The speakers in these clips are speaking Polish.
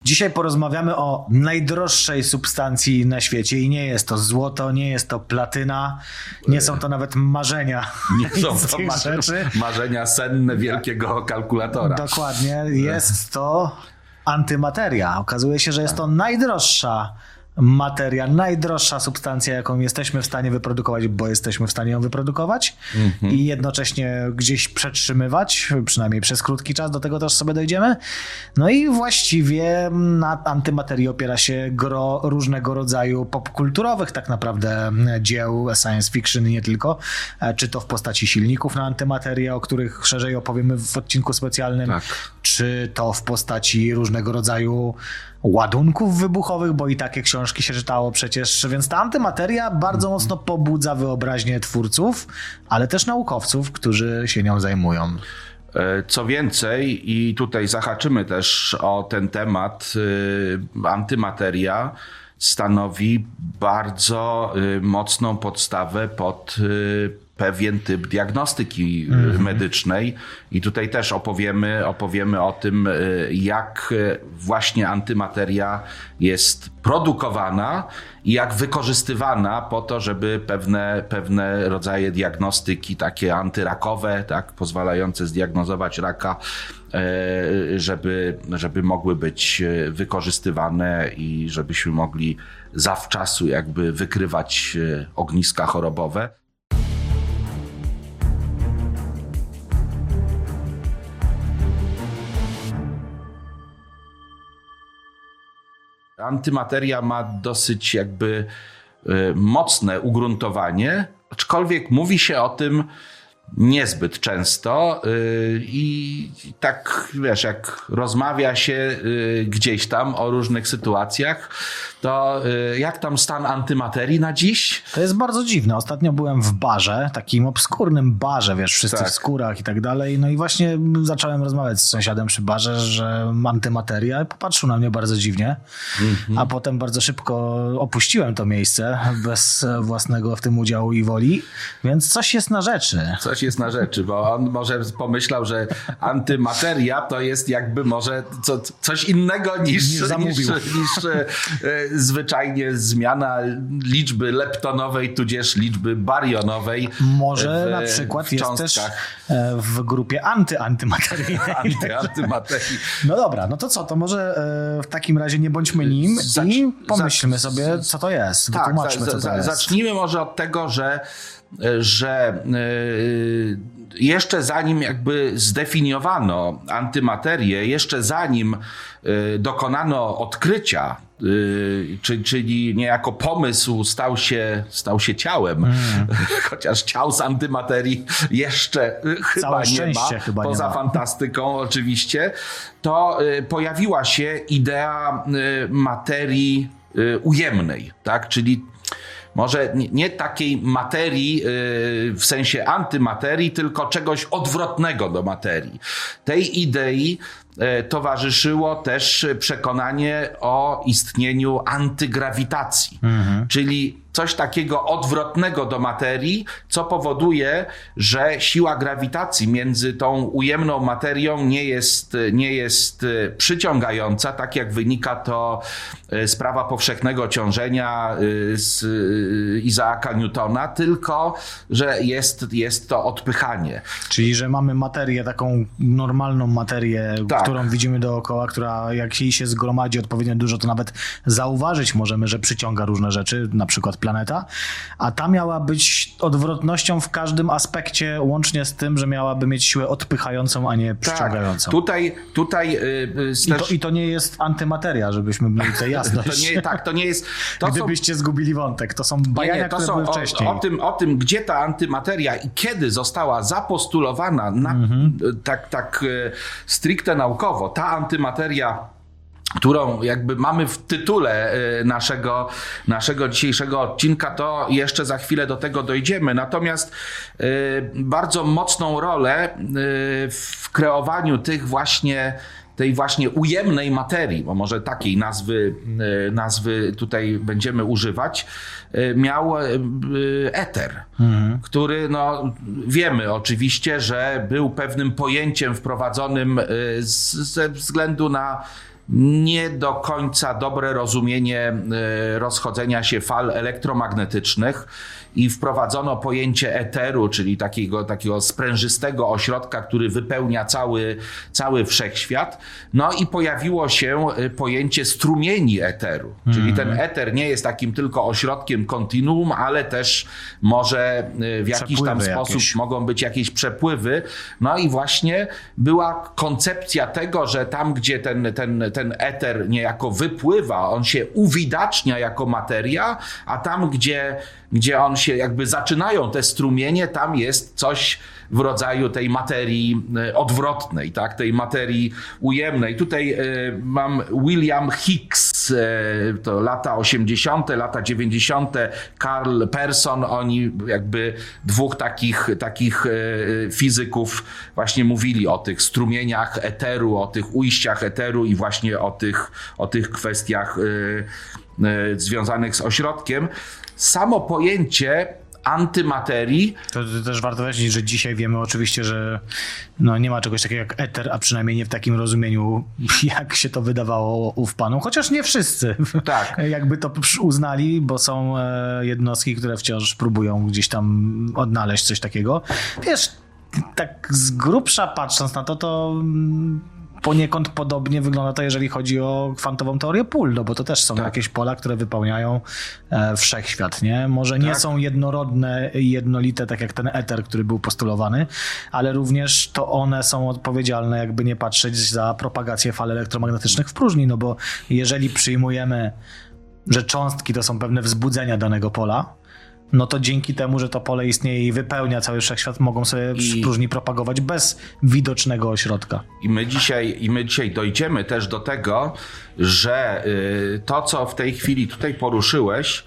Dzisiaj porozmawiamy o najdroższej substancji na świecie i nie jest to złoto, nie jest to platyna, nie są to nawet marzenia. Nie są to marzenia senne wielkiego kalkulatora. Dokładnie, jest to antymateria. Okazuje się, że jest to najdroższa materia, najdroższa substancja, jaką jesteśmy w stanie wyprodukować, bo jesteśmy w stanie ją wyprodukować i jednocześnie gdzieś przetrzymywać, przynajmniej przez krótki czas, do tego też sobie dojdziemy. No i właściwie na antymaterii opiera się gro różnego rodzaju popkulturowych tak naprawdę dzieł science fiction i nie tylko, czy to w postaci silników na antymaterię, o których szerzej opowiemy w odcinku specjalnym, czy to w postaci różnego rodzaju ładunków wybuchowych, bo i takie książki się czytało przecież, więc ta antymateria bardzo mocno pobudza wyobraźnię twórców, ale też naukowców, którzy się nią zajmują. Co więcej, i tutaj zahaczymy też o ten temat, antymateria stanowi bardzo mocną podstawę pod pewien typ diagnostyki medycznej i tutaj też opowiemy o tym, jak właśnie antymateria jest produkowana i jak wykorzystywana po to, żeby pewne rodzaje diagnostyki, takie antyrakowe, tak, pozwalające zdiagnozować raka, żeby mogły być wykorzystywane i żebyśmy mogli zawczasu jakby wykrywać ogniska chorobowe. Antymateria ma dosyć jakby mocne ugruntowanie, aczkolwiek mówi się o tym niezbyt często i tak, wiesz, jak rozmawia się gdzieś tam o różnych sytuacjach, to jak tam stan antymaterii na dziś? To jest bardzo dziwne. Ostatnio byłem w barze, takim obskurnym barze, wiesz, wszyscy w skórach i tak dalej. No i właśnie zacząłem rozmawiać z sąsiadem przy barze, że antymateria, popatrzył na mnie bardzo dziwnie, a potem bardzo szybko opuściłem to miejsce bez własnego w tym udziału i woli, więc coś jest na rzeczy. Coś jest na rzeczy, bo on może pomyślał, że antymateria to jest jakby może coś innego niż zwyczajnie zmiana liczby leptonowej, tudzież liczby barionowej. Może na przykład jest też w grupie antymaterii. Antymaterii. No dobra, no to co? To może w takim razie nie bądźmy nim i pomyślmy sobie, co to jest. Wytłumaczmy, co to jest. Zacznijmy może od tego, że jeszcze zanim jakby zdefiniowano antymaterię, jeszcze zanim dokonano odkrycia, czyli niejako pomysł stał się ciałem, chociaż ciał z antymaterii jeszcze chyba nie ma, poza fantastyką oczywiście, to pojawiła się idea materii ujemnej, tak? Czyli może nie takiej materii w sensie antymaterii, tylko czegoś odwrotnego do materii. Tej idei towarzyszyło też przekonanie o istnieniu antygrawitacji, czyli coś takiego odwrotnego do materii, co powoduje, że siła grawitacji między tą ujemną materią nie jest przyciągająca, tak jak wynika to z prawa powszechnego ciążenia z Isaaka Newtona, tylko że jest to odpychanie. Czyli, że mamy materię, taką normalną materię, którą widzimy dookoła, która jak jej się zgromadzi odpowiednio dużo, to nawet zauważyć możemy, że przyciąga różne rzeczy, na przykład planeta, a ta miała być odwrotnością w każdym aspekcie, łącznie z tym, że miałaby mieć siłę odpychającą, a nie przyciągającą. I to nie jest antymateria, żebyśmy mieli to jasność. To nie jest... Gdybyście zgubili wątek, to są bajania, które były wcześniej. O tym, gdzie ta antymateria i kiedy została zapostulowana tak stricte naukowo, ta antymateria, którą jakby mamy w tytule naszego dzisiejszego odcinka, to jeszcze za chwilę do tego dojdziemy. Natomiast bardzo mocną rolę w kreowaniu tej właśnie ujemnej materii, bo może takiej nazwy tutaj będziemy używać, miał eter, który wiemy oczywiście, że był pewnym pojęciem wprowadzonym ze względu nie do końca dobre rozumienie rozchodzenia się fal elektromagnetycznych i wprowadzono pojęcie eteru, czyli takiego sprężystego ośrodka, który wypełnia cały wszechświat. No i pojawiło się pojęcie strumieni eteru, czyli ten eter nie jest takim tylko ośrodkiem kontinuum, ale też może w jakiś tam sposób mogą być jakieś przepływy. No i właśnie była koncepcja tego, że tam, gdzie ten eter niejako wypływa, on się uwidacznia jako materia, a tam, gdzie on się jakby zaczynają te strumienie, tam jest coś w rodzaju tej materii odwrotnej, tak? Tej materii ujemnej. Tutaj mam William Hicks, to lata 80., lata 90., Karl Persson, oni jakby dwóch takich fizyków właśnie mówili o tych strumieniach eteru, o tych ujściach eteru i właśnie o tych kwestiach związanych z ośrodkiem. Samo pojęcie antymaterii. To też warto wyjaśnić, że dzisiaj wiemy oczywiście, że no nie ma czegoś takiego jak eter, a przynajmniej nie w takim rozumieniu, jak się to wydawało ów panom. Chociaż nie wszyscy jakby to uznali, bo są jednostki, które wciąż próbują gdzieś tam odnaleźć coś takiego. Wiesz, tak z grubsza patrząc na to poniekąd podobnie wygląda to, jeżeli chodzi o kwantową teorię pól, no bo to też są jakieś pola, które wypełniają wszechświat, nie? Może nie są jednorodne i jednolite, tak jak ten eter, który był postulowany, ale również to one są odpowiedzialne, jakby nie patrzeć, za propagację fal elektromagnetycznych w próżni, no bo jeżeli przyjmujemy, że cząstki to są pewne wzbudzenia danego pola, no to dzięki temu, że to pole istnieje i wypełnia cały wszechświat, mogą sobie w próżni propagować bez widocznego ośrodka. I my dzisiaj dojdziemy też do tego, że to, co w tej chwili tutaj poruszyłeś,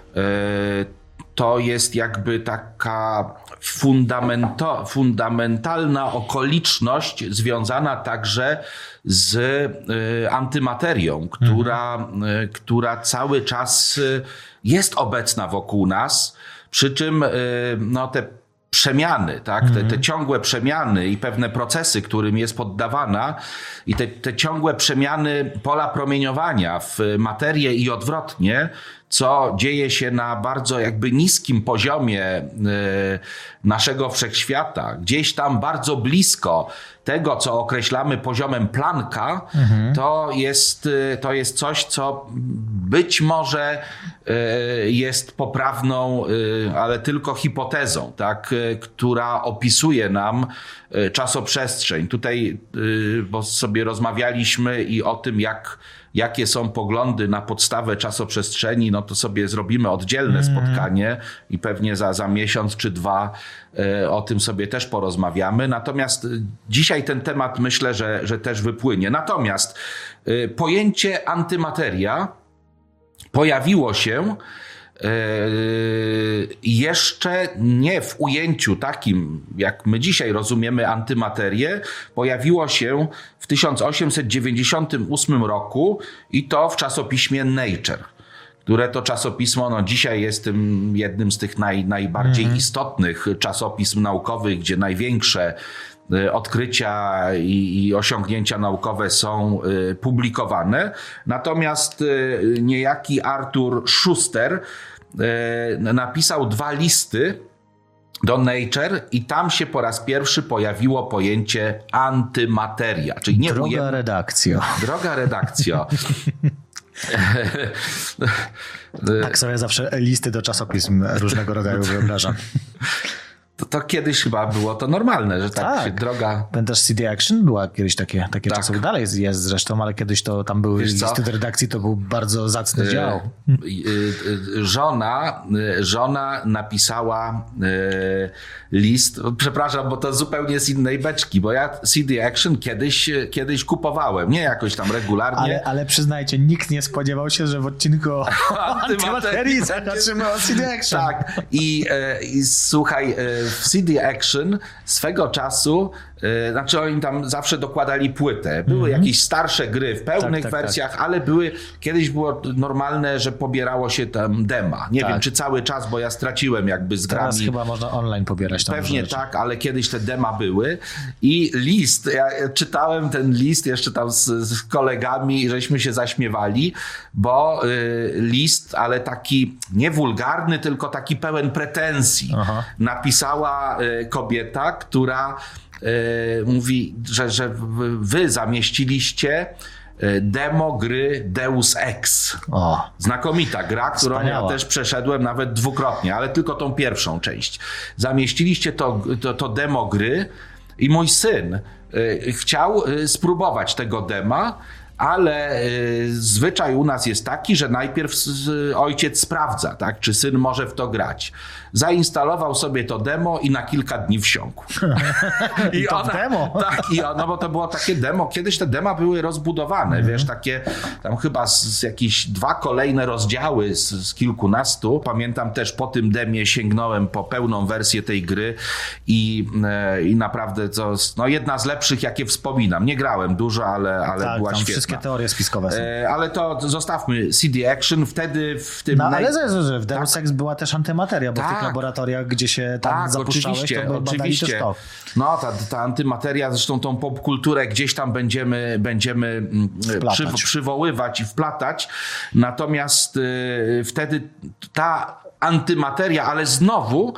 to jest jakby taka fundamentalna okoliczność związana także z antymaterią, która cały czas jest obecna wokół nas, przy czym no, te przemiany, tak? Te ciągłe przemiany i pewne procesy, którym jest poddawana i te ciągłe przemiany pola promieniowania w materię i odwrotnie, co dzieje się na bardzo jakby niskim poziomie naszego wszechświata, gdzieś tam bardzo blisko tego, co określamy poziomem Plancka, to jest coś, co być może jest poprawną, ale tylko hipotezą, tak, która opisuje nam czasoprzestrzeń. Tutaj, bo sobie rozmawialiśmy i o tym, jakie są poglądy na podstawę czasoprzestrzeni, no to sobie zrobimy oddzielne spotkanie i pewnie za miesiąc czy dwa o tym sobie też porozmawiamy. Natomiast dzisiaj ten temat myślę, że też wypłynie. Natomiast pojęcie antymateria pojawiło się jeszcze nie w ujęciu takim, jak my dzisiaj rozumiemy antymaterię, pojawiło się w 1898 roku i to w czasopiśmie Nature, które to czasopismo no, dzisiaj jest jednym z tych najbardziej istotnych czasopism naukowych, gdzie największe odkrycia i osiągnięcia naukowe są publikowane. Natomiast niejaki Arthur Schuster napisał 2 listy do Nature i tam się po raz pierwszy pojawiło pojęcie antymateria. Czyli nie Droga redakcjo. Droga redakcjo. Tak sobie zawsze listy do czasopism różnego rodzaju wyobrażam. To kiedyś chyba było to normalne, że tak się droga... Pamiętasz CD Action? Była kiedyś takie czasy. Dalej jest zresztą, ale kiedyś to tam były listy do redakcji, to był bardzo zacny dział. Żona napisała list, przepraszam, bo to zupełnie z innej beczki, bo ja CD Action kiedyś kupowałem, nie jakoś tam regularnie. Ale przyznajcie, nikt nie spodziewał się, że w odcinku o antymaterii zahaczymy o CD Action. Tak, i słuchaj, w CD Action swego czasu Znaczy oni tam zawsze dokładali płytę. Były jakieś starsze gry w pełnych wersjach, ale kiedyś było normalne, że pobierało się tam dema. Nie wiem, czy cały czas, bo ja straciłem jakby z grami. Teraz chyba można online pobierać tam Pewnie rzeczy. tak, ale kiedyś te dema były i list, ja czytałem ten list jeszcze tam z kolegami i żeśmy się zaśmiewali, bo list, ale taki nie wulgarny, tylko taki pełen pretensji. Napisała kobieta, która mówi, że wy zamieściliście demo gry Deus Ex. Znakomita gra, którą ja też przeszedłem nawet dwukrotnie, ale tylko tą pierwszą część. Zamieściliście to demo gry i mój syn chciał spróbować tego dema, ale zwyczaj u nas jest taki, że najpierw ojciec sprawdza, tak, czy syn może w to grać. Zainstalował sobie to demo i na kilka dni wsiąkł. I to demo? Tak, no bo to było takie demo. Kiedyś te dema były rozbudowane, wiesz, takie tam chyba z jakieś 2 kolejne rozdziały z kilkunastu. Pamiętam też po tym demie sięgnąłem po pełną wersję tej gry i naprawdę to jedna z lepszych, jakie wspominam. Nie grałem dużo, ale była świetna. Wszystkie teorie spiskowe są. Ale to zostawmy CD Action. Wtedy w tym... ale że w Deus Ex była też antymateria, bo w tych laboratoriach, gdzie się tam zapuszczałeś, to badali też to. No, ta antymateria, zresztą tą popkulturę gdzieś tam będziemy przywoływać i wplatać. Natomiast wtedy ta antymateria, ale znowu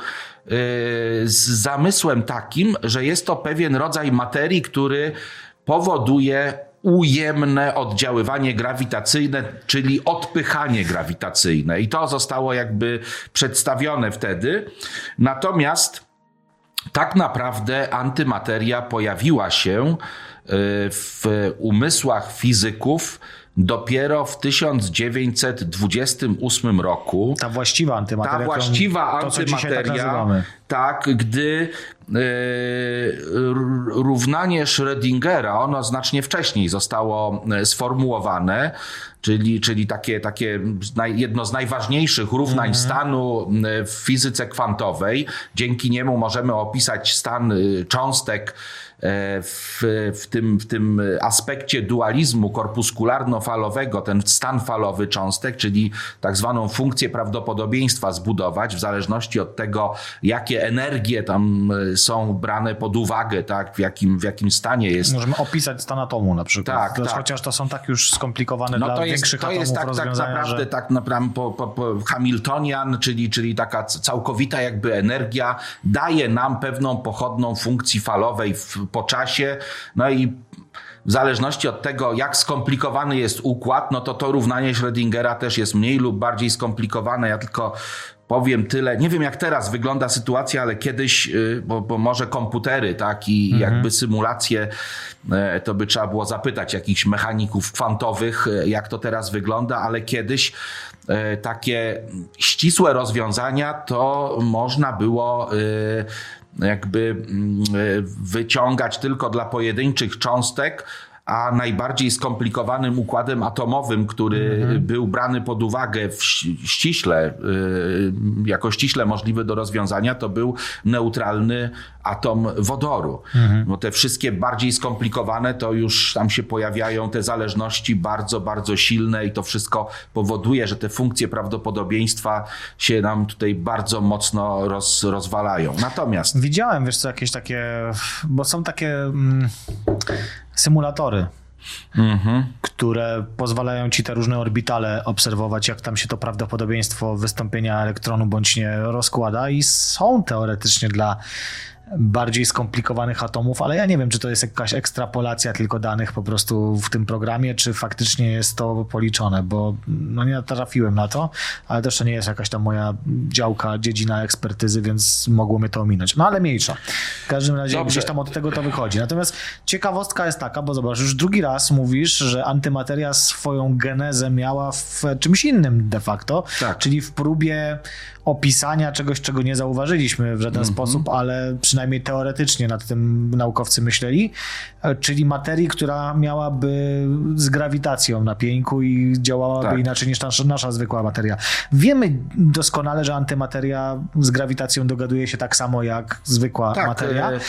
z zamysłem takim, że jest to pewien rodzaj materii, który powoduje ujemne oddziaływanie grawitacyjne, czyli odpychanie grawitacyjne. I to zostało jakby przedstawione wtedy. Natomiast tak naprawdę antymateria pojawiła się w umysłach fizyków dopiero w 1928 roku. Ta właściwa antymateria. Tak, gdy równanie Schrödingera, ono znacznie wcześniej zostało sformułowane, czyli takie jedno z najważniejszych równań stanu w fizyce kwantowej. Dzięki niemu możemy opisać stan cząstek w tym aspekcie dualizmu korpuskularno-falowego, ten stan falowy cząstek, czyli tak zwaną funkcję prawdopodobieństwa zbudować w zależności od tego, jakie energie tam są brane pod uwagę, tak, w jakim stanie jest. Możemy opisać stan atomu na przykład. Tak. Chociaż to są tak już skomplikowane dla większych atomów rozwiązania. Tak naprawdę Hamiltonian, czyli taka całkowita jakby energia daje nam pewną pochodną funkcji falowej po czasie, no i w zależności od tego, jak skomplikowany jest układ, no to równanie Schrödingera też jest mniej lub bardziej skomplikowane. Ja tylko powiem tyle. Nie wiem, jak teraz wygląda sytuacja, ale kiedyś, bo może komputery, tak, i jakby symulacje, to by trzeba było zapytać jakichś mechaników kwantowych, jak to teraz wygląda, ale kiedyś takie ścisłe rozwiązania to można było jakby wyciągać tylko dla pojedynczych cząstek, a najbardziej skomplikowanym układem atomowym, który był brany pod uwagę jako ściśle możliwy do rozwiązania, to był neutralny atom wodoru. Bo te wszystkie bardziej skomplikowane, to już tam się pojawiają te zależności bardzo, bardzo silne i to wszystko powoduje, że te funkcje prawdopodobieństwa się nam tutaj bardzo mocno rozwalają. Natomiast... Widziałem, wiesz co, jakieś takie, bo są takie symulatory, które pozwalają ci te różne orbitale obserwować, jak tam się to prawdopodobieństwo wystąpienia elektronu bądź nie rozkłada i są teoretycznie dla bardziej skomplikowanych atomów, ale ja nie wiem, czy to jest jakaś ekstrapolacja tylko danych po prostu w tym programie, czy faktycznie jest to policzone, bo nie trafiłem na to, ale też to nie jest jakaś tam moja działka, dziedzina ekspertyzy, więc mogło mnie to ominąć. No ale mniejsza. W każdym razie gdzieś tam od tego to wychodzi. Natomiast ciekawostka jest taka, bo zobacz, już drugi raz mówisz, że antymateria swoją genezę miała w czymś innym de facto, czyli w próbie opisania czegoś, czego nie zauważyliśmy w żaden sposób, ale przynajmniej teoretycznie nad tym naukowcy myśleli, czyli materii, która miałaby z grawitacją na pieńku i działałaby inaczej niż nasza zwykła materia. Wiemy doskonale, że antymateria z grawitacją dogaduje się tak samo jak zwykła materia.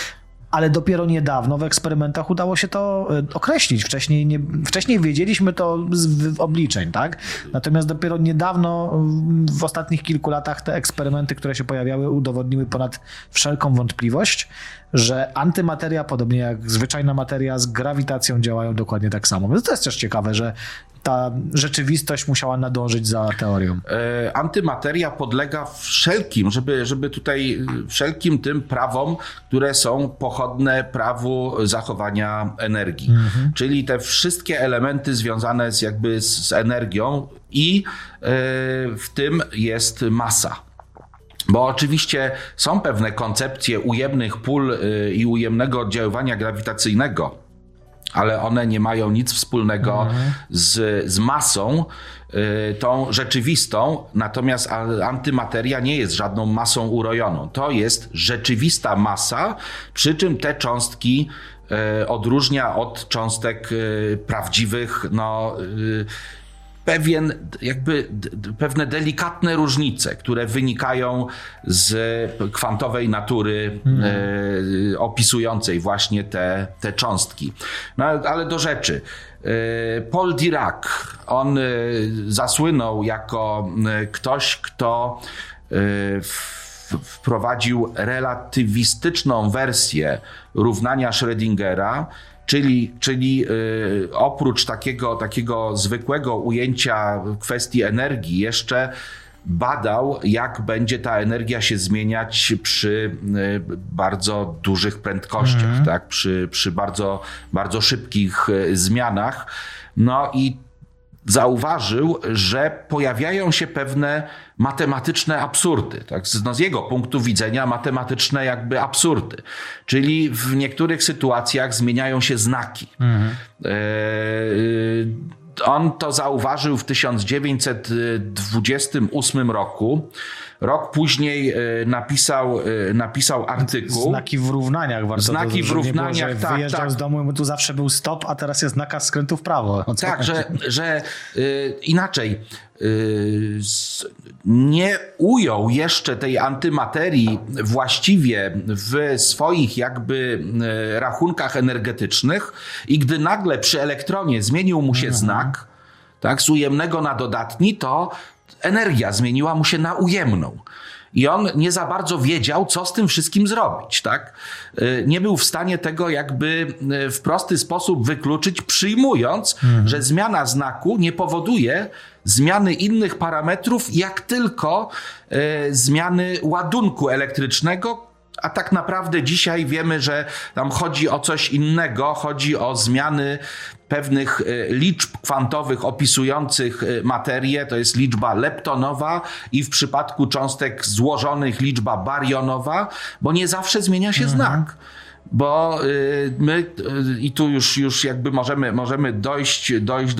ale dopiero niedawno w eksperymentach udało się to określić. Wcześniej wiedzieliśmy to z obliczeń, tak? Natomiast dopiero niedawno, w ostatnich kilku latach, te eksperymenty, które się pojawiały, udowodniły ponad wszelką wątpliwość, że antymateria, podobnie jak zwyczajna materia, z grawitacją działają dokładnie tak samo. Więc to jest też ciekawe, że ta rzeczywistość musiała nadążyć za teorią. Antymateria podlega żeby tutaj wszelkim tym prawom, które są pochodne prawu zachowania energii. Czyli te wszystkie elementy związane z energią i w tym jest masa. Bo oczywiście są pewne koncepcje ujemnych pól i ujemnego oddziaływania grawitacyjnego, ale one nie mają nic wspólnego z masą, tą rzeczywistą, natomiast antymateria nie jest żadną masą urojoną. To jest rzeczywista masa, przy czym te cząstki odróżnia od cząstek prawdziwych, pewne delikatne różnice, które wynikają z kwantowej natury opisującej właśnie te cząstki. No, ale do rzeczy. Paul Dirac, on zasłynął jako ktoś, kto wprowadził relatywistyczną wersję równania Schrödingera, czyli oprócz takiego zwykłego ujęcia kwestii energii jeszcze badał, jak będzie ta energia się zmieniać przy bardzo dużych prędkościach, tak? Przy bardzo, bardzo szybkich zmianach. No i zauważył, że pojawiają się pewne matematyczne absurdy, tak? Z jego punktu widzenia matematyczne jakby absurdy. Czyli w niektórych sytuacjach zmieniają się znaki. On to zauważył w 1928 roku. Rok później napisał artykuł. Znaki w równaniach. Znaki w równaniach, tak. Wyjeżdżał z domu i tu zawsze był stop, a teraz jest nakaz skrętu w prawo. Tak, że inaczej nie ujął jeszcze tej antymaterii właściwie w swoich jakby rachunkach energetycznych i gdy nagle przy elektronie zmienił mu się znak, tak, z ujemnego na dodatni, to energia zmieniła mu się na ujemną. I on nie za bardzo wiedział, co z tym wszystkim zrobić, tak? Nie był w stanie tego jakby w prosty sposób wykluczyć, przyjmując, że zmiana znaku nie powoduje zmiany innych parametrów, jak tylko zmiany ładunku elektrycznego, a tak naprawdę dzisiaj wiemy, że tam chodzi o coś innego, chodzi o zmiany pewnych liczb kwantowych opisujących materię, to jest liczba leptonowa i w przypadku cząstek złożonych liczba barionowa, bo nie zawsze zmienia się znak. Bo my i tu już jakby możemy dojść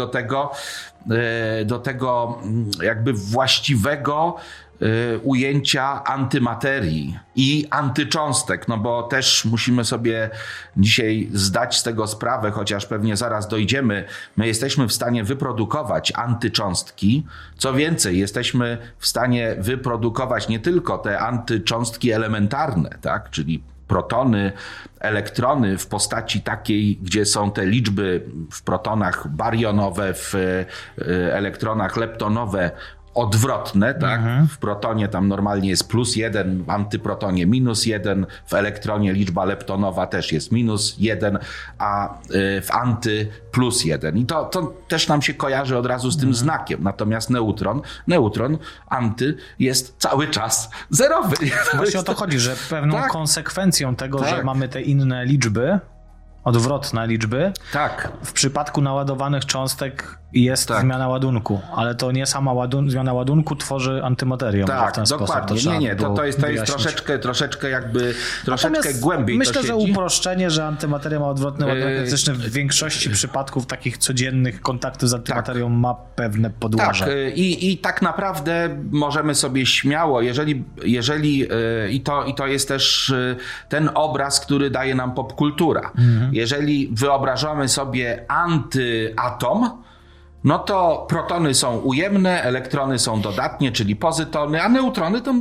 do tego jakby właściwego ujęcia antymaterii i antycząstek, no bo też musimy sobie dzisiaj zdać z tego sprawę, chociaż pewnie zaraz dojdziemy, my jesteśmy w stanie wyprodukować antycząstki, co więcej, jesteśmy w stanie wyprodukować nie tylko te antycząstki elementarne, tak, czyli protony, elektrony w postaci takiej, gdzie są te liczby w protonach barionowe, w elektronach leptonowe odwrotne, tak? W protonie tam normalnie jest +1, w antyprotonie -1, w elektronie liczba leptonowa też jest -1, a w anty +1. I to też nam się kojarzy od razu z tym znakiem. Natomiast neutron anty jest cały czas zerowy. Właśnie o to chodzi, że pewną konsekwencją tego, że mamy te inne liczby, odwrotne liczby, w przypadku naładowanych cząstek jest zmiana ładunku, ale to nie sama zmiana ładunku tworzy antymaterię. Tak, dokładnie. Nie, to jest troszeczkę głębiej. Myślę, że uproszczenie, że antymateria ma odwrotny ładunek elektryczny w większości przypadków takich codziennych kontaktów z antymaterią ma pewne podłoże. Tak, i tak naprawdę możemy sobie śmiało, jeżeli i to jest też ten obraz, który daje nam popkultura. Jeżeli wyobrażamy sobie antyatom, no to protony są ujemne, elektrony są dodatnie, czyli pozytony, a neutrony to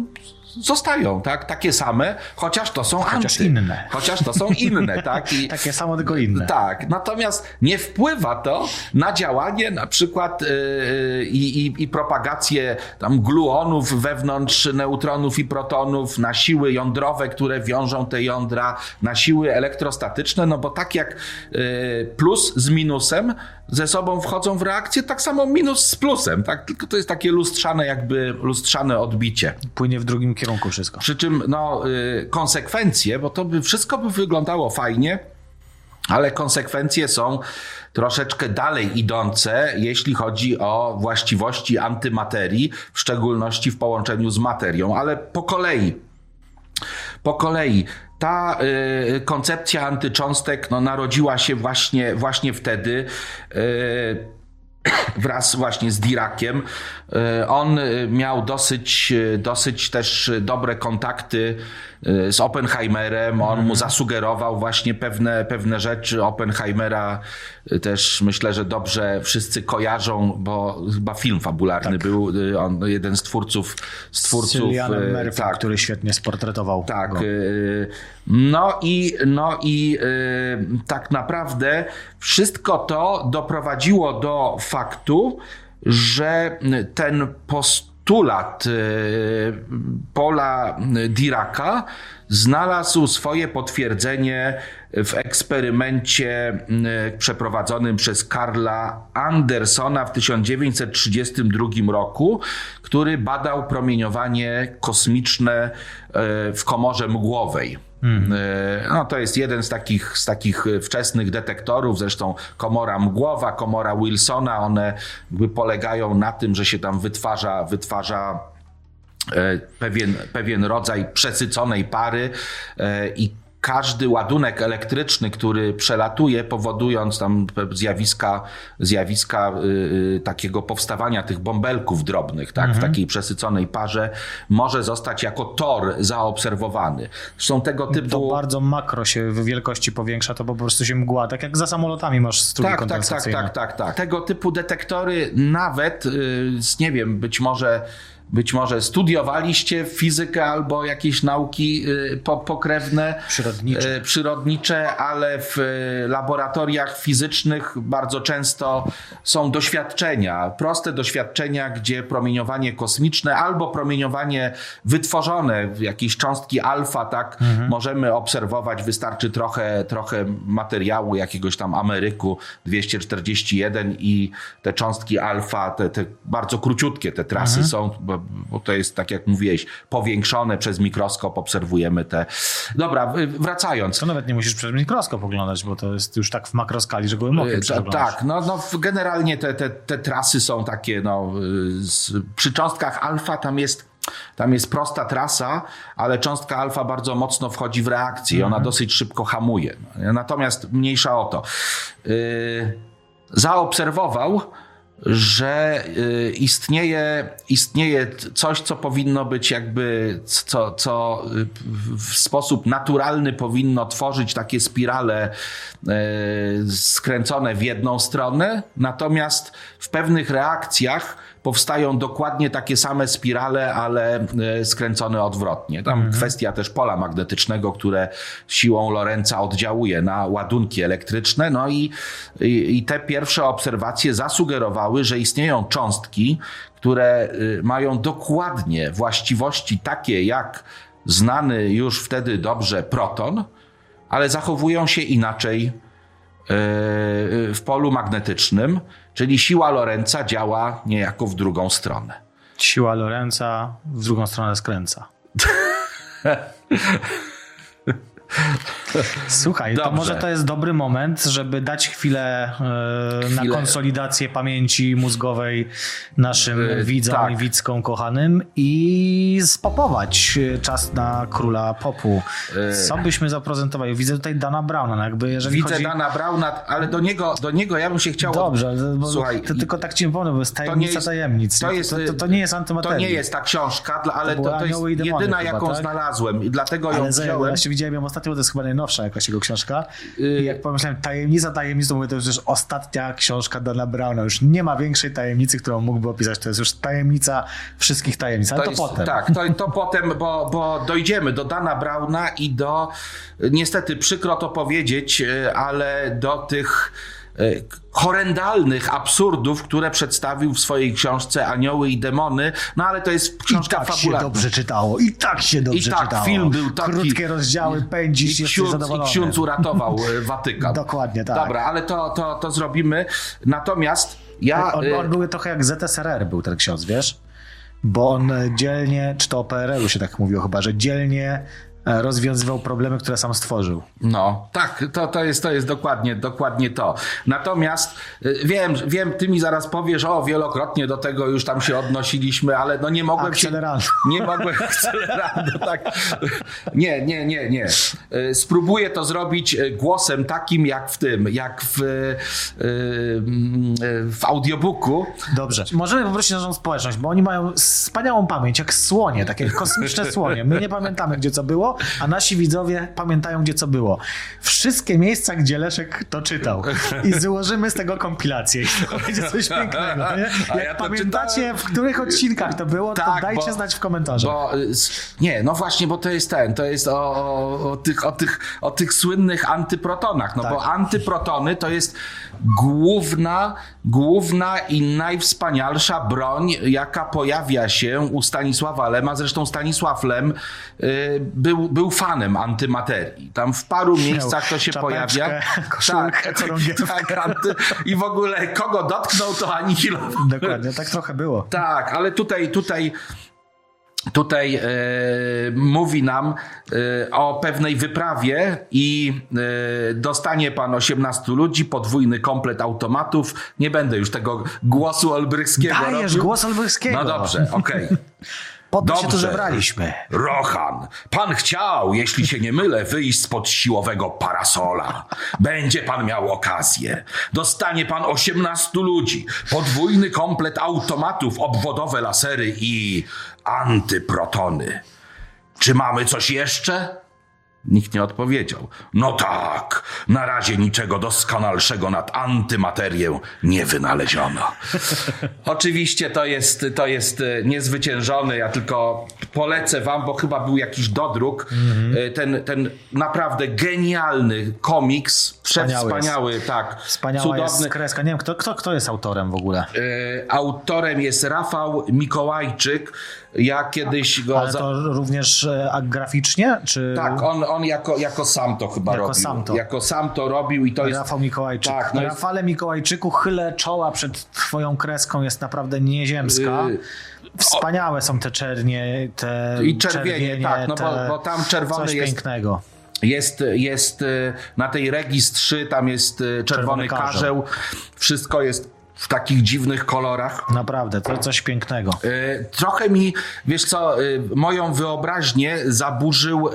zostają, tak? Takie same, chociaż to są inne. Chociaż to są inne, tak? I, takie samo, tylko inne. Tak. Natomiast nie wpływa to na działanie na przykład i propagację tam gluonów wewnątrz neutronów i protonów, na siły jądrowe, które wiążą te jądra, na siły elektrostatyczne, no bo tak jak plus z minusem ze sobą wchodzą w reakcję, tak samo minus z plusem, tak? Tylko to jest takie lustrzane odbicie. Płynie w drugim kierunku wszystko. Przy czym konsekwencje, bo to wszystko by wyglądało fajnie, ale konsekwencje są troszeczkę dalej idące, jeśli chodzi o właściwości antymaterii, w szczególności w połączeniu z materią, ale po kolei. Ta koncepcja antycząstek narodziła się właśnie wtedy, wraz właśnie z Diraciem. On miał dosyć też dobre kontakty z Oppenheimerem. On mu zasugerował właśnie pewne rzeczy. Oppenheimera też myślę, że dobrze wszyscy kojarzą, bo chyba film fabularny był. On jeden z twórców Cillianem Murphy, który świetnie sportretował. Tak. Go. No i tak naprawdę wszystko to doprowadziło do faktu, że ten postulat Paula Diraca znalazł swoje potwierdzenie w eksperymencie przeprowadzonym przez Karla Andersona w 1932 roku, który badał promieniowanie kosmiczne w komorze mgłowej. No, to jest jeden z takich wczesnych detektorów, zresztą komora mgłowa, komora Wilsona, one jakby polegają na tym, że się tam wytwarza pewien rodzaj przesyconej pary i każdy ładunek elektryczny, który przelatuje, powodując tam zjawiska takiego powstawania tych bąbelków drobnych, tak, w takiej przesyconej parze, może zostać jako tor zaobserwowany. Są tego typu... To bardzo makro się w wielkości powiększa, to po prostu się mgła, tak jak za samolotami masz strugi kondensacyjne. Tak. Tego typu detektory nawet, nie wiem, być może studiowaliście fizykę albo jakieś nauki pokrewne, przyrodnicze, ale w laboratoriach fizycznych bardzo często są proste doświadczenia, gdzie promieniowanie kosmiczne albo promieniowanie wytworzone, jakieś cząstki alfa, tak, możemy obserwować, wystarczy trochę materiału jakiegoś tam Ameryku 241 i te cząstki alfa, te bardzo króciutkie te trasy są, bo to jest, tak jak mówiłeś, powiększone przez mikroskop, obserwujemy te... Dobra, wracając. To nawet nie musisz przez mikroskop oglądać, bo to jest już tak w makroskali, że gołym okiem tak, generalnie te trasy są takie, przy cząstkach alfa tam jest prosta trasa, ale cząstka alfa bardzo mocno wchodzi w reakcję i ona dosyć szybko hamuje. Natomiast mniejsza o to. Zaobserwował, że istnieje coś, co powinno być jakby, co w sposób naturalny powinno tworzyć takie spirale skręcone w jedną stronę, natomiast w pewnych reakcjach powstają dokładnie takie same spirale, ale skręcone odwrotnie. Tam kwestia też pola magnetycznego, które siłą Lorentza oddziałuje na ładunki elektryczne. No i te pierwsze obserwacje zasugerowały, że istnieją cząstki, które mają dokładnie właściwości takie jak znany już wtedy dobrze proton, ale zachowują się inaczej w polu magnetycznym, czyli siła Lorentza działa niejako w drugą stronę. Siła Lorentza w drugą stronę skręca. Słuchaj, dobrze. To może to jest dobry moment, żeby dać chwilę na konsolidację pamięci mózgowej naszym widzom i widzkom kochanym i spopować czas na króla popu. Co byśmy zaprezentowali? Widzę tutaj Dana Browna. Dana Browna, ale do niego ja bym się chciał... Dobrze, słuchaj, to tylko tak ci powiem, bo jest tajemnica tajemnic. To nie jest antymateria. To nie jest ta książka, ale to jest jedyna, jaką znalazłem i dlatego ją wziąłem. Ja widziałem ją ostatnio, to jest chyba najnowsza jakaś jego książka. I jak pomyślałem, tajemnica, to mówię, to jest już ostatnia książka Dana Browna. Już nie ma większej tajemnicy, którą mógłby opisać. To jest już tajemnica wszystkich tajemnic. Ale to potem. Tak, to potem, bo dojdziemy do Dana Browna i do, niestety przykro to powiedzieć, ale do tych horrendalnych absurdów, które przedstawił w swojej książce Anioły i demony, no ale to jest książka fabularna. I tak się dobrze czytało. I tak film był taki... Krótkie rozdziały, pędzisz, jesteś zadowolony. I ksiądz uratował Watykan. Dokładnie, tak. Dobra, ale to zrobimy. Natomiast ja... On był trochę jak ZSRR był ten ksiądz, wiesz? Bo on dzielnie, czy to o PRL-u się tak mówiło chyba, że dzielnie rozwiązywał problemy, które sam stworzył. No, tak, to jest dokładnie to. Natomiast wiem, ty mi zaraz powiesz, wielokrotnie do tego już tam się odnosiliśmy, ale no nie mogłem akcelerando, tak. Nie. Spróbuję to zrobić głosem takim jak w audiobooku. Dobrze. Możemy poprosić naszą społeczność, bo oni mają wspaniałą pamięć, jak słonie, takie kosmiczne słonie. My nie pamiętamy, gdzie co było, a nasi widzowie pamiętają, gdzie co było. Wszystkie miejsca, gdzie Leszek to czytał. I złożymy z tego kompilację. I to będzie coś pięknego. Nie? Jak pamiętacie, w których odcinkach to było, to dajcie znać w komentarzach. No właśnie, bo to jest o tych słynnych antyprotonach. No tak. Bo antyprotony to jest główna i najwspanialsza broń, jaka pojawia się u Stanisława Lema. Zresztą Stanisław Lem był fanem antymaterii. Tam w paru miejscach to się pojawia. Koszulkę, I w ogóle kogo dotknął, to anihilował. Dokładnie, tak trochę było. Tak, ale tutaj mówi nam o pewnej wyprawie i dostanie pan 18 ludzi, podwójny komplet automatów. Nie będę już tego głosu olbrychskiego robił. Głos olbrychskiego. No dobrze, okej. Po to się tu zebraliśmy. Rohan, pan chciał, jeśli się nie mylę, wyjść spod siłowego parasola. Będzie pan miał okazję. Dostanie pan 18 ludzi, podwójny komplet automatów, obwodowe lasery i antyprotony. Czy mamy coś jeszcze? Nikt nie odpowiedział. No tak, na razie niczego doskonalszego nad antymaterię nie wynaleziono. Oczywiście to jest niezwyciężony, ja tylko polecę wam, bo chyba był jakiś dodruk, ten naprawdę genialny komiks, przewspaniały, tak. Wspaniała cudowny. Jest kreska. Nie wiem, kto jest autorem w ogóle? Autorem jest Rafał Mikołajczyk. Ja kiedyś go... Ale to również graficznie? Czy... Tak, on jako sam to chyba robił. Jako sam to robił i to jest... Rafał Mikołajczyk. Tak, no Rafale Mikołajczyku, chylę czoła przed twoją kreską, jest naprawdę nieziemska. Wspaniałe są te czernie, te i czerwienie, tak, no bo tam czerwony coś jest... pięknego. Jest na tej Regis 3, tam jest czerwony karzeł. Wszystko jest w takich dziwnych kolorach. Naprawdę, to coś pięknego. Trochę mi, wiesz co, moją wyobraźnię zaburzył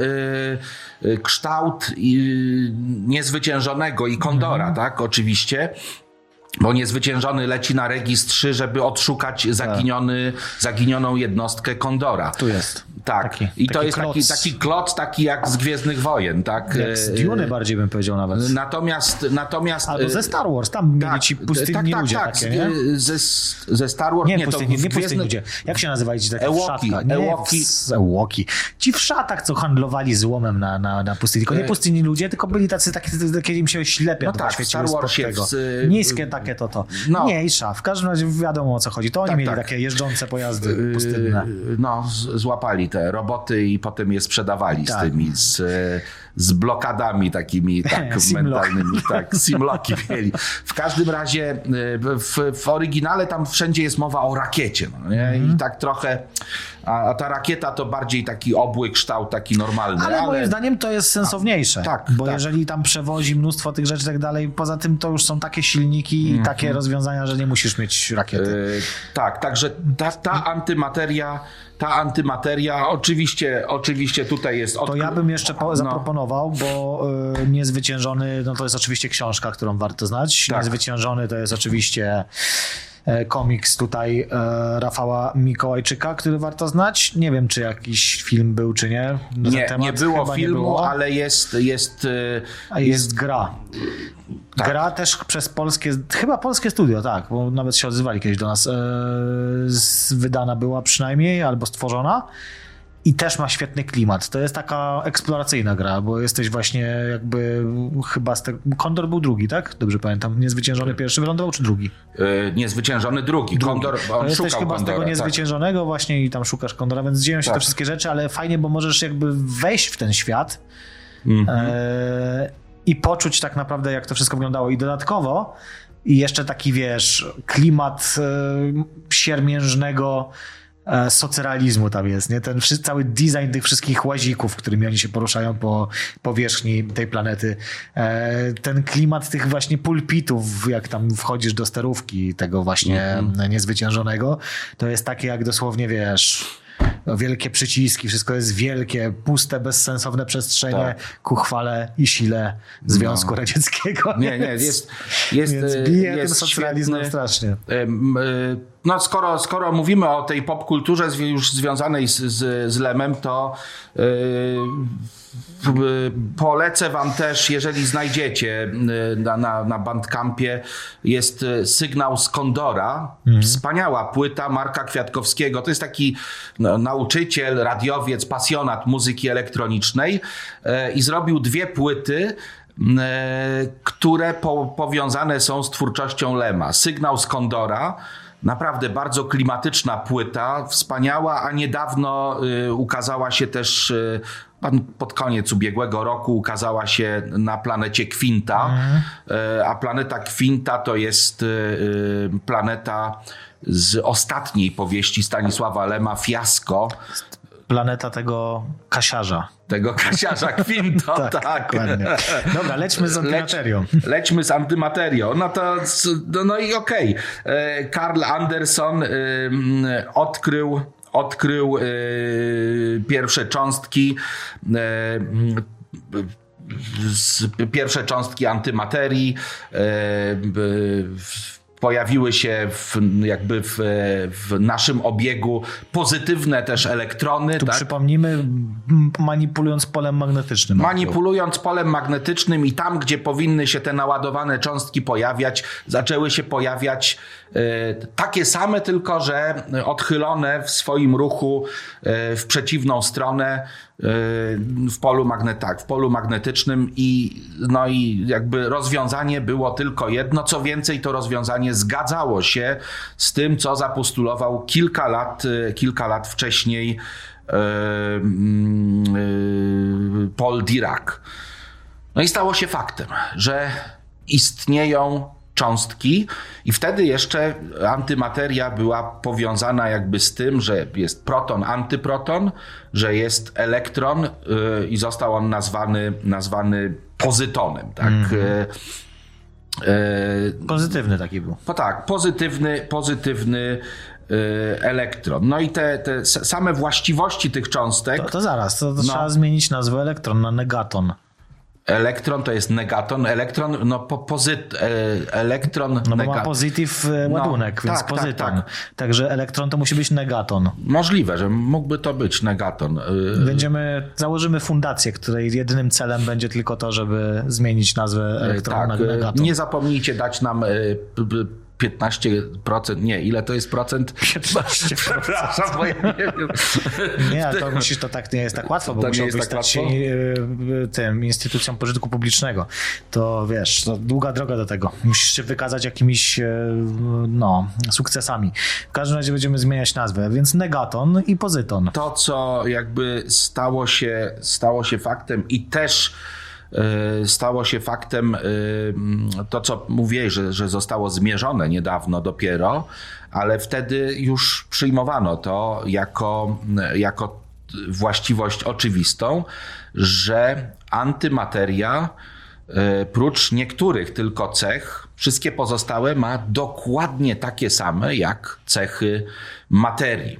kształt niezwyciężonego i Kondora, tak, oczywiście. Bo niezwyciężony leci na Regis 3, żeby odszukać zaginioną jednostkę Kondora. Tu jest. Tak. I to jest taki kloc, taki jak z Gwiezdnych Wojen, tak? Jak z Dune bardziej bym powiedział nawet. Natomiast albo ze Star Wars, tam mieli ci pustynni ludzie takie, nie? Ze Star Wars? Nie pustynni ludzie. Jak się nazywali ci takie w szatkach? Ewoki. Ci w szatach, co handlowali złomem na pustyni. Tylko nie pustynni ludzie, tylko byli tacy, takie im się ślepia. No tak, w Star Wars niskie takie to. No. Mniejsza. W każdym razie wiadomo, o co chodzi. To oni mieli takie jeżdżące pojazdy pustynne. No, złapali te roboty i potem je sprzedawali z tymi, z blokadami takimi mentalnymi. Tak, simlocki mieli. W każdym razie w oryginale tam wszędzie jest mowa o rakiecie. No, nie? I tak trochę, a ta rakieta to bardziej taki obły kształt, taki normalny. Ale moim zdaniem to jest sensowniejsze. Bo jeżeli tam przewozi mnóstwo tych rzeczy i tak dalej, poza tym to już są takie silniki i takie rozwiązania, że nie musisz mieć rakiety. Także ta antymateria oczywiście tutaj jest... To ja bym jeszcze zaproponował, bo Niezwyciężony, no to jest oczywiście książka, którą warto znać. Tak. Niezwyciężony to jest oczywiście komiks tutaj Rafała Mikołajczyka, który warto znać. Nie wiem, czy jakiś film był, czy nie. Nie było filmu, nie było. Ale jest gra. Tak. Gra też przez chyba polskie studio, tak, bo nawet się odzywali kiedyś do nas. Wydana była przynajmniej, albo stworzona. I też ma świetny klimat. To jest taka eksploracyjna gra, bo jesteś właśnie jakby chyba Kondor był drugi, tak? Dobrze pamiętam. Niezwyciężony pierwszy wylądował, czy drugi? Niezwyciężony drugi. Kondor, on jesteś szukał chyba Kondora, z tego niezwyciężonego właśnie i tam szukasz Kondora, więc dzieją się te wszystkie rzeczy, ale fajnie, bo możesz jakby wejść w ten świat i poczuć tak naprawdę, jak to wszystko wyglądało. I dodatkowo i jeszcze taki, wiesz, klimat siermiężnego socrealizmu tam jest, nie? Ten cały design tych wszystkich łazików, którymi oni się poruszają po powierzchni tej planety. Ten klimat tych właśnie pulpitów, jak tam wchodzisz do sterówki tego właśnie niezwyciężonego, to jest takie jak dosłownie, wiesz, wielkie przyciski, wszystko jest wielkie, puste, bezsensowne przestrzenie ku chwale i sile Związku Radzieckiego. Nie, Więc bije tym socrealizmem strasznie. No skoro mówimy o tej popkulturze już związanej z Lemem, to polecę wam też, jeżeli znajdziecie na Bandcampie, jest Sygnał z Kondora. Wspaniała płyta Marka Kwiatkowskiego. To jest taki nauczyciel, radiowiec, pasjonat muzyki elektronicznej i zrobił 2 płyty, które powiązane są z twórczością Lema. Sygnał z Kondora. Naprawdę bardzo klimatyczna płyta, wspaniała, a niedawno ukazała się też, pod koniec ubiegłego roku ukazała się na planecie Kwinta, a planeta Kwinta to jest planeta z ostatniej powieści Stanisława Lema, Fiasko. Planeta tego kasiarza. Tego kasiarza Kwinto, tak. Dokładnie. Dobra, lećmy z antymaterią. Lećmy z antymaterią. No to, no i okej. Karl Anderson odkrył pierwsze cząstki pierwsze cząstki antymaterii, pojawiły się w naszym obiegu pozytywne też elektrony. Tu przypomnijmy, manipulując polem magnetycznym. Manipulując polem magnetycznym i tam, gdzie powinny się te naładowane cząstki pojawiać, zaczęły się pojawiać takie same, tylko że odchylone w swoim ruchu w przeciwną stronę w polu magnetycznym i jakby rozwiązanie było tylko jedno. Co więcej, to rozwiązanie zgadzało się z tym, co zapostulował kilka lat wcześniej Paul Dirac. No i stało się faktem, że istnieją cząstki i wtedy jeszcze antymateria była powiązana jakby z tym, że jest proton, antyproton, że jest elektron i został on nazwany pozytonem, tak? Pozytywny taki był. Tak, pozytywny elektron. No i te same właściwości tych cząstek... To zaraz, to trzeba zmienić nazwę elektron na negaton. Elektron to jest negaton, elektron, elektron... No bo ma pozytyw ładunek, więc pozyton. Tak. Także elektron to musi być negaton. Możliwe, że mógłby to być negaton. Założymy fundację, której jedynym celem będzie tylko to, żeby zmienić nazwę elektronu na negaton. Nie zapomnijcie dać nam 15%, nie, ile to jest procent? 15%. Przepraszam, bo ja nie wiem. Nie, to musisz, to tak nie jest tak łatwo, bo musiałbyś stać się tym instytucją pożytku publicznego. To wiesz, to długa droga do tego. Musisz się wykazać jakimiś sukcesami. W każdym razie będziemy zmieniać nazwę, więc negaton i pozyton. To, co jakby stało się faktem i też stało się faktem to, co mówiłeś, że zostało zmierzone niedawno dopiero, ale wtedy już przyjmowano to jako właściwość oczywistą, że antymateria prócz niektórych tylko cech, wszystkie pozostałe ma dokładnie takie same jak cechy materii.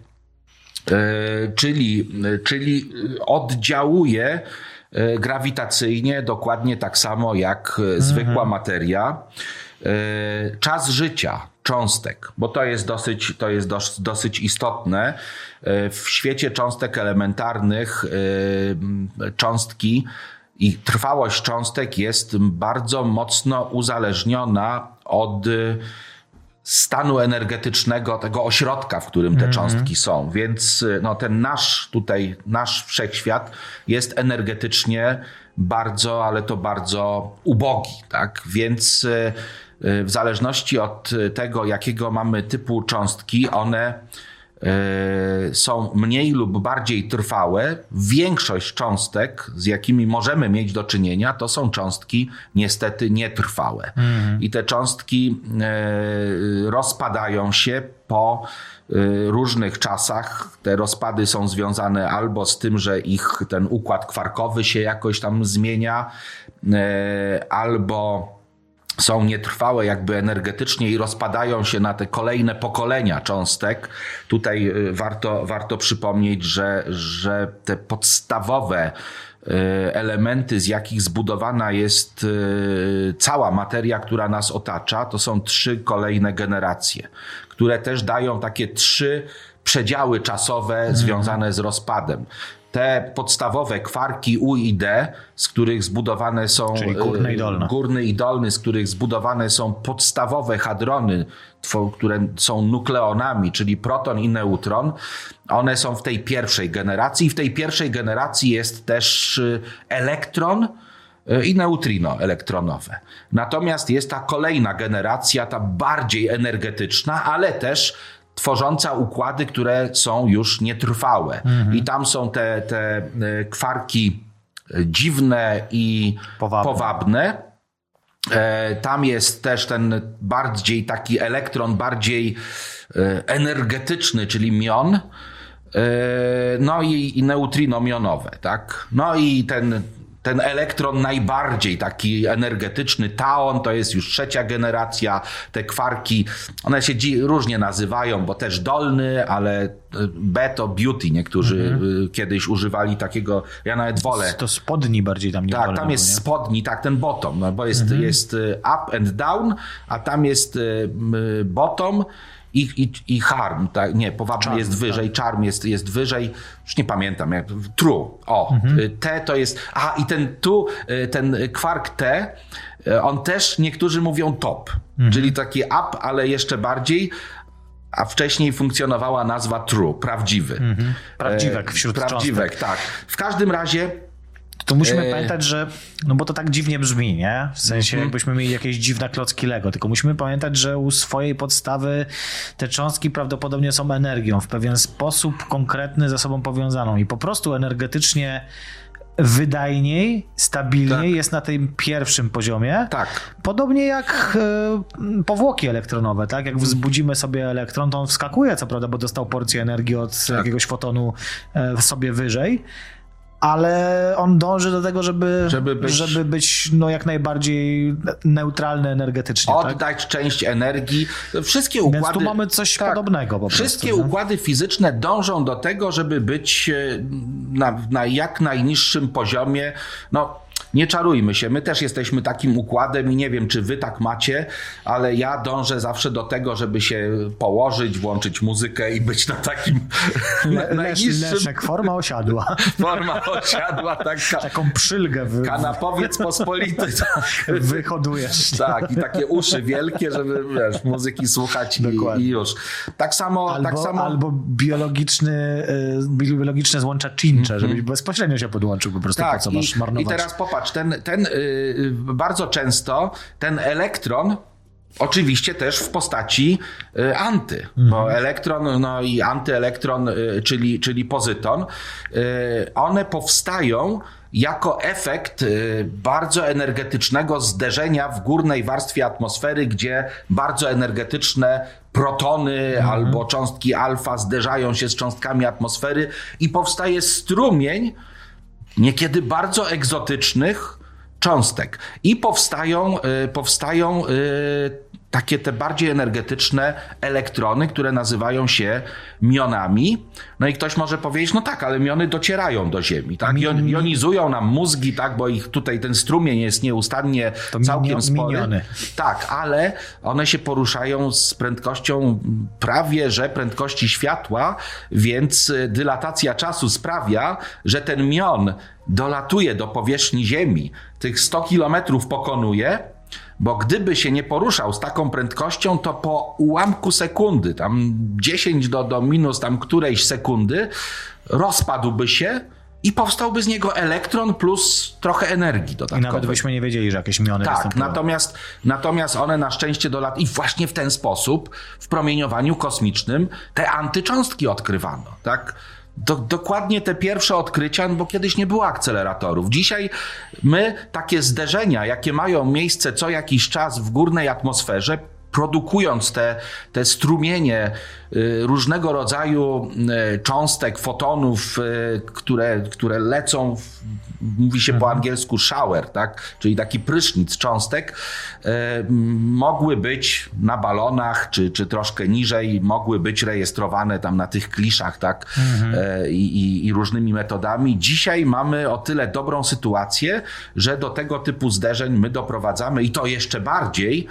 Czyli oddziałuje grawitacyjnie dokładnie tak samo jak zwykła materia. Czas życia cząstek, bo to jest dosyć istotne. W świecie cząstek elementarnych cząstki i trwałość cząstek jest bardzo mocno uzależniona od stanu energetycznego, tego ośrodka, w którym te cząstki są. Więc no, ten nasz wszechświat jest energetycznie bardzo, ale to bardzo ubogi. Tak? Więc w zależności od tego, jakiego mamy typu cząstki, one są mniej lub bardziej trwałe. Większość cząstek, z jakimi możemy mieć do czynienia, to są cząstki niestety nietrwałe. I te cząstki rozpadają się po różnych czasach. Te rozpady są związane albo z tym, że ten układ kwarkowy się jakoś tam zmienia, albo są nietrwałe jakby energetycznie i rozpadają się na te kolejne pokolenia cząstek. Tutaj warto przypomnieć, że te podstawowe elementy, z jakich zbudowana jest cała materia, która nas otacza, to są 3 kolejne generacje, które też dają takie 3 przedziały czasowe związane z rozpadem. Te podstawowe kwarki U i D, z których zbudowane są... Czyli górny i dolny. Z których zbudowane są podstawowe hadrony, które są nukleonami, czyli proton i neutron. One są w tej pierwszej generacji. W tej pierwszej generacji jest też elektron i neutrino elektronowe. Natomiast jest ta kolejna generacja, ta bardziej energetyczna, ale też tworząca układy, które są już nietrwałe. I tam są te kwarki dziwne i powabne. Tam jest też ten bardziej taki elektron, bardziej energetyczny, czyli mion. No i neutrino mionowe, tak? No i ten elektron najbardziej taki energetyczny, taon, to jest już 3. generacja. Te kwarki, one się różnie nazywają, bo też dolny, ale B to beauty. Niektórzy kiedyś używali takiego, ja nawet wolę. To spodni bardziej tam nie. Tak, tam jest spodni, tak, ten bottom, no bo jest up and down, a tam jest bottom. I harm, tak, nie, powabny charm, jest wyżej, tak. Charm jest wyżej, już nie pamiętam, jak true, T to jest, i ten kwark T, on też niektórzy mówią top, czyli taki up, ale jeszcze bardziej, a wcześniej funkcjonowała nazwa true, prawdziwy. Prawdziwek wśród prawdziwek, cząstek. tak. W każdym razie to musimy pamiętać, że, no bo to tak dziwnie brzmi, nie? W sensie jakbyśmy mieli jakieś dziwne klocki Lego, tylko musimy pamiętać, że u swojej podstawy te cząstki prawdopodobnie są energią w pewien sposób konkretny ze sobą powiązaną i po prostu energetycznie wydajniej, stabilniej jest na tym pierwszym poziomie. Tak. Podobnie jak powłoki elektronowe, tak? Jak wzbudzimy sobie elektron, to on wskakuje, co prawda, bo dostał porcję energii od jakiegoś fotonu sobie wyżej, ale on dąży do tego, żeby być no, jak najbardziej neutralny energetycznie. Oddać część energii. Wszystkie układy... Więc tu mamy coś podobnego po prostu. Wszystkie układy fizyczne dążą do tego, żeby być na jak najniższym poziomie. No, nie czarujmy się, my też jesteśmy takim układem i nie wiem, czy wy tak macie, ale ja dążę zawsze do tego, żeby się położyć, włączyć muzykę i być na takim najniższym... Leszek, forma osiadła. Forma osiadła, tak. Taką przylgę. Kanapowiec pospolity. Tak. Wyhodujesz. Tak, i takie uszy wielkie, żeby muzyki słuchać i już. Tak samo... Albo biologiczne złącza Chinche, żebyś bezpośrednio się podłączył po prostu, po co masz marnować. I teraz popatrz, ten bardzo często ten elektron oczywiście też w postaci anty, bo elektron no i antyelektron, czyli pozyton, one powstają jako efekt bardzo energetycznego zderzenia w górnej warstwie atmosfery, gdzie bardzo energetyczne protony albo cząstki alfa zderzają się z cząstkami atmosfery i powstaje strumień niekiedy bardzo egzotycznych cząstek. I powstają takie te bardziej energetyczne elektrony, które nazywają się mionami. No i ktoś może powiedzieć, no tak, ale miony docierają do Ziemi, tak? Jonizują nam mózgi, tak, bo ich tutaj ten strumień jest nieustannie całkiem spory. Miniony. Tak, ale one się poruszają z prędkością prawie, że prędkości światła, więc dylatacja czasu sprawia, że ten mion dolatuje do powierzchni Ziemi, tych 100 kilometrów pokonuje, bo gdyby się nie poruszał z taką prędkością, to po ułamku sekundy, tam 10 do minus tam którejś sekundy, rozpadłby się i powstałby z niego elektron plus trochę energii dodatkowej. I nawet byśmy nie wiedzieli, że jakieś miony występują. Natomiast one na szczęście dolatują i właśnie w ten sposób w promieniowaniu kosmicznym te antycząstki odkrywano, tak? Dokładnie te pierwsze odkrycia, bo kiedyś nie było akceleratorów. Dzisiaj my takie zderzenia, jakie mają miejsce co jakiś czas w górnej atmosferze, produkując te strumienie różnego rodzaju cząstek, fotonów, które lecą, mówi się po angielsku shower, tak? Czyli taki prysznic cząstek, mogły być na balonach, czy troszkę niżej, mogły być rejestrowane tam na tych kliszach, tak? I różnymi metodami. Dzisiaj mamy o tyle dobrą sytuację, że do tego typu zderzeń my doprowadzamy i to jeszcze bardziej,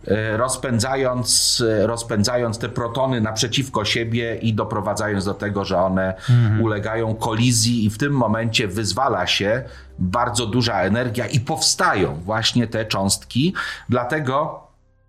rozpędzając te protony naprzeciwko siebie i doprowadzając do tego, że one ulegają kolizji i w tym momencie wyzwala się bardzo duża energia i powstają właśnie te cząstki. Dlatego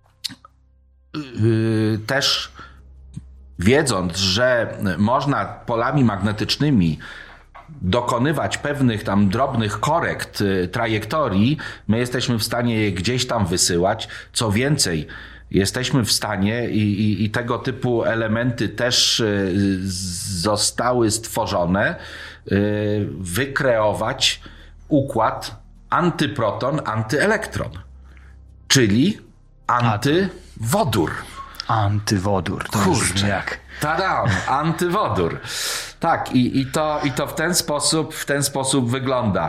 też wiedząc, że można polami magnetycznymi dokonywać pewnych tam drobnych korekt trajektorii, my jesteśmy w stanie je gdzieś tam wysyłać. Co więcej, jesteśmy w stanie i tego typu elementy też zostały stworzone, wykreować układ antyproton, antyelektron, czyli antywodór. Antywodór, to już jak... Tadam, antywodór. Tak, i to w ten sposób wygląda.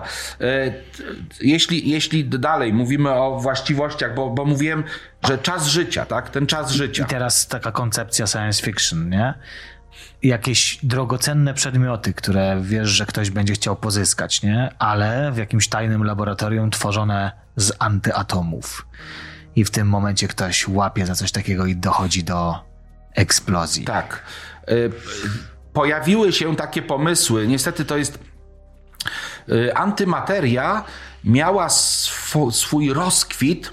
Jeśli dalej mówimy o właściwościach, bo mówiłem, że czas życia, tak? Ten czas życia. I teraz taka koncepcja science fiction, nie? Jakieś drogocenne przedmioty, które wiesz, że ktoś będzie chciał pozyskać, nie? Ale w jakimś tajnym laboratorium tworzone z antyatomów. I w tym momencie ktoś łapie za coś takiego i dochodzi do eksplozji. Tak. Pojawiły się takie pomysły. Niestety to jest... Antymateria miała swój rozkwit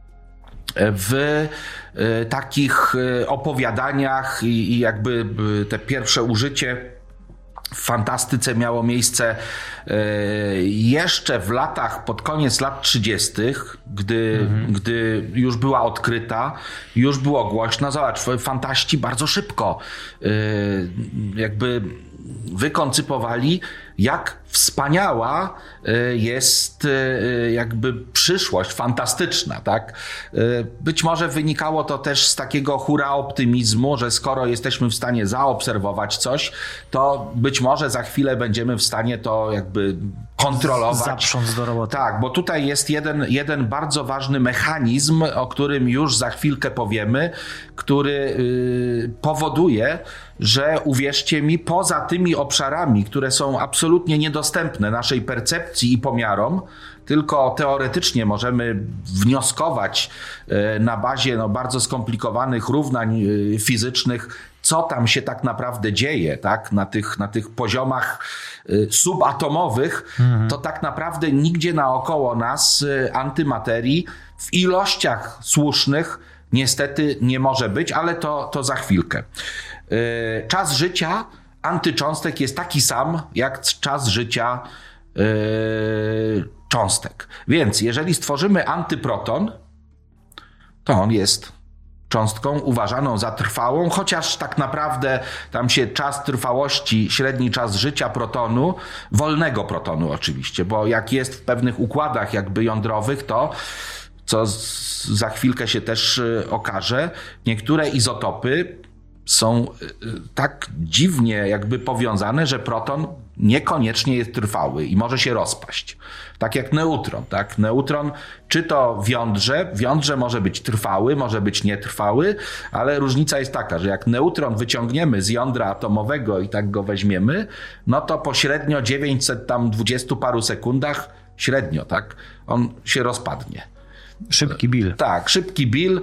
w takich opowiadaniach i jakby te pierwsze użycie w fantastyce miało miejsce jeszcze w latach, pod koniec lat 30., gdy już była odkryta, już było głośno. Zobacz, fantaści bardzo szybko jakby wykoncypowali, jak wspaniała jest jakby przyszłość fantastyczna, tak? Być może wynikało to też z takiego hura optymizmu, że skoro jesteśmy w stanie zaobserwować coś, to być może za chwilę będziemy w stanie to jakby kontrolować. Zaprząc do roboty. Tak, bo tutaj jest jeden bardzo ważny mechanizm, o którym już za chwilkę powiemy, który powoduje, że uwierzcie mi, poza tymi obszarami, które są absolutnie niedostępne naszej percepcji i pomiarom, tylko teoretycznie możemy wnioskować na bazie bardzo skomplikowanych równań fizycznych, co tam się tak naprawdę dzieje, tak? Na tych poziomach subatomowych, to tak naprawdę nigdzie naokoło nas antymaterii w ilościach słusznych niestety nie może być, ale to za chwilkę. Czas życia antycząstek jest taki sam jak czas życia cząstek. Więc jeżeli stworzymy antyproton, to on jest cząstką uważaną za trwałą, chociaż tak naprawdę tam się czas trwałości, średni czas życia protonu, wolnego protonu oczywiście, bo jak jest w pewnych układach jakby jądrowych, to co za chwilkę się też okaże, niektóre izotopy są tak dziwnie jakby powiązane, że proton niekoniecznie jest trwały i może się rozpaść. Tak jak neutron, tak? Neutron, czy to w jądrze może być trwały, może być nietrwały, ale różnica jest taka, że jak neutron wyciągniemy z jądra atomowego i tak go weźmiemy, no to pośrednio 920 paru sekundach, średnio, tak? On się rozpadnie. Szybki Bill. Tak, szybki Bill,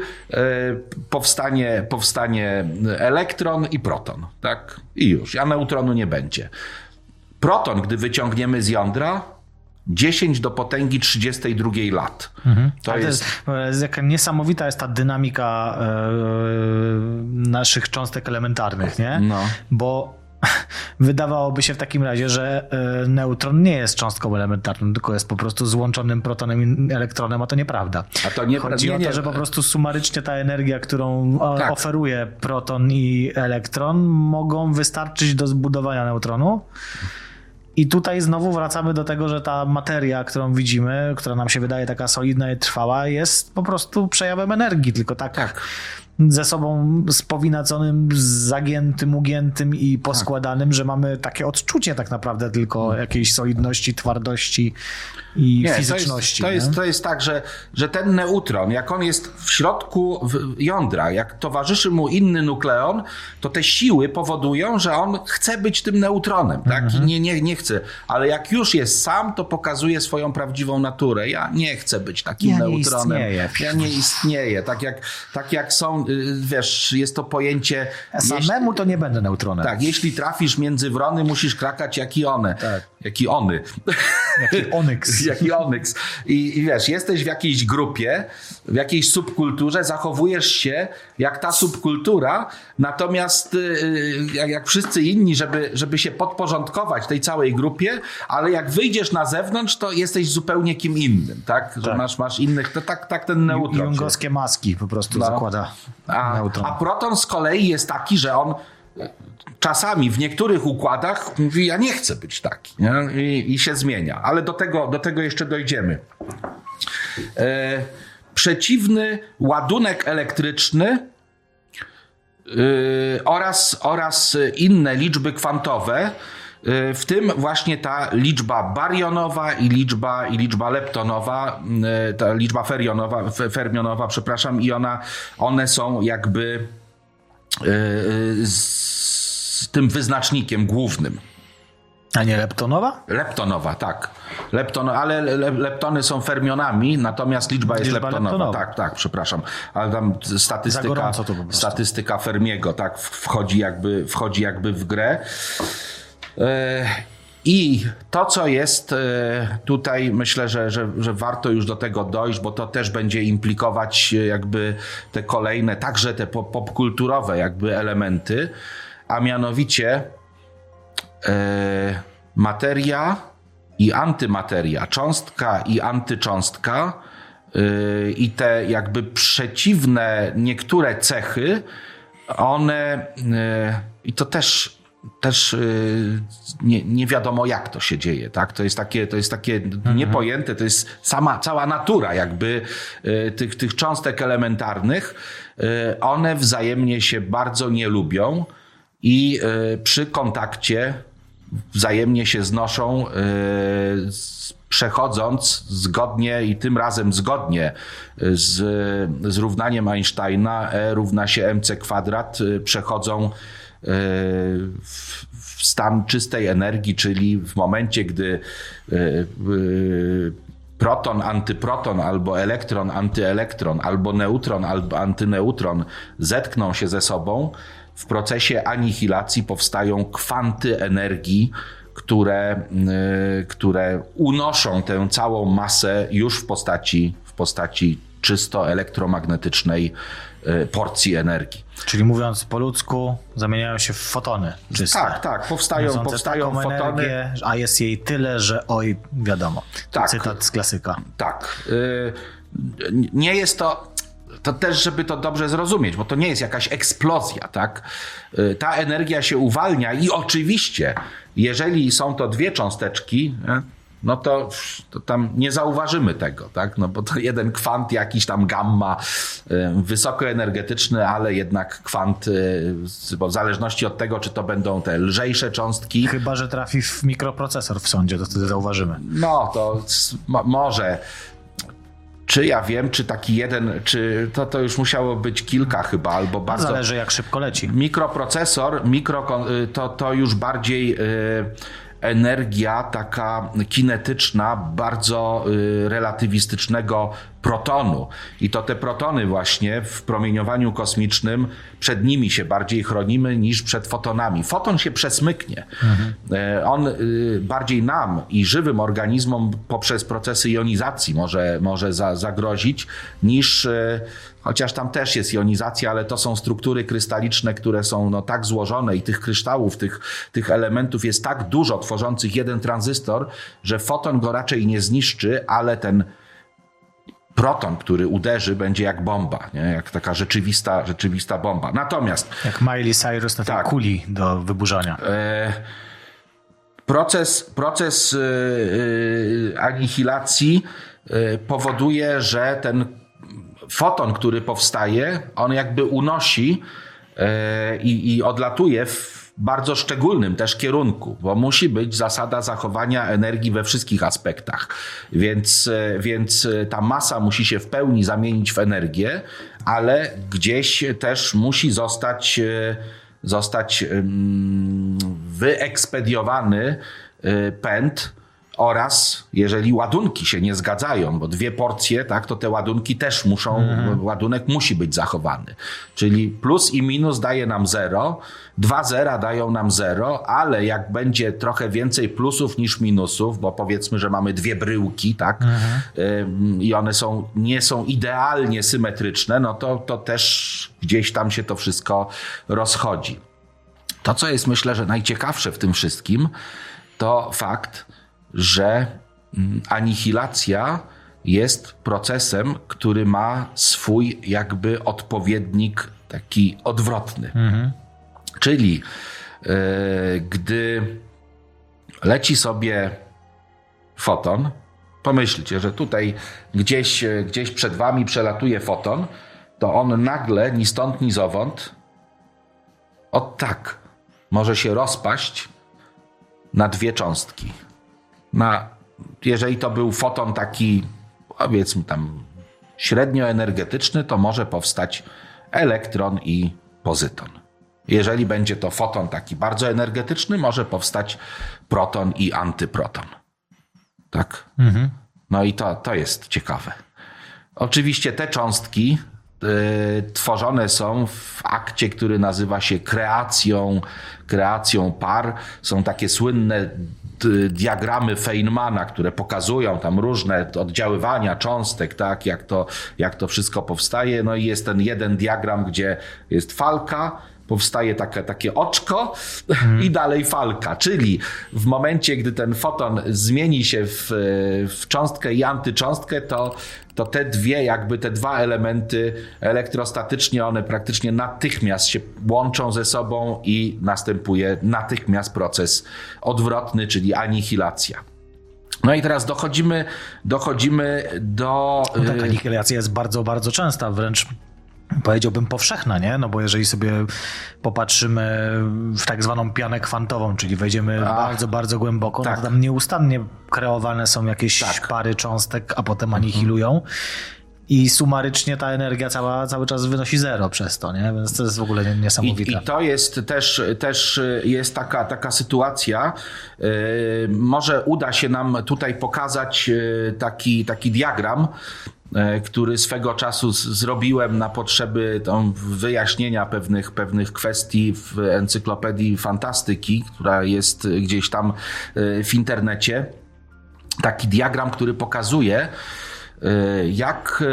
powstanie elektron i proton, tak? I już, a neutronu nie będzie. Proton, gdy wyciągniemy z jądra, 10 do potęgi 32 lat. To jest jaka niesamowita jest ta dynamika naszych cząstek elementarnych, nie? No. Bo wydawałoby się w takim razie, że neutron nie jest cząstką elementarną, tylko jest po prostu złączonym protonem i elektronem, a to nieprawda. Chodzi o to, że po prostu sumarycznie ta energia, którą oferuje proton i elektron, mogą wystarczyć do zbudowania neutronu. I tutaj znowu wracamy do tego, że ta materia, którą widzimy, która nam się wydaje taka solidna i trwała, jest po prostu przejawem energii, tylko tak. Ze sobą spowinaconym, zagiętym, ugiętym i poskładanym, że mamy takie odczucie tak naprawdę tylko jakiejś solidności, twardości i fizyczności. To jest tak, że ten neutron, jak on jest w środku jądra, jak towarzyszy mu inny nukleon, to te siły powodują, że on chce być tym neutronem, tak? I nie chce. Ale jak już jest sam, to pokazuje swoją prawdziwą naturę. Ja nie chcę być takim neutronem. Ja nie istnieję. Tak jak są, wiesz, jest to pojęcie... Samemu to nie będę neutronem. Tak, jeśli trafisz między wrony, musisz krakać jak i one. Tak. Jak i ony. Jaki onyks. Jaki onyks. I wiesz, jesteś w jakiejś grupie, w jakiejś subkulturze, zachowujesz się jak ta subkultura, natomiast jak wszyscy inni, żeby się podporządkować tej całej grupie, ale jak wyjdziesz na zewnątrz, to jesteś zupełnie kim innym, tak? Że masz innych, to tak ten neutron. Jungowskie maski po prostu zakłada neutron. A proton z kolei jest taki, że on czasami w niektórych układach mówi, ja nie chcę być taki, nie? I się zmienia. Ale do tego jeszcze dojdziemy. Przeciwny ładunek elektryczny oraz inne liczby kwantowe, w tym właśnie ta liczba barionowa i liczba leptonowa, ta liczba fermionowa, przepraszam, i one są jakby z tym wyznacznikiem głównym. A nie leptonowa? Leptonowa, tak. Ale leptony są fermionami, natomiast liczba jest leptonowa. Tak, przepraszam. Ale tam statystyka Fermiego, tak, wchodzi jakby w grę. I to, co jest tutaj, myślę, że warto już do tego dojść, bo to też będzie implikować jakby te kolejne, także te popkulturowe jakby elementy, a mianowicie materia i antymateria, cząstka i antycząstka i te jakby przeciwne niektóre cechy, one i to też nie wiadomo, jak to się dzieje, tak? To jest takie niepojęte, to jest cała natura jakby tych cząstek elementarnych. One wzajemnie się bardzo nie lubią i przy kontakcie wzajemnie się znoszą, przechodząc zgodnie i tym razem zgodnie z równaniem Einsteina, E równa się mc kwadrat, przechodzą w stan czystej energii, czyli w momencie, gdy proton, antyproton, albo elektron, antyelektron, albo neutron, albo antyneutron zetkną się ze sobą, w procesie anihilacji powstają kwanty energii, które unoszą tę całą masę już w postaci czysto elektromagnetycznej porcji energii. Czyli mówiąc po ludzku, zamieniają się w fotony czyste. Tak, powstają fotony. Energię, a jest jej tyle, że oj, wiadomo. Tak. Cytat z klasyka. Tak. Nie jest to też, żeby to dobrze zrozumieć, bo to nie jest jakaś eksplozja, tak? Ta energia się uwalnia i oczywiście, jeżeli są to dwie cząsteczki, no to tam nie zauważymy tego, tak? No bo to jeden kwant jakiś tam gamma, wysokoenergetyczny, ale jednak kwant, bo w zależności od tego, czy to będą te lżejsze cząstki. Chyba że trafi w mikroprocesor w sądzie, to wtedy zauważymy. No to może. Czy ja wiem, czy taki jeden, czy to już musiało być kilka chyba, albo bardzo... Zależy jak szybko leci. Mikroprocesor, to już bardziej energia taka kinetyczna, bardzo relatywistycznego protonu. I to te protony właśnie w promieniowaniu kosmicznym, przed nimi się bardziej chronimy niż przed fotonami. Foton się przesmyknie. On bardziej nam i żywym organizmom poprzez procesy jonizacji może zagrozić niż... Chociaż tam też jest jonizacja, ale to są struktury krystaliczne, które są tak złożone i tych kryształów, tych elementów jest tak dużo tworzących jeden tranzystor, że foton go raczej nie zniszczy, ale ten proton, który uderzy, będzie jak bomba, nie? Jak taka rzeczywista bomba. Natomiast... Jak Miley Cyrus na tej kuli do wyburzania. Proces anihilacji powoduje, że ten foton, który powstaje, on jakby unosi i odlatuje w bardzo szczególnym też kierunku, bo musi być zasada zachowania energii we wszystkich aspektach. Więc ta masa musi się w pełni zamienić w energię, ale gdzieś też musi zostać wyekspediowany pęd. Oraz jeżeli ładunki się nie zgadzają, bo 2 porcje, tak, to te ładunki też ładunek musi być zachowany. Czyli plus i minus daje nam 0, 2 zera dają nam 0, ale jak będzie trochę więcej plusów niż minusów, bo powiedzmy, że mamy 2 bryłki, tak, i one nie są idealnie symetryczne, no to też gdzieś tam się to wszystko rozchodzi. To, co jest myślę, że najciekawsze w tym wszystkim, to fakt, że anihilacja jest procesem, który ma swój jakby odpowiednik taki odwrotny. Czyli gdy leci sobie foton, pomyślcie, że tutaj gdzieś przed wami przelatuje foton, to on nagle ni stąd, ni zowąd może się rozpaść na 2 cząstki. Jeżeli to był foton taki, powiedzmy tam średnioenergetyczny, to może powstać elektron i pozyton. Jeżeli będzie to foton taki bardzo energetyczny, może powstać proton i antyproton. Tak? No i to jest ciekawe. Oczywiście te cząstki tworzone są w akcie, który nazywa się kreacją par. Są takie słynne diagramy Feynmana, które pokazują tam różne oddziaływania cząstek, tak, jak to wszystko powstaje. No i jest ten jeden diagram, gdzie jest falka, powstaje takie oczko i dalej falka. Czyli w momencie, gdy ten foton zmieni się w cząstkę i antycząstkę, to te 2 elementy elektrostatycznie one praktycznie natychmiast się łączą ze sobą i następuje natychmiast proces odwrotny, czyli anihilacja. No i teraz dochodzimy do... No tak, anihilacja jest bardzo, bardzo częsta, wręcz powiedziałbym powszechna, nie? No bo jeżeli sobie popatrzymy w tak zwaną pianę kwantową, czyli wejdziemy bardzo, bardzo głęboko, no to tam nieustannie kreowane są jakieś pary cząstek, a potem anihilują. I sumarycznie ta energia cały czas wynosi 0 przez to, nie? Więc to jest w ogóle niesamowite. I to jest też jest taka sytuacja. Może uda się nam tutaj pokazać taki diagram, który swego czasu zrobiłem na potrzeby wyjaśnienia pewnych kwestii w encyklopedii fantastyki, która jest gdzieś tam w internecie. Taki diagram, który pokazuje, jak...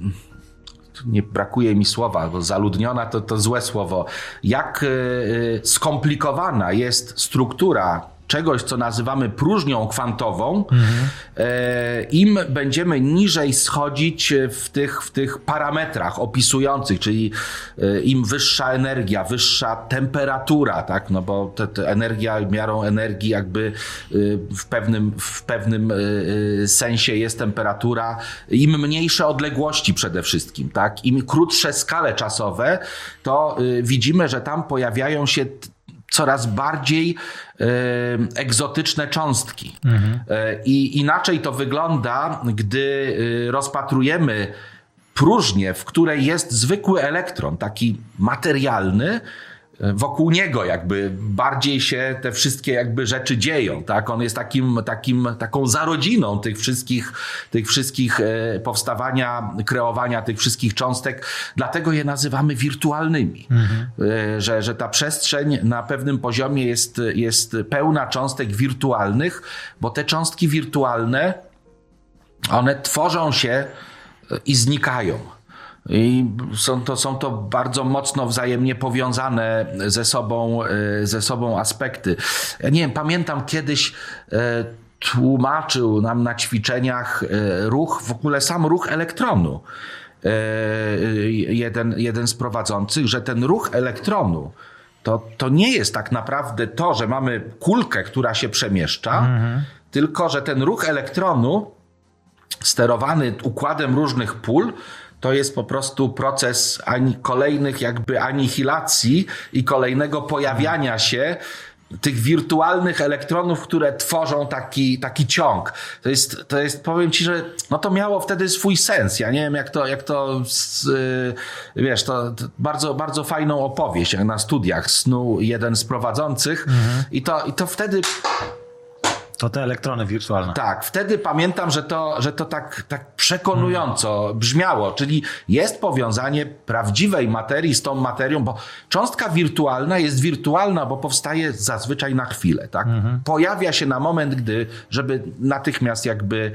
Nie brakuje mi słowa, bo zaludniona to złe słowo. Jak skomplikowana jest struktura czegoś, co nazywamy próżnią kwantową, im będziemy niżej schodzić w tych parametrach opisujących, czyli im wyższa energia, wyższa temperatura, tak? No bo energia, miarą energii jakby w pewnym sensie jest temperatura, im mniejsze odległości przede wszystkim, tak? Im krótsze skale czasowe, to widzimy, że tam pojawiają się coraz bardziej egzotyczne cząstki. I inaczej to wygląda, gdy rozpatrujemy próżnię, w której jest zwykły elektron, taki materialny, wokół niego jakby bardziej się te wszystkie jakby rzeczy dzieją, tak? On jest taką zarodziną tych wszystkich powstawania, kreowania tych wszystkich cząstek, dlatego je nazywamy wirtualnymi. Że ta przestrzeń na pewnym poziomie jest pełna cząstek wirtualnych, bo te cząstki wirtualne, one tworzą się i znikają. I są to bardzo mocno wzajemnie powiązane ze sobą aspekty. Ja nie wiem, pamiętam kiedyś tłumaczył nam na ćwiczeniach w ogóle sam ruch elektronu. Jeden z prowadzących, że ten ruch elektronu to nie jest tak naprawdę to, że mamy kulkę, która się przemieszcza, tylko że ten ruch elektronu sterowany układem różnych pól to jest po prostu proces kolejnych jakby anihilacji i kolejnego pojawiania się tych wirtualnych elektronów, które tworzą taki ciąg. To jest, powiem ci, że no to miało wtedy swój sens. Ja nie wiem, wiesz, to bardzo, bardzo fajną opowieść, jak na studiach snuł jeden z prowadzących i to wtedy... To te elektrony wirtualne. Tak, wtedy pamiętam, że to tak przekonująco brzmiało, czyli jest powiązanie prawdziwej materii z tą materią, bo cząstka wirtualna jest wirtualna, bo powstaje zazwyczaj na chwilę, tak? Pojawia się na moment, żeby natychmiast jakby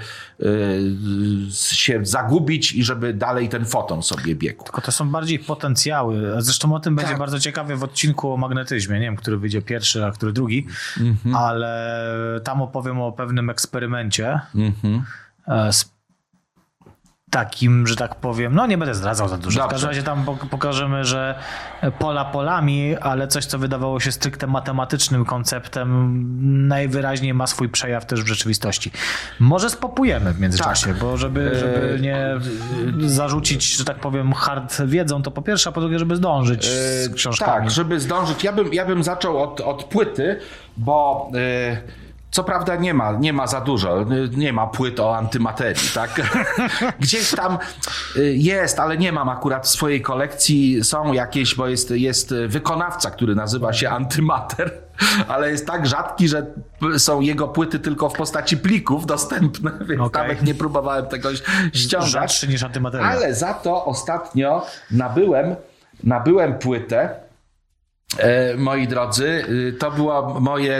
się zagubić i żeby dalej ten foton sobie biegł. Tylko to są bardziej potencjały. Zresztą o tym będzie bardzo ciekawie w odcinku o magnetyzmie. Nie wiem, który wyjdzie pierwszy, a który drugi, ale tam opowiem o pewnym eksperymencie z takim, że tak powiem, no nie będę zdradzał za dużo. Dobrze. W każdym razie tam pokażemy, że pola polami, ale coś, co wydawało się stricte matematycznym konceptem, najwyraźniej ma swój przejaw też w rzeczywistości. Może spopujemy w międzyczasie, bo żeby nie zarzucić, że tak powiem, hard wiedzą, to po pierwsze, a po drugie, żeby zdążyć z książkami. Tak, żeby zdążyć. Ja bym zaczął od płyty, bo... Co prawda nie ma za dużo, nie ma płyt o antymaterii, tak? Gdzieś tam jest, ale nie mam akurat w swojej kolekcji. Są jakieś, bo jest wykonawca, który nazywa się Antymater, ale jest tak rzadki, że są jego płyty tylko w postaci plików dostępne, więc nawet nie próbowałem tego ściągać. Rzadszy niż Antymateria. Ale za to ostatnio nabyłem płytę. Moi drodzy, to było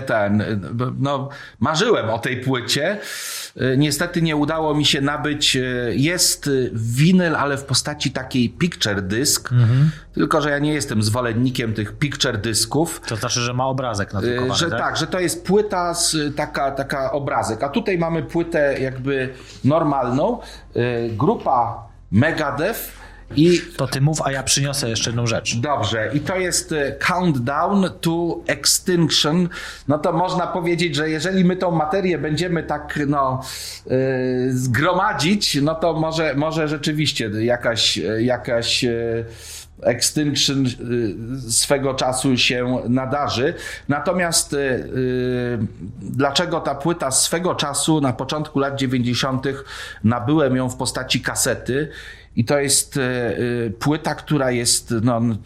marzyłem o tej płycie. Niestety nie udało mi się nabyć. Jest winyl, ale w postaci takiej picture disc. Tylko że ja nie jestem zwolennikiem tych picture disków. To znaczy, że ma obrazek nadrukowany, że tak, że to jest płyta taka obrazek. A tutaj mamy płytę jakby normalną. Grupa Megadeth. To ty mów, a ja przyniosę jeszcze jedną rzecz. Dobrze. I to jest Countdown to Extinction. No to można powiedzieć, że jeżeli my tą materię będziemy tak zgromadzić, no to może rzeczywiście jakaś Extinction swego czasu się nadarzy. Natomiast dlaczego ta płyta swego czasu na początku lat 90. nabyłem ją w postaci kasety i to jest płyta, która jest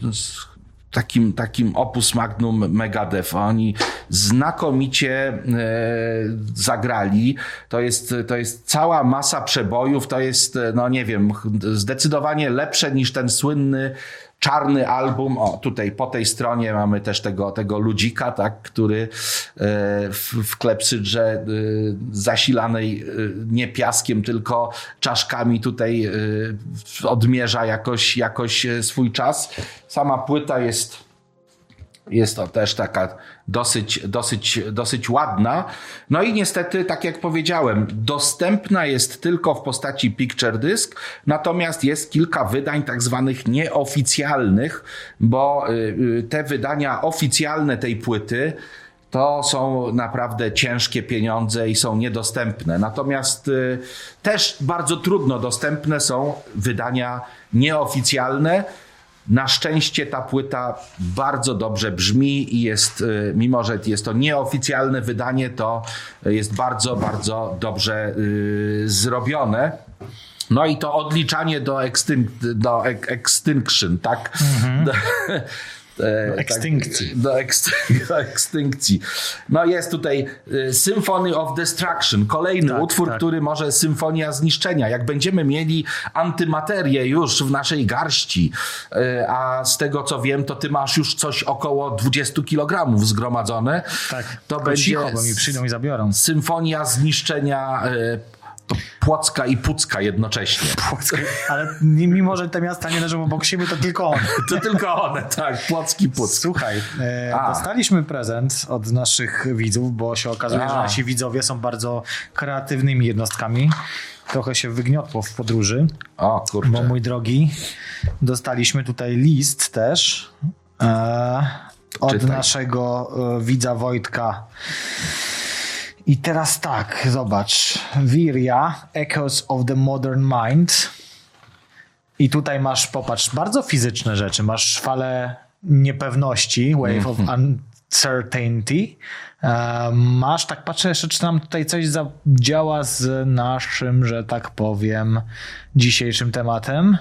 takim opus magnum Megadeth. Oni znakomicie zagrali. To jest cała masa przebojów. To jest, nie wiem, zdecydowanie lepsze niż ten słynny czarny album. O, tutaj po tej stronie mamy też tego ludzika, tak, który w klepsydrze zasilanej nie piaskiem, tylko czaszkami tutaj odmierza jakoś swój czas. Sama płyta jest Jest to też taka dosyć ładna. No i niestety, tak jak powiedziałem, dostępna jest tylko w postaci Picture Disc, natomiast jest kilka wydań tak zwanych nieoficjalnych, bo te wydania oficjalne tej płyty to są naprawdę ciężkie pieniądze i są niedostępne. Natomiast też bardzo trudno dostępne są wydania nieoficjalne. Na szczęście ta płyta bardzo dobrze brzmi i jest, mimo że jest to nieoficjalne wydanie, to jest bardzo, bardzo dobrze zrobione. No i to odliczanie do Extinction, tak? Ekstynkcji. Do ekstynkcji. No jest tutaj Symphony of Destruction, kolejny utwór, który może symfonia zniszczenia. Jak będziemy mieli antymaterię już w naszej garści, a z tego co wiem, to ty masz już coś około 20 kg zgromadzone. Tak, to będzie cicho, bo mi przyjdą i zabiorą. Symfonia zniszczenia Płocka i Pucka jednocześnie. Ale mimo, że te miasta nie leżą obok siebie, to tylko one. To tylko one, tak. Płock i Puck. Słuchaj, dostaliśmy prezent od naszych widzów, bo się okazuje, że nasi widzowie są bardzo kreatywnymi jednostkami. Trochę się wygniotło w podróży. O, kurczę. Bo mój drogi, dostaliśmy tutaj list też od naszego widza Wojtka. I teraz tak, zobacz. Viria, Echoes of the Modern Mind. I tutaj masz, popatrz, bardzo fizyczne rzeczy. Masz falę niepewności, Wave of Uncertainty. Masz, tak patrzę jeszcze, czy nam tutaj coś zadziała z naszym, że tak powiem, dzisiejszym tematem.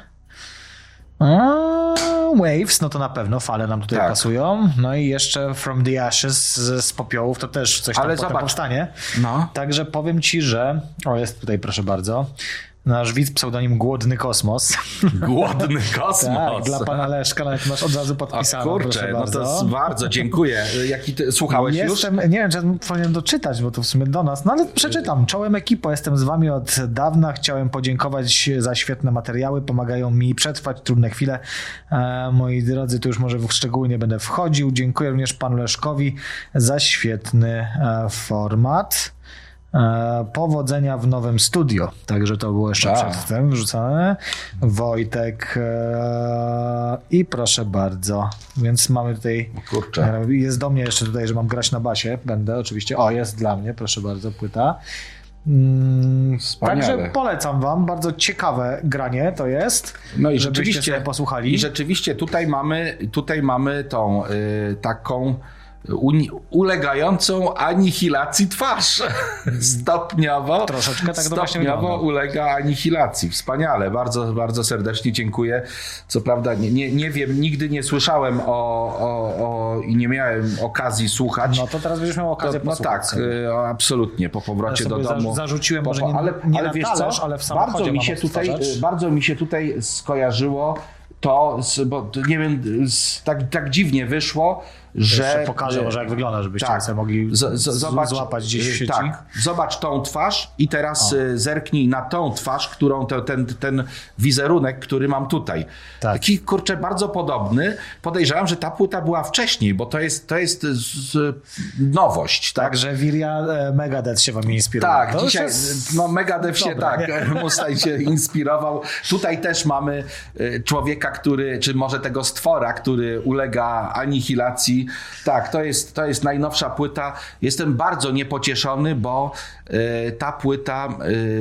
Waves, no to na pewno fale nam tutaj pasują. No i jeszcze From the Ashes z popiołów, to też coś tam potem powstanie. No. Także powiem ci, że... O, jest tutaj, proszę bardzo. Nasz widz, pseudonim Głodny Kosmos. Głodny Kosmos. Tak, dla pana Leszka, nawet masz od razu podpisane. Kurczę, no to bardzo dziękuję. Jaki ty słuchałeś już? Nie wiem, czy powinienem doczytać, bo to w sumie do nas, no ale przeczytam. Czołem ekipo, jestem z wami od dawna. Chciałem podziękować za świetne materiały, pomagają mi przetrwać trudne chwile. Moi drodzy, tu już może w szczegóły nie będę wchodził. Dziękuję również panu Leszkowi za świetny format. Powodzenia w nowym studio. Także to było jeszcze przedtem wrzucane. Wojtek i proszę bardzo. Więc mamy tutaj... Kurczę. Jest do mnie jeszcze tutaj, że mam grać na basie. Będę oczywiście. O, jest dla mnie. Proszę bardzo, płyta. Także polecam wam. Bardzo ciekawe granie to jest. No i żebyście rzeczywiście sobie posłuchali. I rzeczywiście tutaj mamy tą taką ulegającą anihilacji twarz. Stopniowo. Troszeczkę tak stopniowo ulega anihilacji. Wspaniale. Bardzo, bardzo serdecznie dziękuję. Co prawda nie wiem, nigdy nie słyszałem i nie miałem okazji słuchać. No to teraz będziesz miał okazję posłuchać. No tak, absolutnie. Po powrocie do domu. Zarzuciłem, może nie na talerz, ale w samochodzie bardzo mi się tutaj skojarzyło to, bo nie wiem, tak dziwnie wyszło, że... Jeszcze pokażę może jak wygląda, żebyście sobie mogli złapać gdzieś w sieci. Tak, zobacz tą twarz i teraz zerknij na tą twarz, którą ten wizerunek, który mam tutaj. Tak. Taki, kurczę, bardzo podobny. Podejrzewam, że ta płyta była wcześniej, bo to jest nowość. Tak? Także Viria Megadeth się wam inspirował. Tak, to dzisiaj Megadeth się Mustaine się inspirował. Tutaj też mamy człowieka, czy może tego stwora, który ulega anihilacji. Tak, to jest najnowsza płyta. Jestem bardzo niepocieszony, bo ta płyta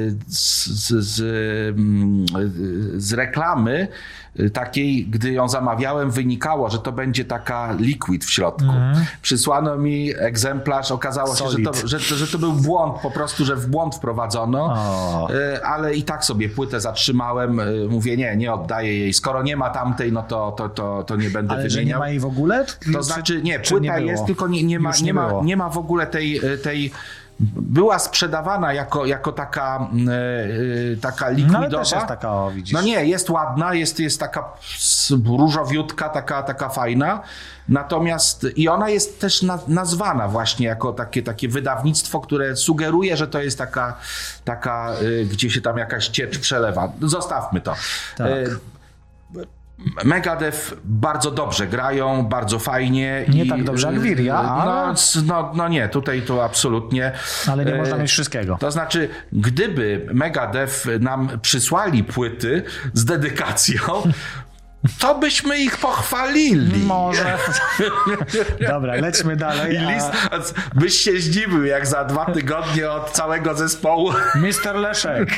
z reklamy takiej, gdy ją zamawiałem, wynikało, że to będzie taka liquid w środku. Przysłano mi egzemplarz, okazało się, że to był błąd, po prostu, że w błąd wprowadzono, ale i tak sobie płytę zatrzymałem. Mówię, nie oddaję jej. Skoro nie ma tamtej, no to nie będę wymieniał. Ale nie ma jej w ogóle? To znaczy, nie, płyta jest, tylko nie ma w ogóle tej była sprzedawana jako taka likwidowa. No ale też jest taka, widzisz. No nie, jest ładna, jest taka różowiutka, taka fajna. Natomiast i ona jest też nazwana właśnie jako takie wydawnictwo, które sugeruje, że to jest taka gdzie się tam jakaś ciecz przelewa. Zostawmy to. Tak. Megadeth bardzo dobrze grają, bardzo fajnie. Nie tak dobrze jak Viria, ale... No nie, tutaj to absolutnie. Ale nie można mieć wszystkiego. To znaczy, gdyby Megadeth nam przysłali płyty z dedykacją, to byśmy ich pochwalili. Może. Dobra, lećmy dalej. Byś się zdziwił, jak za 2 tygodnie od całego zespołu. Mister Leszek.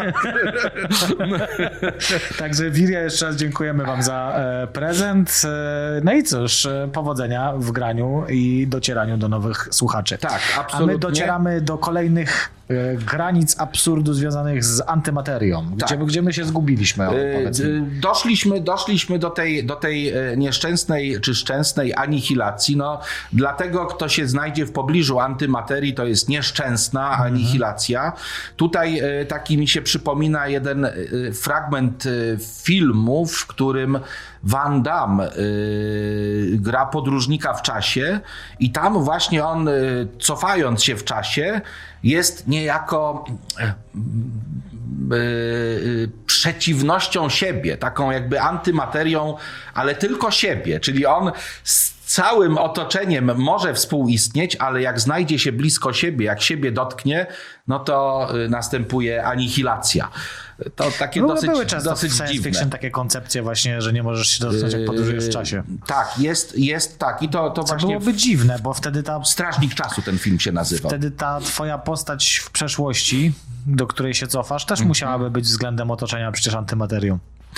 Także Viria, jeszcze raz dziękujemy wam za prezent. No i cóż, powodzenia w graniu i docieraniu do nowych słuchaczy. Tak, absolutnie. A my docieramy do kolejnych granic absurdu związanych z antymaterią. Gdzie my się zgubiliśmy? Doszliśmy do tej nieszczęsnej czy szczęsnej anihilacji. No, dlatego kto się znajdzie w pobliżu antymaterii, to jest nieszczęsna anihilacja. Tutaj taki mi się przypomina jeden fragment filmu, w którym Van Damme gra podróżnika w czasie i tam właśnie on, cofając się w czasie, jest niejako przeciwnością siebie, taką jakby antymaterią, ale tylko siebie, czyli on z całym otoczeniem może współistnieć, ale jak znajdzie się blisko siebie, jak siebie dotknie, no to następuje anihilacja. To takie były często dosyć w science dziwne. fiction takie koncepcje właśnie, że nie możesz się dotknąć, jak podróżujesz w czasie. Tak, jest tak i to właśnie... byłoby dziwne, bo wtedy Strażnik czasu ten film się nazywał. Wtedy ta twoja postać w przeszłości, do której się cofasz, też musiałaby być względem otoczenia przecież antymaterią.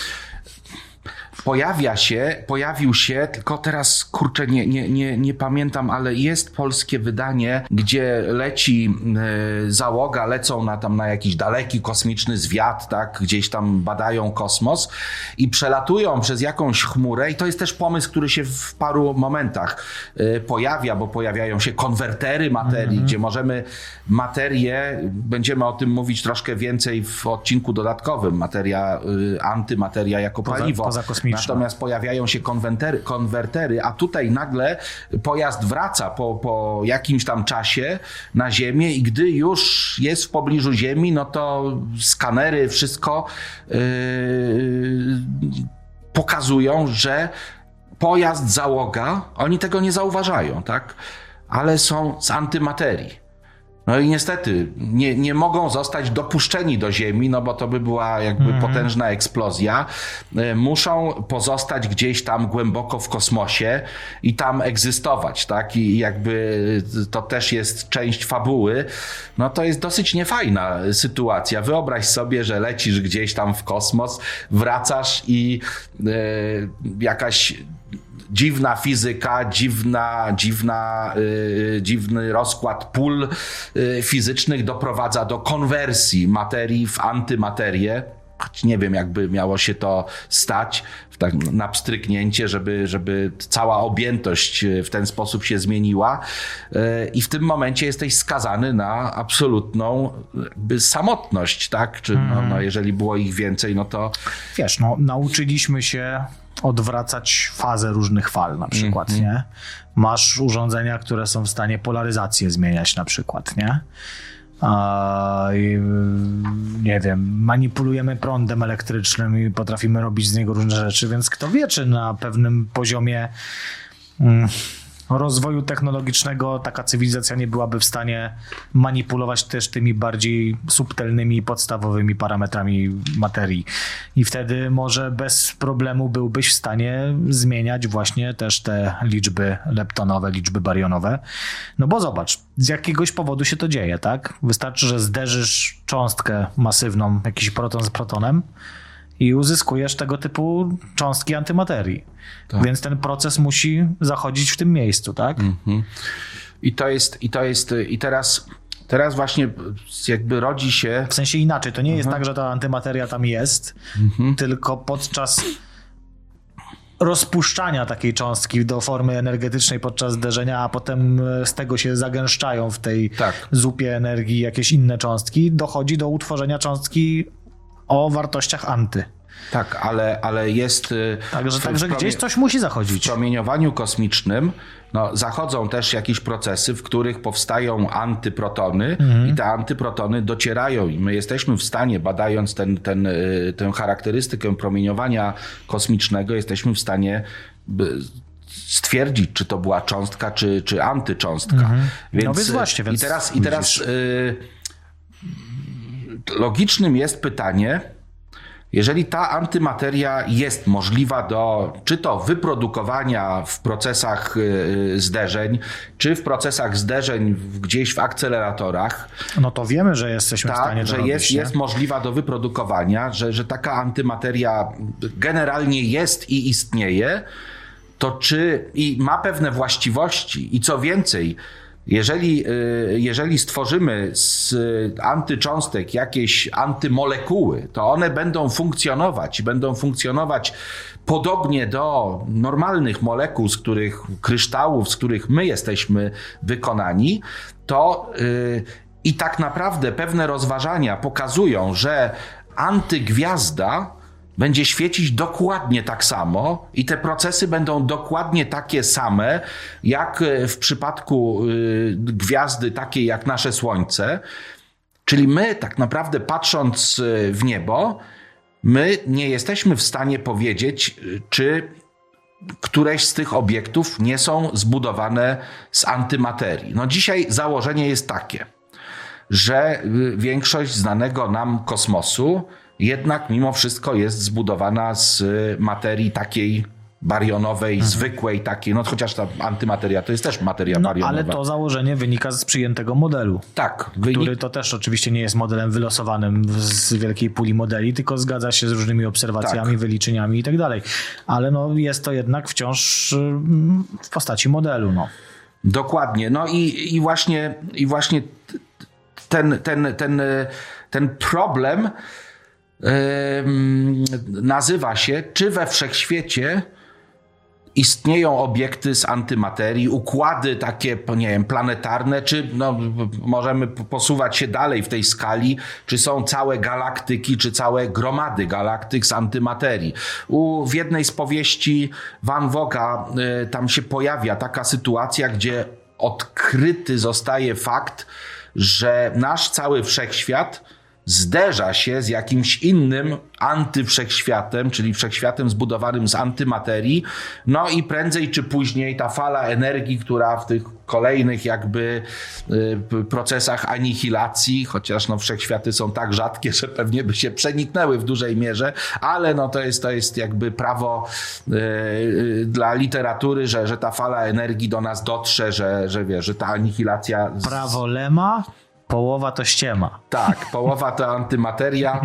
Pojawił się, tylko teraz, kurczę, nie pamiętam, ale jest polskie wydanie, gdzie leci załoga, lecą na jakiś daleki kosmiczny zwiat, tak, gdzieś tam badają kosmos i przelatują przez jakąś chmurę i to jest też pomysł, który się w paru momentach pojawia, bo pojawiają się konwertery materii, gdzie możemy materię, będziemy o tym mówić troszkę więcej w odcinku dodatkowym, antymateria jako paliwo. Natomiast pojawiają się konwertery, a tutaj nagle pojazd wraca po jakimś tam czasie na Ziemię i gdy już jest w pobliżu Ziemi, no to skanery, wszystko pokazują, że pojazd, załoga, oni tego nie zauważają, tak? Ale są z antymaterii. No i niestety nie mogą zostać dopuszczeni do Ziemi, no bo to by była jakby potężna eksplozja. Muszą pozostać gdzieś tam głęboko w kosmosie i tam egzystować, tak? I jakby to też jest część fabuły. No to jest dosyć niefajna sytuacja. Wyobraź sobie, że lecisz gdzieś tam w kosmos, wracasz i jakaś dziwna fizyka, dziwny rozkład pól fizycznych doprowadza do konwersji materii w antymaterię. Choć nie wiem, jakby miało się to stać tak na pstryknięcie, żeby cała objętość w ten sposób się zmieniła. I w tym momencie jesteś skazany na absolutną jakby samotność, tak? Czy jeżeli było ich więcej, no to... Wiesz, nauczyliśmy się odwracać fazę różnych fal na przykład, nie? Masz urządzenia, które są w stanie polaryzację zmieniać na przykład, nie? Nie wiem, manipulujemy prądem elektrycznym i potrafimy robić z niego różne rzeczy, więc kto wie, czy na pewnym poziomie rozwoju technologicznego taka cywilizacja nie byłaby w stanie manipulować też tymi bardziej subtelnymi, podstawowymi parametrami materii. I wtedy może bez problemu byłbyś w stanie zmieniać właśnie też te liczby leptonowe, liczby barionowe. No bo zobacz, z jakiegoś powodu się to dzieje, tak? Wystarczy, że zderzysz cząstkę masywną, jakiś proton z protonem i uzyskujesz tego typu cząstki antymaterii. Tak. Więc ten proces musi zachodzić w tym miejscu, tak? I teraz właśnie jakby rodzi się... W sensie inaczej, to nie jest tak, że ta antymateria tam jest, tylko podczas rozpuszczania takiej cząstki do formy energetycznej podczas zderzenia, a potem z tego się zagęszczają w tej zupie energii jakieś inne cząstki, dochodzi do utworzenia cząstki o wartościach anty. Tak, ale jest... Także gdzieś coś musi zachodzić. W promieniowaniu kosmicznym zachodzą też jakieś procesy, w których powstają antyprotony i te antyprotony docierają i my jesteśmy w stanie, badając tę charakterystykę promieniowania kosmicznego, jesteśmy w stanie stwierdzić, czy to była cząstka, czy antycząstka. Więc właśnie. I teraz logicznym jest pytanie, jeżeli ta antymateria jest możliwa do czy to wyprodukowania w procesach zderzeń, czy w procesach zderzeń gdzieś w akceleratorach. No to wiemy, że jesteśmy w stanie to robić, jest możliwa do wyprodukowania, że taka antymateria generalnie jest i istnieje, to i ma pewne właściwości i co więcej, jeżeli stworzymy z antycząstek jakieś antymolekuły, to one będą funkcjonować podobnie do normalnych molekuł, kryształów, z których my jesteśmy wykonani, to i tak naprawdę pewne rozważania pokazują, że antygwiazda będzie świecić dokładnie tak samo i te procesy będą dokładnie takie same, jak w przypadku gwiazdy takiej jak nasze Słońce. Czyli my tak naprawdę patrząc w niebo, my nie jesteśmy w stanie powiedzieć, czy któreś z tych obiektów nie są zbudowane z antymaterii. Dzisiaj założenie jest takie, że większość znanego nam kosmosu jednak mimo wszystko jest zbudowana z materii takiej barionowej, zwykłej takiej, chociaż ta antymateria to jest też materia barionowa. Ale to założenie wynika z przyjętego modelu. Tak. Który to też oczywiście nie jest modelem wylosowanym z wielkiej puli modeli, tylko zgadza się z różnymi obserwacjami, wyliczeniami i tak dalej. Ale jest to jednak wciąż w postaci modelu. Dokładnie. I właśnie ten problem nazywa się, czy we wszechświecie istnieją obiekty z antymaterii, układy takie, planetarne, czy możemy posuwać się dalej w tej skali, czy są całe galaktyki, czy całe gromady galaktyk z antymaterii. W jednej z powieści Van Vogha tam się pojawia taka sytuacja, gdzie odkryty zostaje fakt, że nasz cały wszechświat zderza się z jakimś innym antywszechświatem, czyli wszechświatem zbudowanym z antymaterii, i prędzej czy później ta fala energii, która w tych kolejnych jakby procesach anihilacji, chociaż wszechświaty są tak rzadkie, że pewnie by się przeniknęły w dużej mierze, ale to jest jakby prawo dla literatury, że ta fala energii do nas dotrze, że ta anihilacja... Prawo Lema, połowa to ściema. Tak, połowa to antymateria.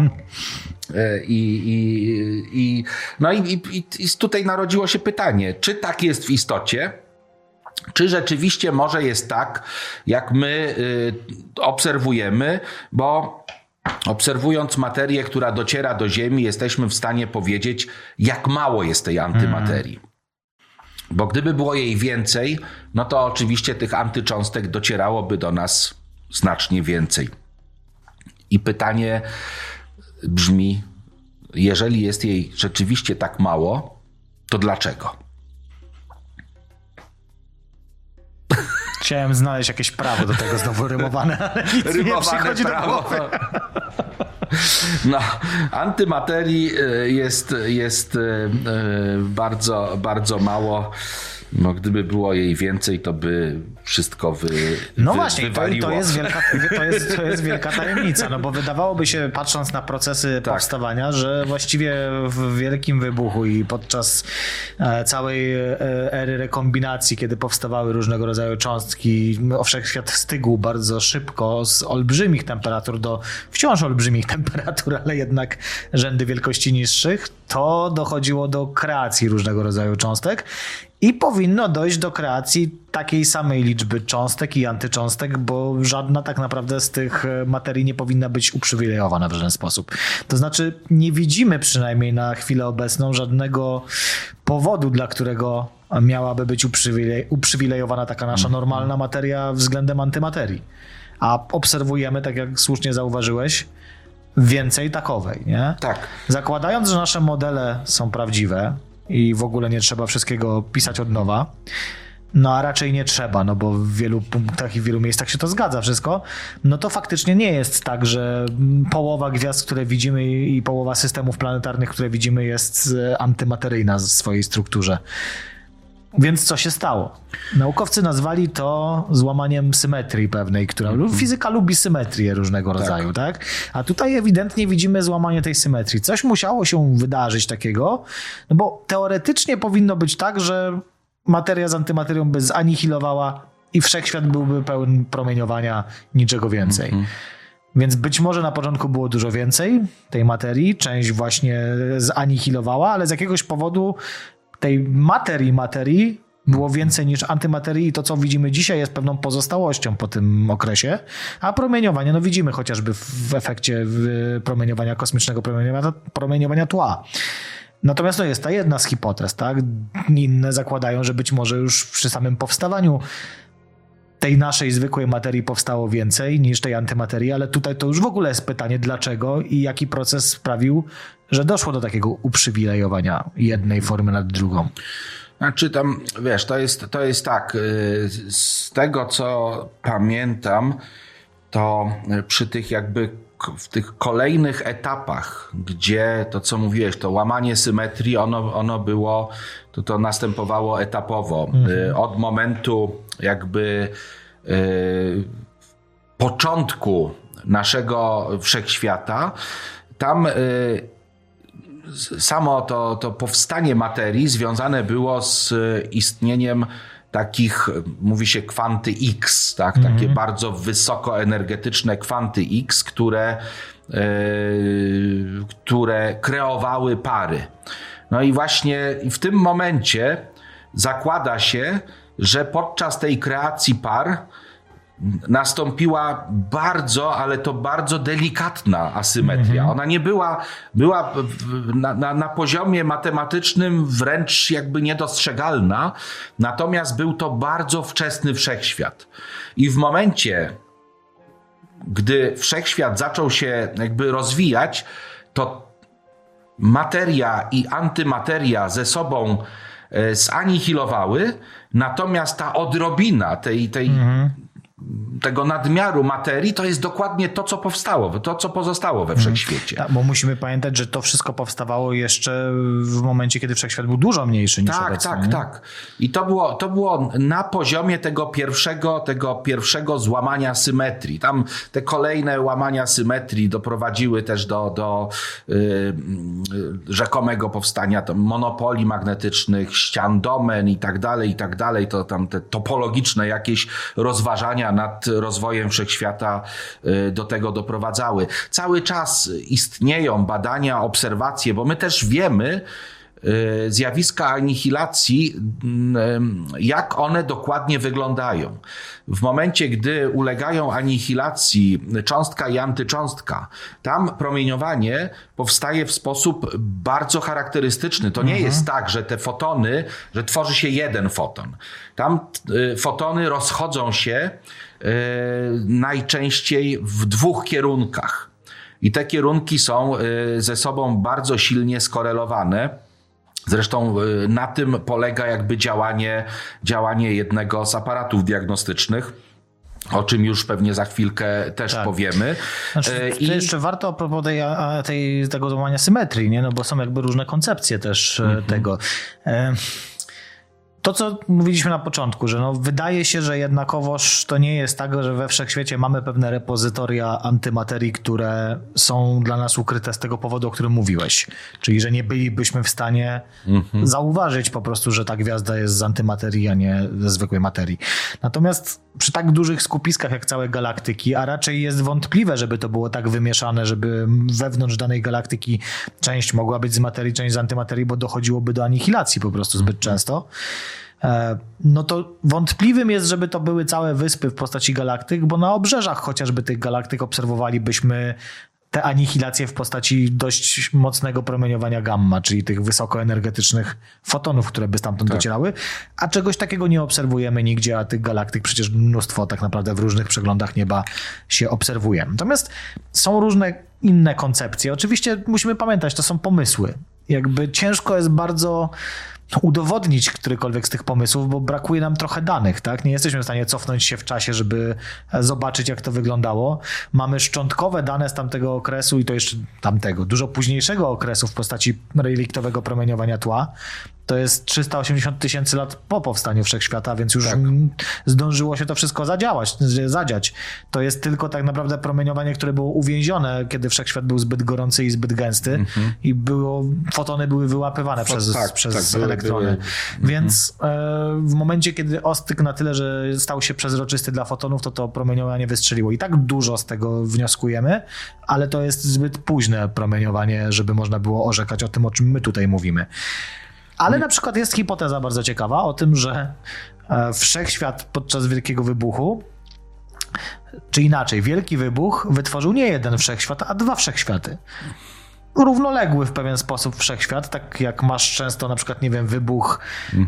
I tutaj narodziło się pytanie, czy tak jest w istocie, czy rzeczywiście może jest tak, jak my obserwujemy, bo obserwując materię, która dociera do Ziemi, jesteśmy w stanie powiedzieć, jak mało jest tej antymaterii. Bo gdyby było jej więcej, to oczywiście tych antycząstek docierałoby do nas znacznie więcej. I pytanie brzmi, jeżeli jest jej rzeczywiście tak mało, to dlaczego? Chciałem znaleźć jakieś prawo do tego znowu rymowane, ale nic nie przychodzi prawo do głowy. Antymaterii jest bardzo, bardzo mało. Gdyby było jej więcej, to by wszystko wywaliło. To jest wielka tajemnica, bo wydawałoby się, patrząc na procesy powstawania, że właściwie w wielkim wybuchu i podczas całej ery rekombinacji, kiedy powstawały różnego rodzaju cząstki, wszechświat stygł bardzo szybko z olbrzymich temperatur do wciąż olbrzymich temperatur, ale jednak rzędy wielkości niższych, to dochodziło do kreacji różnego rodzaju cząstek. I powinno dojść do kreacji takiej samej liczby cząstek i antycząstek, bo żadna tak naprawdę z tych materii nie powinna być uprzywilejowana w żaden sposób. To znaczy nie widzimy przynajmniej na chwilę obecną żadnego powodu, dla którego miałaby być uprzywilejowana taka nasza normalna materia względem antymaterii. A obserwujemy, tak jak słusznie zauważyłeś, więcej takowej, nie? Tak. Zakładając, że nasze modele są prawdziwe i w ogóle nie trzeba wszystkiego pisać od nowa, no a raczej nie trzeba, no bo w wielu punktach i w wielu miejscach się to zgadza wszystko, no to faktycznie nie jest tak, że połowa gwiazd, które widzimy i połowa systemów planetarnych, które widzimy jest antymateryjna w swojej strukturze. Więc co się stało? Naukowcy nazwali to złamaniem symetrii pewnej, która fizyka lubi symetrię różnego rodzaju, tak? A tutaj ewidentnie widzimy złamanie tej symetrii. Coś musiało się wydarzyć takiego, no bo teoretycznie powinno być tak, że materia z antymaterią by zanihilowała i wszechświat byłby pełen promieniowania, niczego więcej. Więc być może na początku było dużo więcej tej materii, część właśnie zanihilowała, ale z jakiegoś powodu tej materii było więcej niż antymaterii i to, co widzimy dzisiaj, jest pewną pozostałością po tym okresie, a promieniowanie, no widzimy chociażby w efekcie promieniowania kosmicznego, promieniowania tła. Natomiast to jest ta jedna z hipotez, tak? Inne zakładają, że być może już przy samym powstawaniu tej naszej zwykłej materii powstało więcej niż tej antymaterii, ale tutaj to już w ogóle jest pytanie, dlaczego i jaki proces sprawił, że doszło do takiego uprzywilejowania jednej formy nad drugą. Znaczy tam, wiesz, to jest tak, z tego co pamiętam, to przy tych jakby w tych kolejnych etapach, gdzie to co mówiłeś, to łamanie symetrii, ono było, to następowało etapowo. Od momentu jakby początku naszego wszechświata, tam samo to powstanie materii związane było z istnieniem takich, mówi się kwanty X, tak? Takie bardzo wysokoenergetyczne kwanty X, które kreowały pary. No i właśnie w tym momencie zakłada się, że podczas tej kreacji par nastąpiła ale to bardzo delikatna asymetria. Ona nie była na poziomie matematycznym wręcz jakby niedostrzegalna, natomiast był to bardzo wczesny wszechświat. I w momencie, gdy wszechświat zaczął się jakby rozwijać, to materia i antymateria ze sobą zanihilowały, natomiast ta odrobina tego nadmiaru materii to jest dokładnie to, co powstało, to, co pozostało we wszechświecie. Tak, bo musimy pamiętać, że to wszystko powstawało jeszcze w momencie, kiedy wszechświat był dużo mniejszy niż obecnie. Tak. I to było na poziomie tego pierwszego złamania symetrii. Tam te kolejne łamania symetrii doprowadziły też do rzekomego powstania monopolii magnetycznych, ścian domen i tak dalej. To tam te topologiczne jakieś rozważania nad rozwojem wszechświata do tego doprowadzały. Cały czas istnieją badania, obserwacje, bo my też wiemy zjawiska anihilacji, jak one dokładnie wyglądają. W momencie, gdy ulegają anihilacji cząstka i antycząstka, tam promieniowanie powstaje w sposób bardzo charakterystyczny. To nie jest tak, że te fotony, że tworzy się jeden foton. Tam fotony rozchodzą się najczęściej w dwóch kierunkach. I te kierunki są ze sobą bardzo silnie skorelowane. Zresztą na tym polega jakby działanie jednego z aparatów diagnostycznych, o czym już pewnie za chwilkę też powiemy. Znaczy, jeszcze warto a propos tego złamania symetrii, nie? No bo są jakby różne koncepcje też tego. To, co mówiliśmy na początku, że wydaje się, że jednakowoż to nie jest tak, że we wszechświecie mamy pewne repozytoria antymaterii, które są dla nas ukryte z tego powodu, o którym mówiłeś. Czyli, że nie bylibyśmy w stanie zauważyć po prostu, że ta gwiazda jest z antymaterii, a nie ze zwykłej materii. Natomiast przy tak dużych skupiskach jak całe galaktyki, a raczej jest wątpliwe, żeby to było tak wymieszane, żeby wewnątrz danej galaktyki część mogła być z materii, część z antymaterii, bo dochodziłoby do anihilacji po prostu zbyt często. No to wątpliwym jest, żeby to były całe wyspy w postaci galaktyk, bo na obrzeżach chociażby tych galaktyk obserwowalibyśmy te anihilacje w postaci dość mocnego promieniowania gamma, czyli tych wysokoenergetycznych fotonów, które by stamtąd docierały, a czegoś takiego nie obserwujemy nigdzie, a tych galaktyk przecież mnóstwo tak naprawdę w różnych przeglądach nieba się obserwuje. Natomiast są różne inne koncepcje. Oczywiście musimy pamiętać, to są pomysły. Jakby ciężko jest bardzo udowodnić którykolwiek z tych pomysłów, bo brakuje nam trochę danych, tak? Nie jesteśmy w stanie cofnąć się w czasie, żeby zobaczyć, jak to wyglądało. Mamy szczątkowe dane z tamtego okresu i to jeszcze tamtego, dużo późniejszego okresu w postaci reliktowego promieniowania tła. To jest 380 000 lat po powstaniu Wszechświata, więc już zdążyło się to wszystko zadziać. To jest tylko tak naprawdę promieniowanie, które było uwięzione, kiedy Wszechświat był zbyt gorący i zbyt gęsty i fotony były wyłapywane przez elektrony. Więc w momencie, kiedy ostygł na tyle, że stał się przezroczysty dla fotonów, to promieniowanie wystrzeliło. I tak dużo z tego wnioskujemy, ale to jest zbyt późne promieniowanie, żeby można było orzekać o tym, o czym my tutaj mówimy. Ale na przykład jest hipoteza bardzo ciekawa o tym, że Wszechświat podczas Wielkiego Wybuchu, czy inaczej, Wielki Wybuch wytworzył nie jeden wszechświat, a 2 wszechświaty. Równoległy w pewien sposób wszechświat, tak jak masz często na przykład, nie wiem, wybuch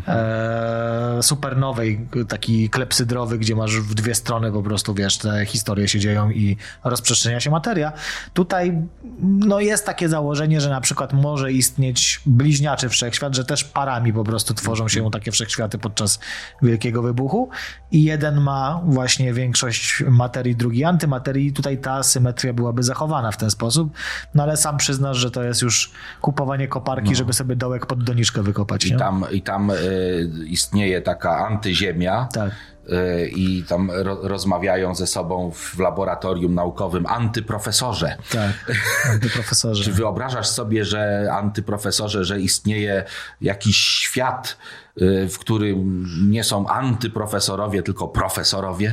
supernowej, taki klepsydrowy, gdzie masz w 2 strony po prostu, wiesz, te historie się dzieją i rozprzestrzenia się materia. Tutaj jest takie założenie, że na przykład może istnieć bliźniaczy wszechświat, że też parami po prostu tworzą się takie wszechświaty podczas Wielkiego Wybuchu i jeden ma właśnie większość materii, drugi antymaterii i tutaj ta symetria byłaby zachowana w ten sposób, ale sam przyznasz, że to jest już kupowanie koparki, żeby sobie dołek pod doniczkę wykopać. I tam istnieje taka antyziemia. Tak. I tam rozmawiają ze sobą w laboratorium naukowym antyprofesorze. Tak, antyprofesorze. Czy wyobrażasz sobie, że antyprofesorze, że istnieje jakiś świat, w którym nie są antyprofesorowie, tylko profesorowie?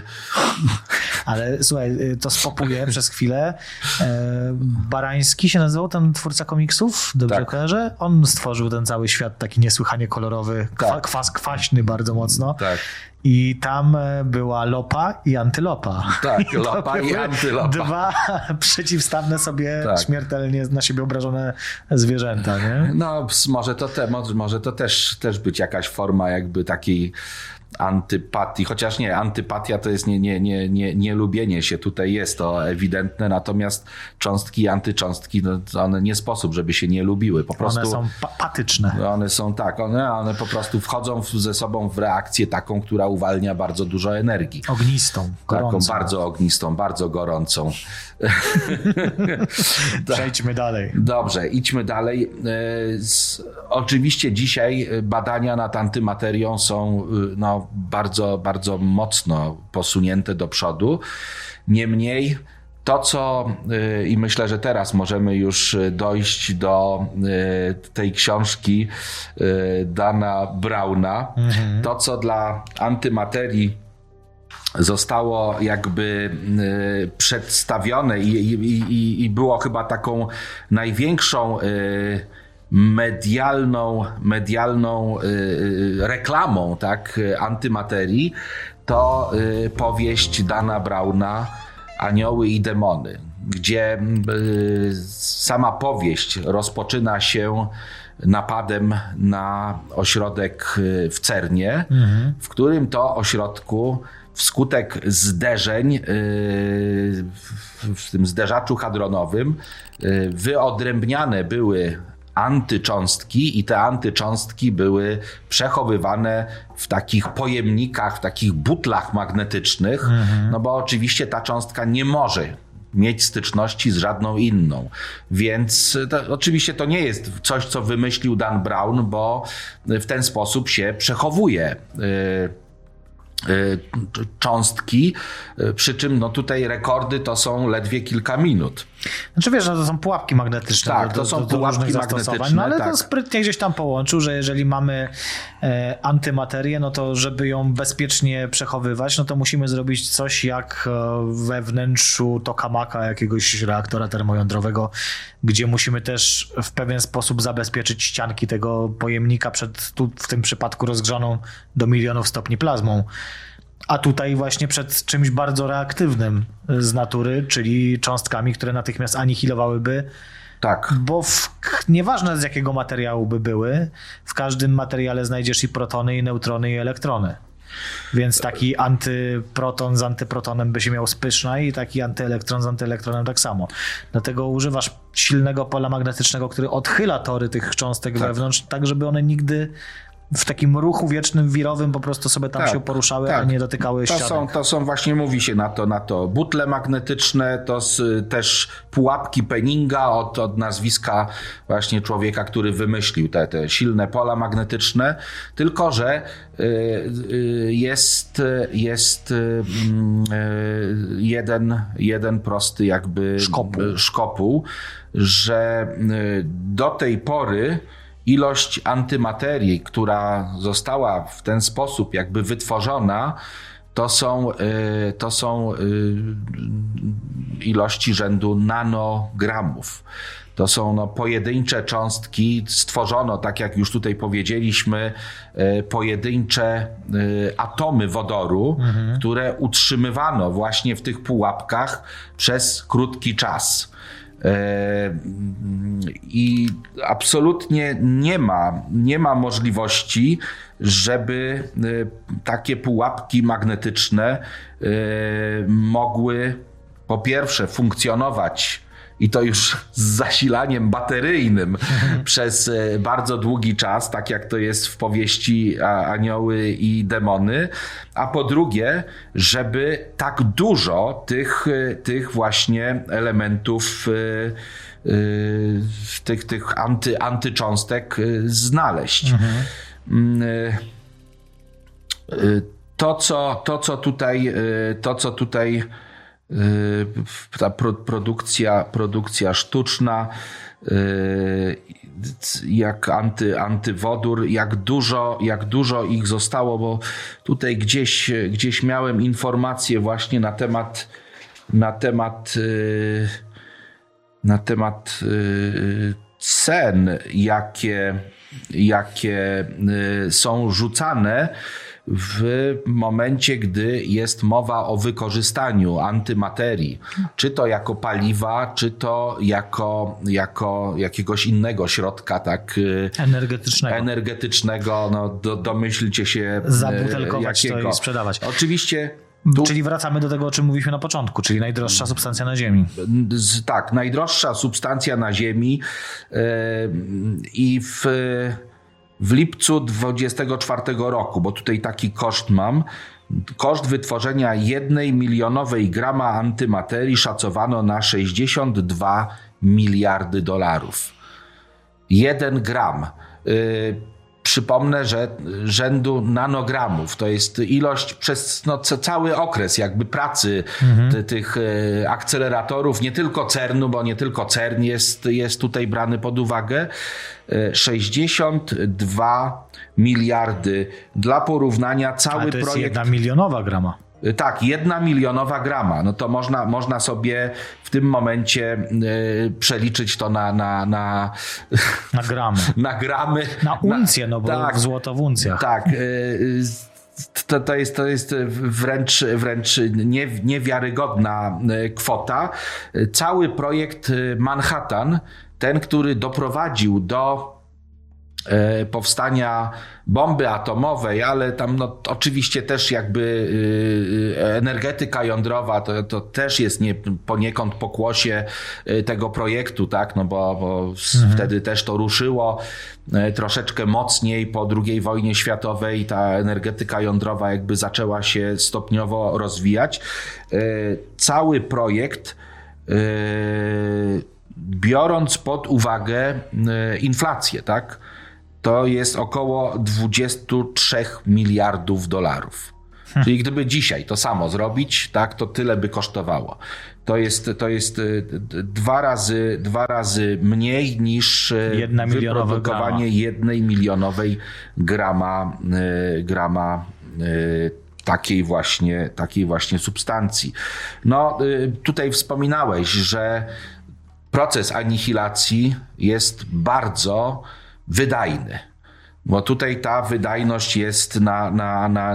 Ale słuchaj, to spopuję przez chwilę. Barański się nazywał, ten twórca komiksów, dobrze kojarzę? On stworzył ten cały świat taki niesłychanie kolorowy, kwaśny bardzo mocno. Tak. I tam była lopa i antylopa. Tak, lopa i antylopa. 2 przeciwstawne sobie, śmiertelnie na siebie obrażone zwierzęta, nie? No, może to też być jakaś forma jakby takiej antypatii, chociaż nie, antypatia to jest nie lubienie się, tutaj jest to ewidentne, natomiast cząstki i antycząstki, one nie sposób, żeby się nie lubiły. Po prostu, one są patyczne. One są one po prostu wchodzą ze sobą w reakcję taką, która uwalnia bardzo dużo energii. Ognistą, gorącą. Taką bardzo ognistą, bardzo gorącą. Przejdźmy dalej. Dobrze, idźmy dalej. Oczywiście dzisiaj badania nad antymaterią są bardzo, bardzo mocno posunięte do przodu. Niemniej to, co i myślę, że teraz możemy już dojść do tej książki Dana Browna, to, co dla antymaterii zostało jakby przedstawione i było chyba taką największą medialną reklamą, tak, antymaterii, to powieść Dana Browna Anioły i demony, gdzie sama powieść rozpoczyna się napadem na ośrodek w Cernie, w którym to ośrodku wskutek zderzeń w tym zderzaczu hadronowym wyodrębniane były antycząstki i te antycząstki były przechowywane w takich pojemnikach, w takich butlach magnetycznych, no bo oczywiście ta cząstka nie może mieć styczności z żadną inną. Więc oczywiście to nie jest coś, co wymyślił Dan Brown, bo w ten sposób się przechowuje cząstki, przy czym tutaj rekordy to są ledwie kilka minut. Znaczy wiesz, to są pułapki magnetyczne. Tak, to są pułapki magnetyczne. No ale to sprytnie gdzieś tam połączył, że jeżeli mamy antymaterię, no to żeby ją bezpiecznie przechowywać, no to musimy zrobić coś jak we wnętrzu tokamaka, jakiegoś reaktora termojądrowego, gdzie musimy też w pewien sposób zabezpieczyć ścianki tego pojemnika przed, tu w tym przypadku rozgrzaną do milionów stopni plazmą. A tutaj właśnie przed czymś bardzo reaktywnym z natury, czyli cząstkami, które natychmiast anihilowałyby. Tak. Bo nieważne z jakiego materiału by były, w każdym materiale znajdziesz i protony, i neutrony, i elektrony. Więc taki antyproton z antyprotonem by się miał spyszna i taki antyelektron z antyelektronem tak samo. Dlatego używasz silnego pola magnetycznego, który odchyla tory tych cząstek wewnątrz, tak żeby one nigdy w takim ruchu wiecznym, wirowym po prostu sobie tam się poruszały, a nie dotykały ścianek. To są właśnie, mówi się na to butle magnetyczne, to też pułapki Penninga od nazwiska właśnie człowieka, który wymyślił te silne pola magnetyczne, tylko że jest jeden prosty jakby szkopuł, że do tej pory ilość antymaterii, która została w ten sposób jakby wytworzona, to są ilości rzędu nanogramów. To są pojedyncze cząstki, stworzono, tak jak już tutaj powiedzieliśmy, pojedyncze atomy wodoru, które utrzymywano właśnie w tych pułapkach przez krótki czas. I absolutnie nie ma możliwości, żeby takie pułapki magnetyczne mogły po pierwsze funkcjonować i to już z zasilaniem bateryjnym przez bardzo długi czas, tak jak to jest w powieści Anioły i demony, a po drugie, żeby tak dużo tych właśnie elementów, tych antycząstek znaleźć. To, co tutaj ta produkcja sztuczna, jak antywodór, jak dużo ich zostało, bo tutaj gdzieś miałem informacje właśnie na temat cen, jakie są rzucane w momencie, gdy jest mowa o wykorzystaniu antymaterii, czy to jako paliwa, czy to jako jakiegoś innego środka, tak energetycznego, no domyślcie się zabutelkować to i sprzedawać. Oczywiście Czyli wracamy do tego, o czym mówiliśmy na początku, czyli najdroższa substancja na Ziemi. Tak, najdroższa substancja na Ziemi i w lipcu 24 roku, bo tutaj taki koszt mam, koszt wytworzenia 1 milionowej grama antymaterii szacowano na 62 miliardy dolarów. 1 gram. Przypomnę, że rzędu nanogramów to jest ilość przez cały okres jakby pracy tych akceleratorów, nie tylko CERN-u, bo nie tylko CERN jest tutaj brany pod uwagę. 62 miliardy. Dla porównania cały projekt... to jest 1 milionowa grama. Tak, 1 milionowa grama. No to można sobie w tym momencie przeliczyć to na gramy. Na gramy. Na uncję, no bo tak, złoto w uncjach. Tak. To jest wręcz niewiarygodna kwota. Cały projekt Manhattan, ten, który doprowadził do powstania bomby atomowej, ale tam oczywiście też jakby energetyka jądrowa to też jest poniekąd pokłosie tego projektu, tak, no bo wtedy też to ruszyło troszeczkę mocniej po II wojnie światowej, ta energetyka jądrowa jakby zaczęła się stopniowo rozwijać. Cały projekt, biorąc pod uwagę inflację, tak, to jest około 23 miliardów dolarów. Czyli gdyby dzisiaj to samo zrobić, tak, to tyle by kosztowało. To jest dwa razy mniej niż wyprodukowanie 1 milionowej grama takiej właśnie substancji. No, tutaj wspominałeś, że proces anihilacji jest bardzo wydajny, bo tutaj ta wydajność jest na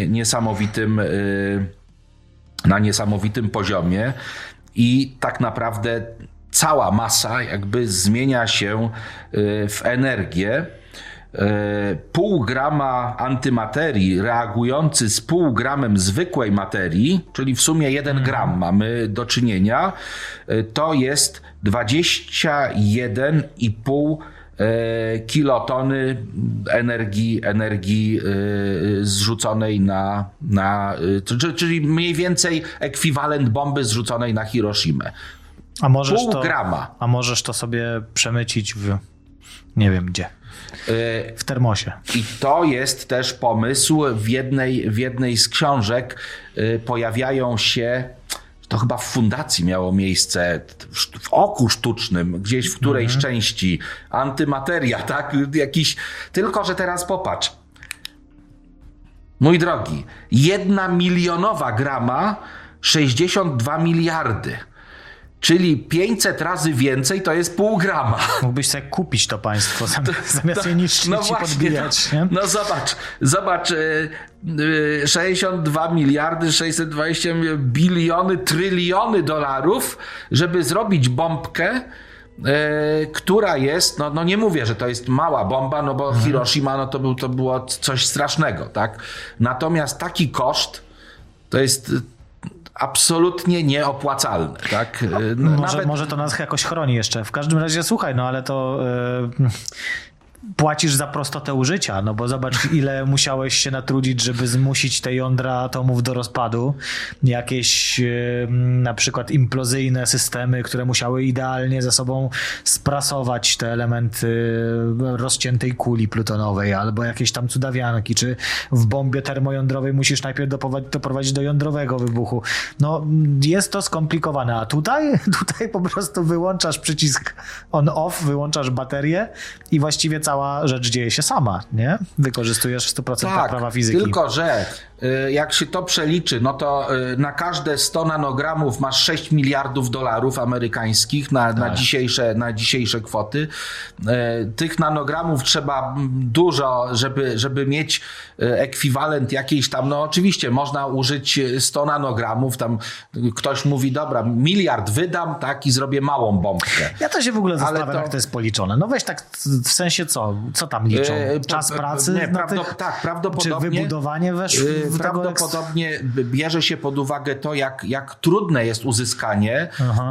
niesamowitym poziomie i tak naprawdę cała masa jakby zmienia się w energię pół grama antymaterii reagujący z pół gramem zwykłej materii, czyli w sumie 1 gram mamy do czynienia, to jest 21,5 kilotony energii zrzuconej czyli mniej więcej ekwiwalent bomby zrzuconej na Hiroshimę. Pół grama. A możesz to sobie przemycić nie wiem gdzie. W termosie. I to jest też pomysł. W jednej z książek pojawiają się, to chyba w fundacji miało miejsce, w Oku Sztucznym, gdzieś w którejś części, antymateria, tak? Tylko że teraz popatrz. Mój drogi, 1 milionowa grama 62 miliardy. Czyli 500 razy więcej to jest pół grama. Mógłbyś sobie kupić to państwo, zamiast je niszczyć i podbijać. Nie? No zobacz, 62 miliardy, 620 biliony, tryliony dolarów, żeby zrobić bombkę, która jest, no nie mówię, że to jest mała bomba, no bo Hiroshima, no to było coś strasznego, tak? Natomiast taki koszt to jest absolutnie nieopłacalne, tak? Może to nas jakoś chroni jeszcze. W każdym razie słuchaj, no ale to płacisz za prostotę użycia, no bo zobacz, ile musiałeś się natrudzić, żeby zmusić te jądra atomów do rozpadu. Jakieś na przykład implozyjne systemy, które musiały idealnie ze sobą sprasować te elementy rozciętej kuli plutonowej, albo jakieś tam cudawianki, czy w bombie termojądrowej musisz najpierw doprowadzić do jądrowego wybuchu. No jest to skomplikowane, a tutaj po prostu wyłączasz przycisk on-off, wyłączasz baterię i właściwie cała rzecz dzieje się sama, nie? Wykorzystujesz w 100% prawa fizyki. Tylko że jak się to przeliczy, no to na każde 100 nanogramów masz 6 miliardów dolarów amerykańskich na dzisiejsze kwoty. Tych nanogramów trzeba dużo, żeby mieć ekwiwalent jakiejś tam, no oczywiście można użyć 100 nanogramów, tam ktoś mówi, dobra, miliard wydam, tak, i zrobię małą bombkę. Ja to się w ogóle zastanawiam, jak to jest policzone. No weź tak w sensie co tam liczą? Czas pracy? Nie, prawdopodobnie. Czy wybudowanie prawdopodobnie bierze się pod uwagę to, jak trudne jest uzyskanie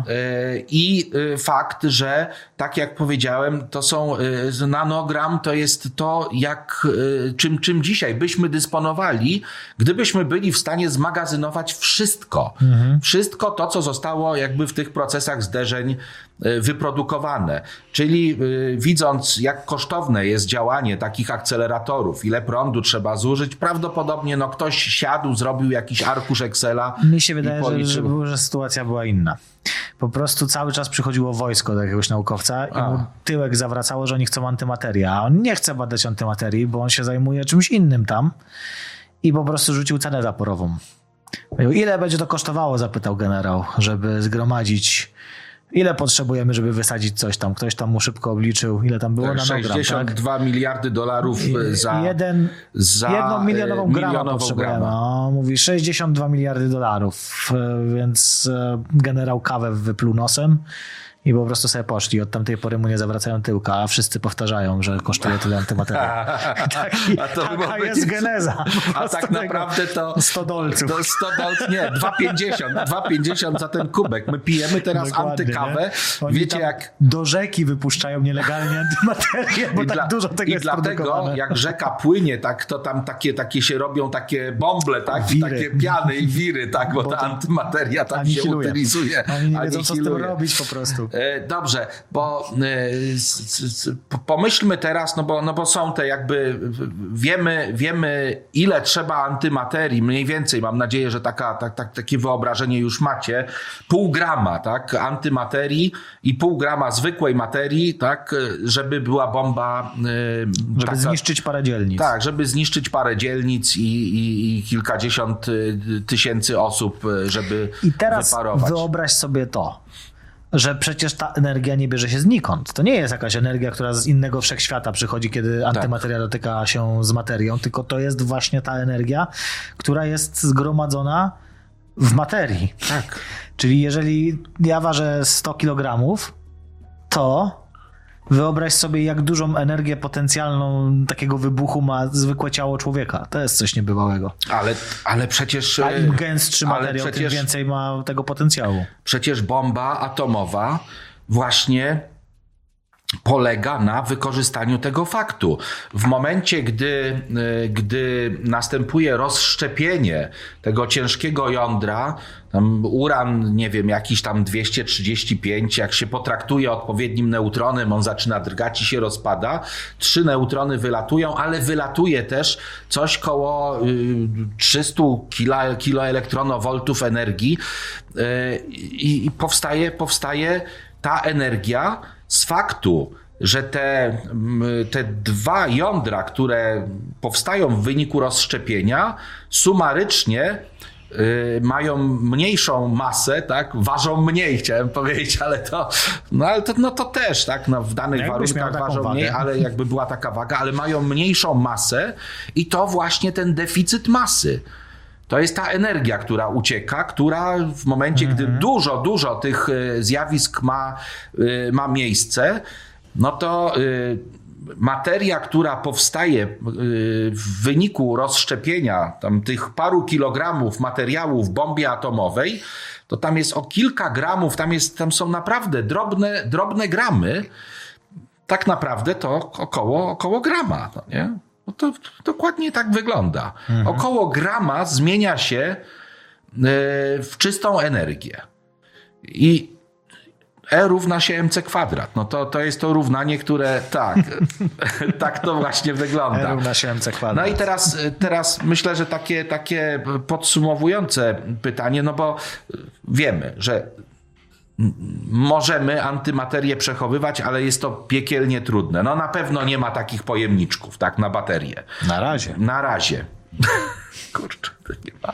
i fakt, że tak jak powiedziałem, to są nanogram, to jest to, czym dzisiaj byśmy dysponowali, gdybyśmy byli w stanie zmagazynować wszystko. Wszystko to, co zostało jakby w tych procesach zderzeń wyprodukowane. Czyli widząc, jak kosztowne jest działanie takich akceleratorów, ile prądu trzeba zużyć, prawdopodobnie ktoś siadł, zrobił jakiś arkusz Excela. Mi się wydaje, że sytuacja była inna. Po prostu cały czas przychodziło wojsko do jakiegoś naukowca i mu tyłek zawracało, że oni chcą antymaterię, a on nie chce badać antymaterii, bo on się zajmuje czymś innym tam i po prostu rzucił cenę zaporową. Ile będzie to kosztowało, zapytał generał, żeby zgromadzić. Ile potrzebujemy, żeby wysadzić coś tam? Ktoś tam mu szybko obliczył, ile tam było nanogram. 62 miliardy dolarów za 1 milionową gramę potrzebujemy. Mówi 62 miliardy dolarów, więc generał kawę wypluł nosem i po prostu sobie poszli. Od tamtej pory mu nie zawracają tyłka, a wszyscy powtarzają, że kosztuje tyle antymateria. Taka jest geneza. A tak naprawdę to 100 dolców. To 100 dolców, nie, 2,50 za ten kubek. My pijemy teraz antykawę. Wiecie jak... Do rzeki wypuszczają nielegalnie antymaterię, bo tak dużo tego jest produkowane. Dlatego jak rzeka płynie, tak, to tam takie się robią takie bąble, tak? Takie piany i wiry, tak? Bo ta antymateria tam się utylizuje. Oni nie wiedzą, co z tym robić po prostu. Dobrze, bo pomyślmy teraz, no bo są te jakby, wiemy ile trzeba antymaterii, mniej więcej, mam nadzieję, że takie wyobrażenie już macie, pół grama, tak, antymaterii i pół grama zwykłej materii, tak, żeby była bomba... Żeby zniszczyć parę dzielnic. Tak, żeby zniszczyć parę dzielnic i kilkadziesiąt tysięcy osób, żeby I teraz wyparować. Wyobraź sobie to, że przecież ta energia nie bierze się znikąd. To nie jest jakaś energia, która z innego wszechświata przychodzi, kiedy antymateria dotyka się z materią, tylko to jest właśnie ta energia, która jest zgromadzona w materii. Tak. Czyli jeżeli ja ważę 100 kilogramów, to Wyobraź sobie, jak dużą energię potencjalną takiego wybuchu ma zwykłe ciało człowieka. To jest coś niebywałego. Ale przecież... A im gęstszy materiał, tym więcej ma tego potencjału. Przecież bomba atomowa właśnie polega na wykorzystaniu tego faktu. W momencie, gdy następuje rozszczepienie tego ciężkiego jądra, tam uran, nie wiem, jakiś tam 235, jak się potraktuje odpowiednim neutronem, on zaczyna drgać i się rozpada. 3 neutrony wylatują, ale wylatuje też coś koło 300 kiloelektronowoltów energii i powstaje ta energia z faktu, że te 2 jądra, które powstają w wyniku rozszczepienia, sumarycznie mają mniejszą masę, tak? Ważą mniej, chciałem powiedzieć, ale to też, tak? No, w danych warunkach ważą mniej, ale jakby była taka waga, ale mają mniejszą masę i to właśnie ten deficyt masy. To jest ta energia, która ucieka, która w momencie, gdy dużo tych zjawisk ma miejsce, no to materia, która powstaje w wyniku rozszczepienia tam tych paru kilogramów materiału w bombie atomowej, to tam jest o kilka gramów, tam są naprawdę drobne gramy. Tak naprawdę to około grama, no nie? No to dokładnie tak wygląda. Około grama zmienia się w czystą energię. I E równa się mc kwadrat. No to jest to równanie, które tak to właśnie wygląda. E równa się mc kwadrat. No i teraz myślę, że takie podsumowujące pytanie, no bo wiemy, że możemy antymaterię przechowywać, ale jest to piekielnie trudne. No na pewno nie ma takich pojemniczków, tak, na baterię. Na razie. Kurczę, to nie ma.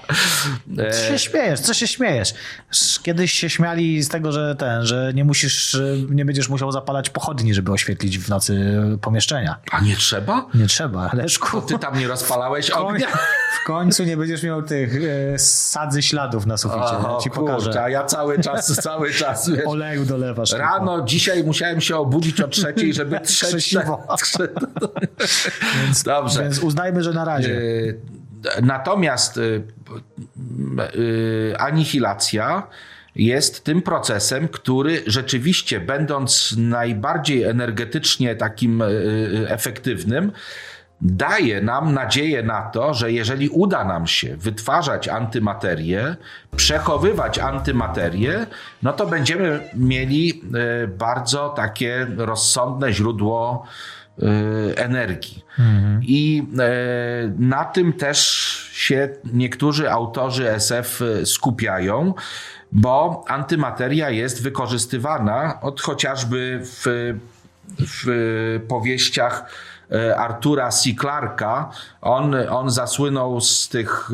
Co się śmiejesz? Kiedyś się śmiali z tego, że nie będziesz musiał zapalać pochodni, żeby oświetlić w nocy pomieszczenia. A nie trzeba? Nie trzeba, Leszku. Ty tam nie rozpalałeś ognia? W końcu nie będziesz miał tych sadzy śladów na suficie. Ja ci pokażę. Kurczę, a ja cały czas wiesz, oleju dolewasz. Rano dzisiaj musiałem się obudzić o 3:00, żeby trzeć. Dobrze. Więc uznajmy, że na razie. Natomiast anihilacja jest tym procesem, który rzeczywiście, będąc najbardziej energetycznie takim efektywnym, daje nam nadzieję na to, że jeżeli uda nam się wytwarzać antymaterię, przechowywać antymaterię, no to będziemy mieli bardzo takie rozsądne źródło energii. I na tym też się niektórzy autorzy SF skupiają, bo antymateria jest wykorzystywana chociażby w powieściach Artura C. Clarke'a. On zasłynął z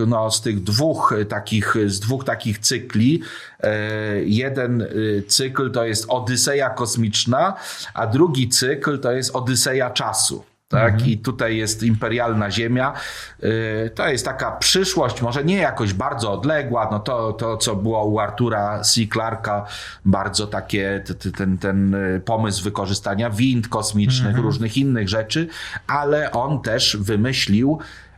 dwóch takich cykli. Jeden cykl to jest Odyseja kosmiczna, a drugi cykl to jest Odyseja czasu. Tak? I tutaj jest imperialna Ziemia. To jest taka przyszłość, może nie jakoś bardzo odległa, no to co było u Artura C. Clarke'a, bardzo takie ten pomysł wykorzystania wind kosmicznych, różnych innych rzeczy, ale on też wymyślił,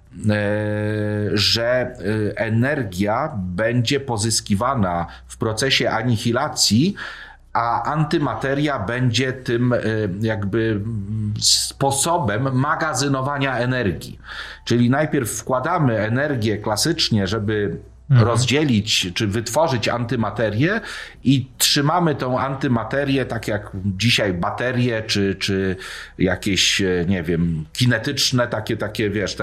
że energia będzie pozyskiwana w procesie anihilacji, a antymateria będzie tym jakby sposobem magazynowania energii. Czyli najpierw wkładamy energię klasycznie, żeby rozdzielić czy wytworzyć antymaterię i trzymamy tą antymaterię, tak jak dzisiaj baterie czy jakieś, nie wiem, kinetyczne, takie wiesz,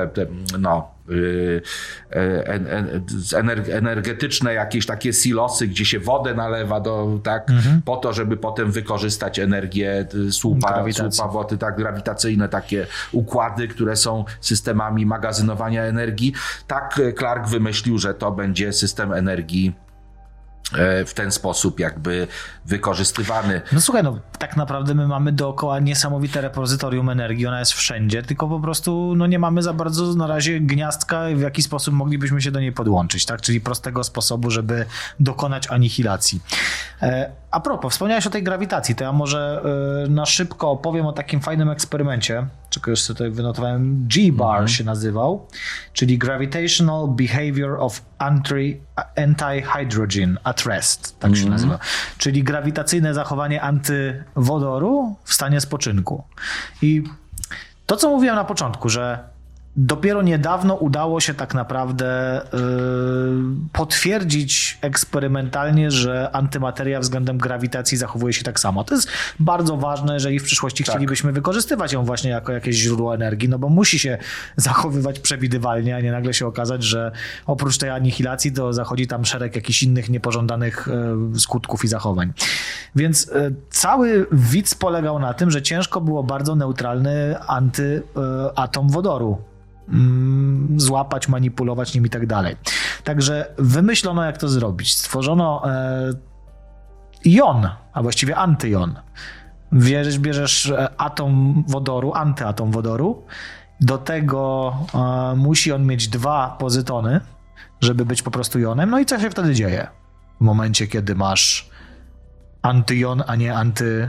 energetyczne jakieś takie silosy, gdzie się wodę nalewa po to, żeby potem wykorzystać energię słupa wody, tak, grawitacyjne takie układy, które są systemami magazynowania energii. Tak Clarke wymyślił, że to będzie system energii w ten sposób jakby wykorzystywany. No słuchaj, tak naprawdę my mamy dookoła niesamowite repozytorium energii, ona jest wszędzie, tylko po prostu nie mamy za bardzo na razie gniazdka, w jaki sposób moglibyśmy się do niej podłączyć, tak? Czyli prostego sposobu, żeby dokonać anihilacji. A propos, wspomniałeś o tej grawitacji, to ja może na szybko opowiem o takim fajnym eksperymencie, czego już sobie tutaj wynotowałem, G-BAR się nazywał, czyli Gravitational Behavior of Anti-Hydrogen at Rest, tak się nazywa, czyli grawitacyjne zachowanie antywodoru w stanie spoczynku. I to, co mówiłem na początku, że dopiero niedawno udało się tak naprawdę potwierdzić eksperymentalnie, że antymateria względem grawitacji zachowuje się tak samo. To jest bardzo ważne, jeżeli w przyszłości chcielibyśmy wykorzystywać ją właśnie jako jakieś źródło energii, no bo musi się zachowywać przewidywalnie, a nie nagle się okazać, że oprócz tej anihilacji to zachodzi tam szereg jakichś innych niepożądanych skutków i zachowań. Więc cały widz polegał na tym, że ciężko było bardzo neutralny antyatom wodoru złapać, manipulować nim i tak dalej. Także wymyślono, jak to zrobić. Stworzono jon, a właściwie antyjon. Bierzesz atom wodoru, antyatom wodoru, do tego musi on mieć 2 pozytony, żeby być po prostu jonem. No i co się wtedy dzieje? W momencie, kiedy masz antyjon, a nie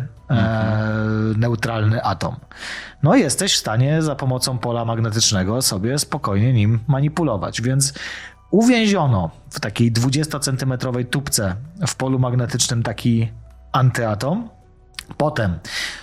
neutralny atom. No jesteś w stanie za pomocą pola magnetycznego sobie spokojnie nim manipulować, więc uwięziono w takiej 20-centymetrowej tubce w polu magnetycznym taki antyatom. Potem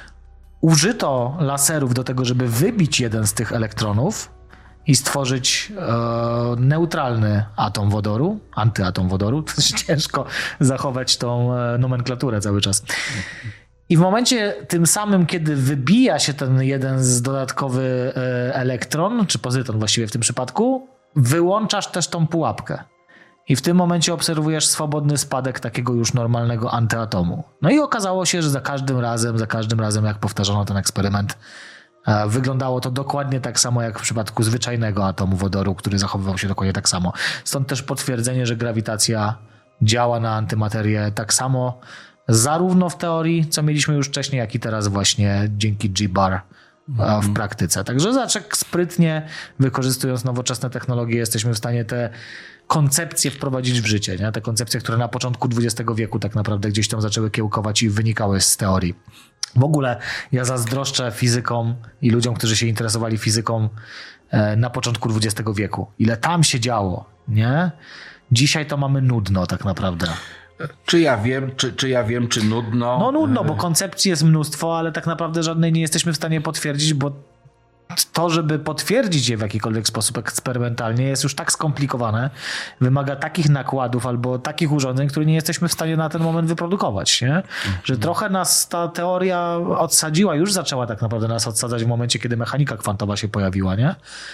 użyto laserów do tego, żeby wybić jeden z tych elektronów i stworzyć neutralny atom wodoru, antyatom wodoru. To jest ciężko zachować tą nomenklaturę cały czas. I w momencie tym samym, kiedy wybija się ten jeden z dodatkowy elektron, czy pozyton właściwie w tym przypadku, wyłączasz też tą pułapkę. I w tym momencie obserwujesz swobodny spadek takiego już normalnego antyatomu. No i okazało się, że za każdym razem, jak powtarzano ten eksperyment, wyglądało to dokładnie tak samo jak w przypadku zwyczajnego atomu wodoru, który zachowywał się dokładnie tak samo. Stąd też potwierdzenie, że grawitacja działa na antymaterię tak samo, zarówno w teorii, co mieliśmy już wcześniej, jak i teraz właśnie dzięki G-BAR w praktyce. Także zaczek sprytnie, wykorzystując nowoczesne technologie, jesteśmy w stanie te koncepcje wprowadzić w życie. Nie? Te koncepcje, które na początku XX wieku tak naprawdę gdzieś tam zaczęły kiełkować i wynikały z teorii. W ogóle ja zazdroszczę fizykom i ludziom, którzy się interesowali fizyką na początku XX wieku. Ile tam się działo, nie? Dzisiaj to mamy nudno tak naprawdę. Czy ja wiem, czy nudno? No nudno, bo koncepcji jest mnóstwo, ale tak naprawdę żadnej nie jesteśmy w stanie potwierdzić, bo to, żeby potwierdzić je w jakikolwiek sposób eksperymentalnie, jest już tak skomplikowane, wymaga takich nakładów albo takich urządzeń, które nie jesteśmy w stanie na ten moment wyprodukować, nie? Że trochę nas ta teoria odsadziła, już zaczęła tak naprawdę nas odsadzać w momencie, kiedy mechanika kwantowa się pojawiła, nie?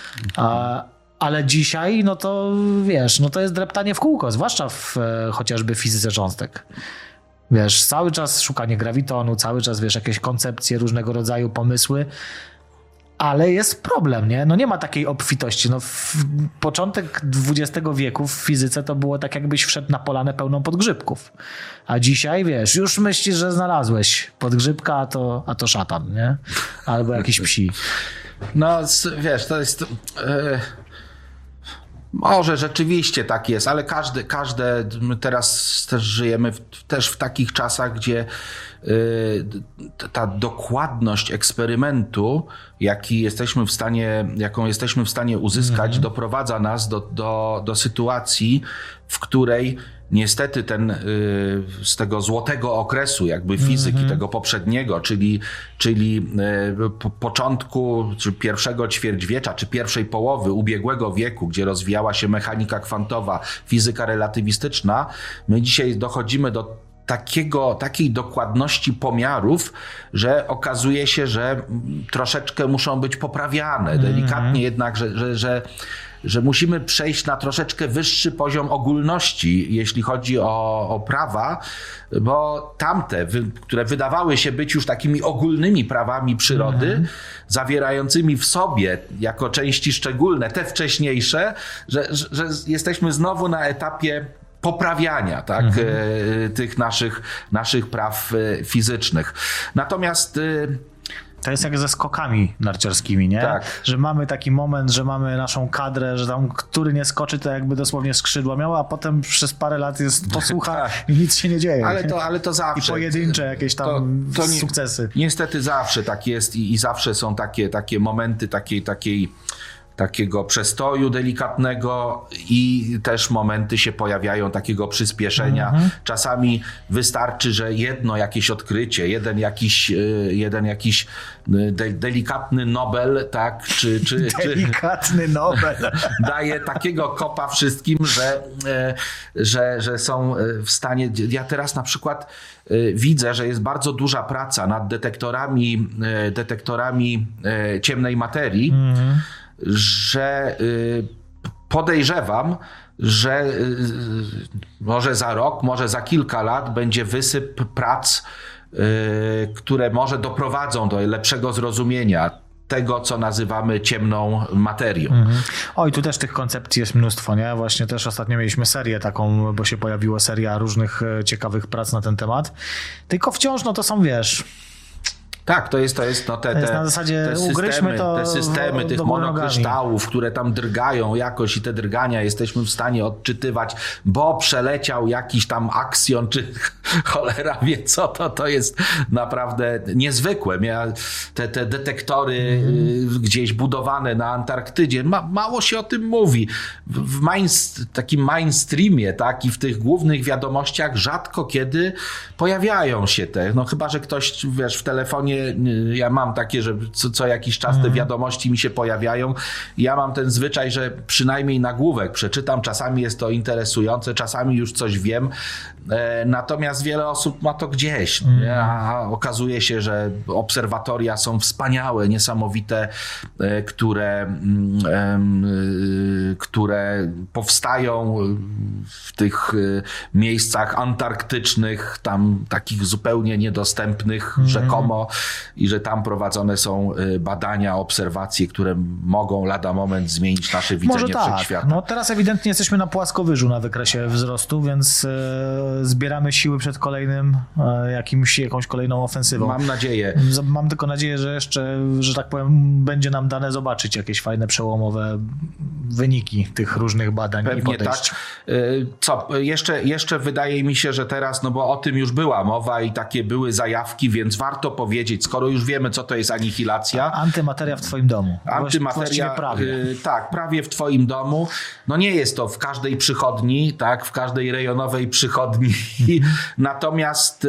Ale dzisiaj, no to wiesz, no to jest dreptanie w kółko, zwłaszcza w chociażby fizyce cząstek. Wiesz, cały czas szukanie grawitonu, cały czas, wiesz, jakieś koncepcje, różnego rodzaju pomysły, ale jest problem, nie? No nie ma takiej obfitości. No początek XX wieku w fizyce to było tak, jakbyś wszedł na polanę pełną podgrzybków. A dzisiaj, wiesz, już myślisz, że znalazłeś podgrzybka, a to szatan, nie? Albo jakiś psi. No, wiesz, to jest... Może rzeczywiście tak jest, ale my teraz też żyjemy też w takich czasach, gdzie ta dokładność eksperymentu, jaką jesteśmy w stanie uzyskać, doprowadza nas do sytuacji, w której niestety z tego złotego okresu jakby fizyki, tego poprzedniego, czyli początku czy pierwszego ćwierćwiecza, czy pierwszej połowy ubiegłego wieku, gdzie rozwijała się mechanika kwantowa, fizyka relatywistyczna, my dzisiaj dochodzimy do takiej dokładności pomiarów, że okazuje się, że troszeczkę muszą być poprawiane, delikatnie jednak, że musimy przejść na troszeczkę wyższy poziom ogólności, jeśli chodzi o prawa, bo tamte, które wydawały się być już takimi ogólnymi prawami przyrody, zawierającymi w sobie jako części szczególne te wcześniejsze, że jesteśmy znowu na etapie poprawiania, tak, tych naszych praw fizycznych. Natomiast To jest jak ze skokami narciarskimi, nie? Tak. Że mamy taki moment, że mamy naszą kadrę, że tam który nie skoczy, to jakby dosłownie skrzydła miała, a potem przez parę lat jest posłucha Tak. i nic się nie dzieje. Ale to zawsze. I pojedyncze jakieś tam sukcesy. Niestety zawsze tak jest i zawsze są takie momenty takiego przestoju delikatnego i też momenty się pojawiają takiego przyspieszenia. Czasami wystarczy, że jedno jakieś odkrycie, jeden jakiś delikatny Nobel, tak, czy delikatny Nobel daje takiego kopa wszystkim, że są w stanie. Ja teraz na przykład widzę, że jest bardzo duża praca nad detektorami ciemnej materii, że podejrzewam, że może za rok, może za kilka lat będzie wysyp prac, które może doprowadzą do lepszego zrozumienia tego, co nazywamy ciemną materią. Oj, tu też tych koncepcji jest mnóstwo, nie? Właśnie też ostatnio mieliśmy serię taką, bo się pojawiła seria różnych ciekawych prac na ten temat. Tylko wciąż, no to są, wiesz... Tak, to jest no te na zasadzie ugryźmy to te systemy tych monokryształów, które tam drgają jakoś i te drgania jesteśmy w stanie odczytywać, bo przeleciał jakiś tam aksjon, czy cholera wie co, to jest naprawdę niezwykłe. Te detektory gdzieś budowane na Antarktydzie, mało się o tym mówi. W takim mainstreamie, tak, i w tych głównych wiadomościach rzadko kiedy pojawiają się te, no chyba, że ktoś, wiesz, w telefonie ja mam takie, że co jakiś czas te wiadomości mi się pojawiają. Ja mam ten zwyczaj, że przynajmniej nagłówek przeczytam. Czasami jest to interesujące, czasami już coś wiem. Natomiast wiele osób ma to gdzieś. A okazuje się, że obserwatoria są wspaniałe, niesamowite, które powstają w tych miejscach antarktycznych, tam takich zupełnie niedostępnych rzekomo, i że tam prowadzone są badania, obserwacje, które mogą lada moment zmienić nasze widzenie wszechświata. No teraz ewidentnie jesteśmy na płaskowyżu na wykresie wzrostu, więc zbieramy siły przed jakąś kolejną ofensywą. Mam nadzieję. Mam tylko nadzieję, że jeszcze, że tak powiem, będzie nam dane zobaczyć jakieś fajne, przełomowe wyniki tych różnych badań. Pewnie i podejść. tak. Co? Jeszcze wydaje mi się, że teraz, no bo o tym już była mowa i takie były zajawki, więc warto powiedzieć, skoro już wiemy, co to jest anihilacja. Antymateria w twoim domu. Antymateria, prawie. Tak, prawie w twoim domu. No nie jest to w każdej przychodni, tak, w każdej rejonowej przychodni. Natomiast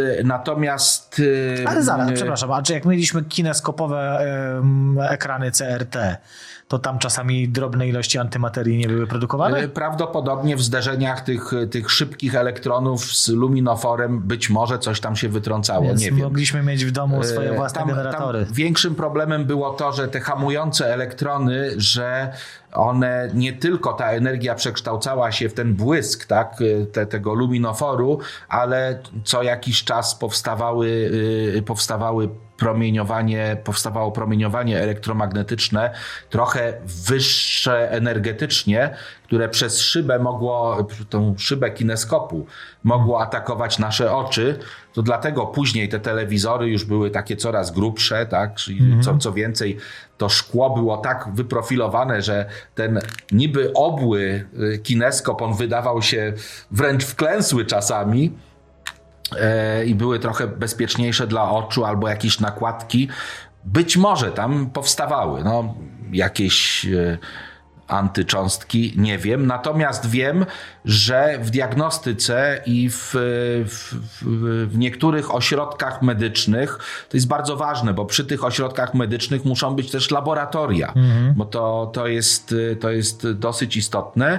ale zaraz, przepraszam, a czy jak mieliśmy kineskopowe ekrany CRT, to tam czasami drobne ilości antymaterii nie były produkowane? Prawdopodobnie w zderzeniach tych szybkich elektronów z luminoforem być może coś tam się wytrącało. Więc nie wiem. Mogliśmy mieć w domu swoje własne generatory. Tam większym problemem było to, że te hamujące elektrony, że one nie tylko ta energia przekształcała się w ten błysk, tak, tego luminoforu, ale co jakiś czas powstawało promieniowanie elektromagnetyczne, trochę wyższe energetycznie, które przez tą szybę kineskopu mogło atakować nasze oczy. To dlatego później te telewizory już były takie coraz grubsze, tak? Czyli co więcej, to szkło było tak wyprofilowane, że ten niby obły kineskop, on wydawał się wręcz wklęsły czasami, i były trochę bezpieczniejsze dla oczu, albo jakieś nakładki. Być może tam powstawały jakieś antycząstki, nie wiem. Natomiast wiem, że w diagnostyce i w niektórych ośrodkach medycznych to jest bardzo ważne, bo przy tych ośrodkach medycznych muszą być też laboratoria, bo to jest dosyć istotne.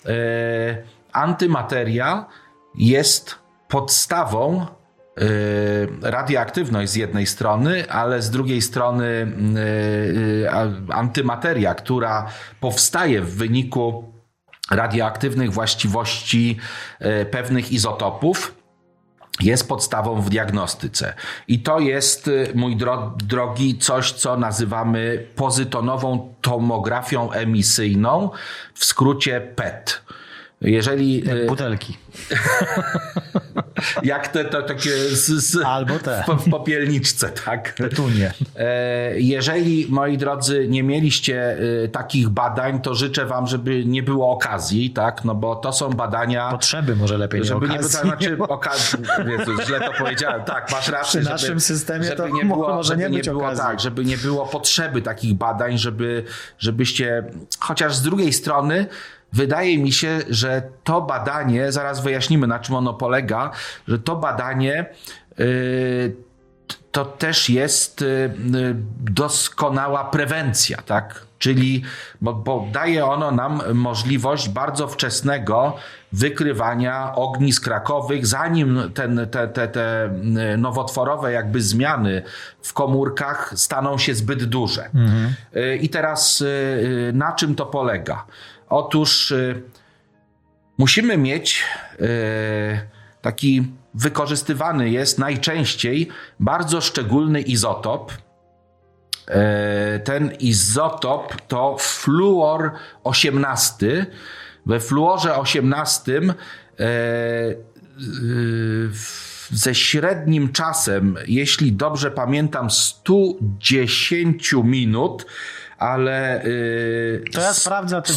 Antymateria jest podstawą, radioaktywność z jednej strony, ale z drugiej strony antymateria, która powstaje w wyniku radioaktywnych właściwości pewnych izotopów, jest podstawą w diagnostyce. I to jest, mój drogi, coś, co nazywamy pozytonową tomografią emisyjną, w skrócie PET. Jeżeli butelki. Jak te takie Albo te. w popielniczce, tak. Petunie. Jeżeli, moi drodzy, nie mieliście takich badań, to życzę wam, żeby nie było okazji, tak, no bo to są badania... Potrzeby może lepiej, żeby nie nie było, okazji. znaczy okazji, Jezus, źle to powiedziałem, tak, masz rację. Przy naszym systemie żeby to nie było, może nie być było okazji. tak, żeby nie było potrzeby takich badań, żebyście, chociaż z drugiej strony wydaje mi się, że to badanie, zaraz wyjaśnimy, na czym ono polega, że to badanie to też jest doskonała prewencja, tak? Czyli, bo daje ono nam możliwość bardzo wczesnego wykrywania ognisk rakowych, zanim te nowotworowe jakby zmiany w komórkach staną się zbyt duże. I teraz na czym to polega? Otóż musimy mieć taki wykorzystywany jest najczęściej bardzo szczególny izotop. Ten izotop to fluor 18. We fluorze 18 ze średnim czasem, jeśli dobrze pamiętam, 110 minut, ale to ja sprawdzę, a ty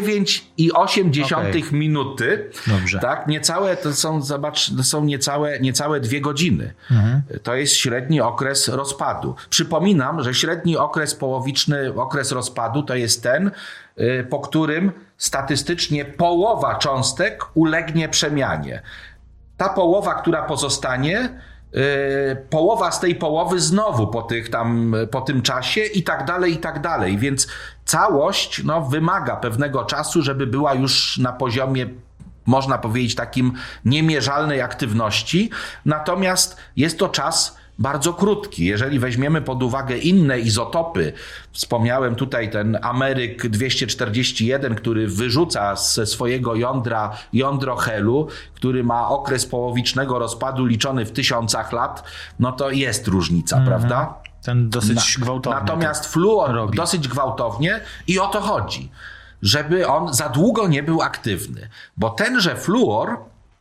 109,8 minuty. Dobrze. Tak, niecałe to są, zobacz, to są niecałe 2 godziny. To jest średni okres rozpadu. Przypominam, że średni okres połowiczny, okres rozpadu to jest ten, po którym statystycznie połowa cząstek ulegnie przemianie. Ta połowa, która pozostanie, połowa z tej połowy znowu po tym czasie i tak dalej, więc całość wymaga pewnego czasu, żeby była już na poziomie, można powiedzieć, takim niemierzalnej aktywności, natomiast jest to czas bardzo krótki. Jeżeli weźmiemy pod uwagę inne izotopy, wspomniałem tutaj ten Ameryk 241, który wyrzuca ze swojego jądra jądro helu, który ma okres połowicznego rozpadu liczony w 1000 lat, no to jest różnica, prawda? Ten dosyć gwałtowny. Natomiast fluor dosyć gwałtownie i o to chodzi, żeby on za długo nie był aktywny, bo tenże fluor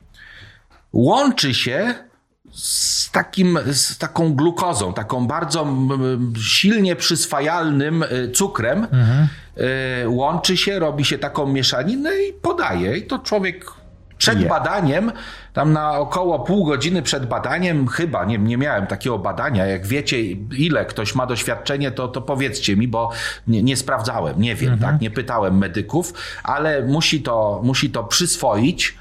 łączy się z taką glukozą, taką bardzo silnie przyswajalnym cukrem, łączy się, robi się taką mieszaninę i podaje. I to człowiek przed badaniem, tam na około pół godziny przed badaniem, chyba, nie miałem takiego badania, jak wiecie, ile ktoś ma doświadczenie, to powiedzcie mi, bo nie sprawdzałem, nie wiem, tak, nie pytałem medyków, ale musi to przyswoić.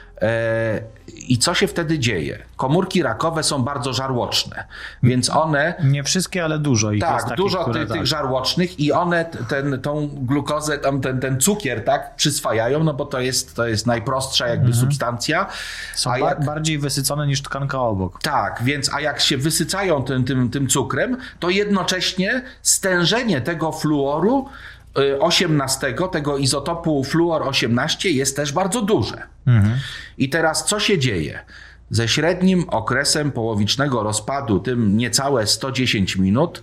I co się wtedy dzieje? Komórki rakowe są bardzo żarłoczne, więc one... Nie wszystkie, ale dużo ich jest. Tak, dużo tych żarłocznych i one tą glukozę, ten cukier, tak, przyswajają, no bo to jest najprostsza jakby substancja. Są bardziej wysycone niż tkanka obok. Tak, więc a jak się wysycają tym cukrem, to jednocześnie stężenie tego fluoru 18, tego izotopu fluor 18 jest też bardzo duże. I teraz co się dzieje? Ze średnim okresem połowicznego rozpadu, tym niecałe 110 minut,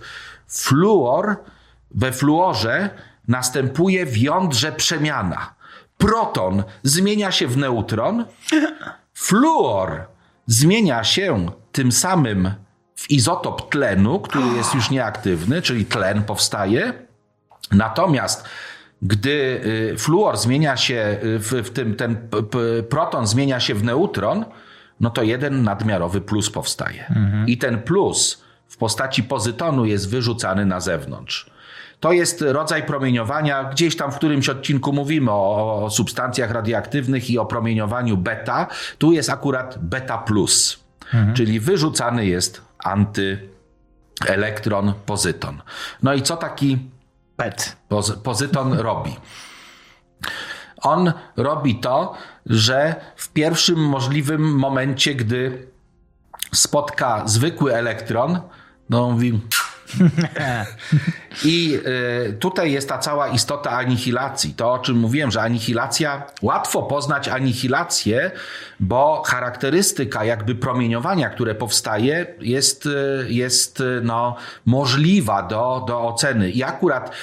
we fluorze następuje w jądrze przemiana. Proton zmienia się w neutron, fluor zmienia się tym samym w izotop tlenu, który jest już nieaktywny, czyli tlen powstaje. Natomiast gdy fluor zmienia się, ten proton zmienia się w neutron, no to jeden nadmiarowy plus powstaje. I ten plus w postaci pozytonu jest wyrzucany na zewnątrz. To jest rodzaj promieniowania, gdzieś tam w którymś odcinku mówimy o substancjach radioaktywnych i o promieniowaniu beta. Tu jest akurat beta plus, czyli wyrzucany jest antyelektron pozyton. No i co taki pozyton robi? On robi to, że w pierwszym możliwym momencie, gdy spotka zwykły elektron, no on mówi... I tutaj jest ta cała istota anihilacji. To, o czym mówiłem, że anihilacja, łatwo poznać anihilację, bo charakterystyka jakby promieniowania, które powstaje, jest możliwa do oceny. I akurat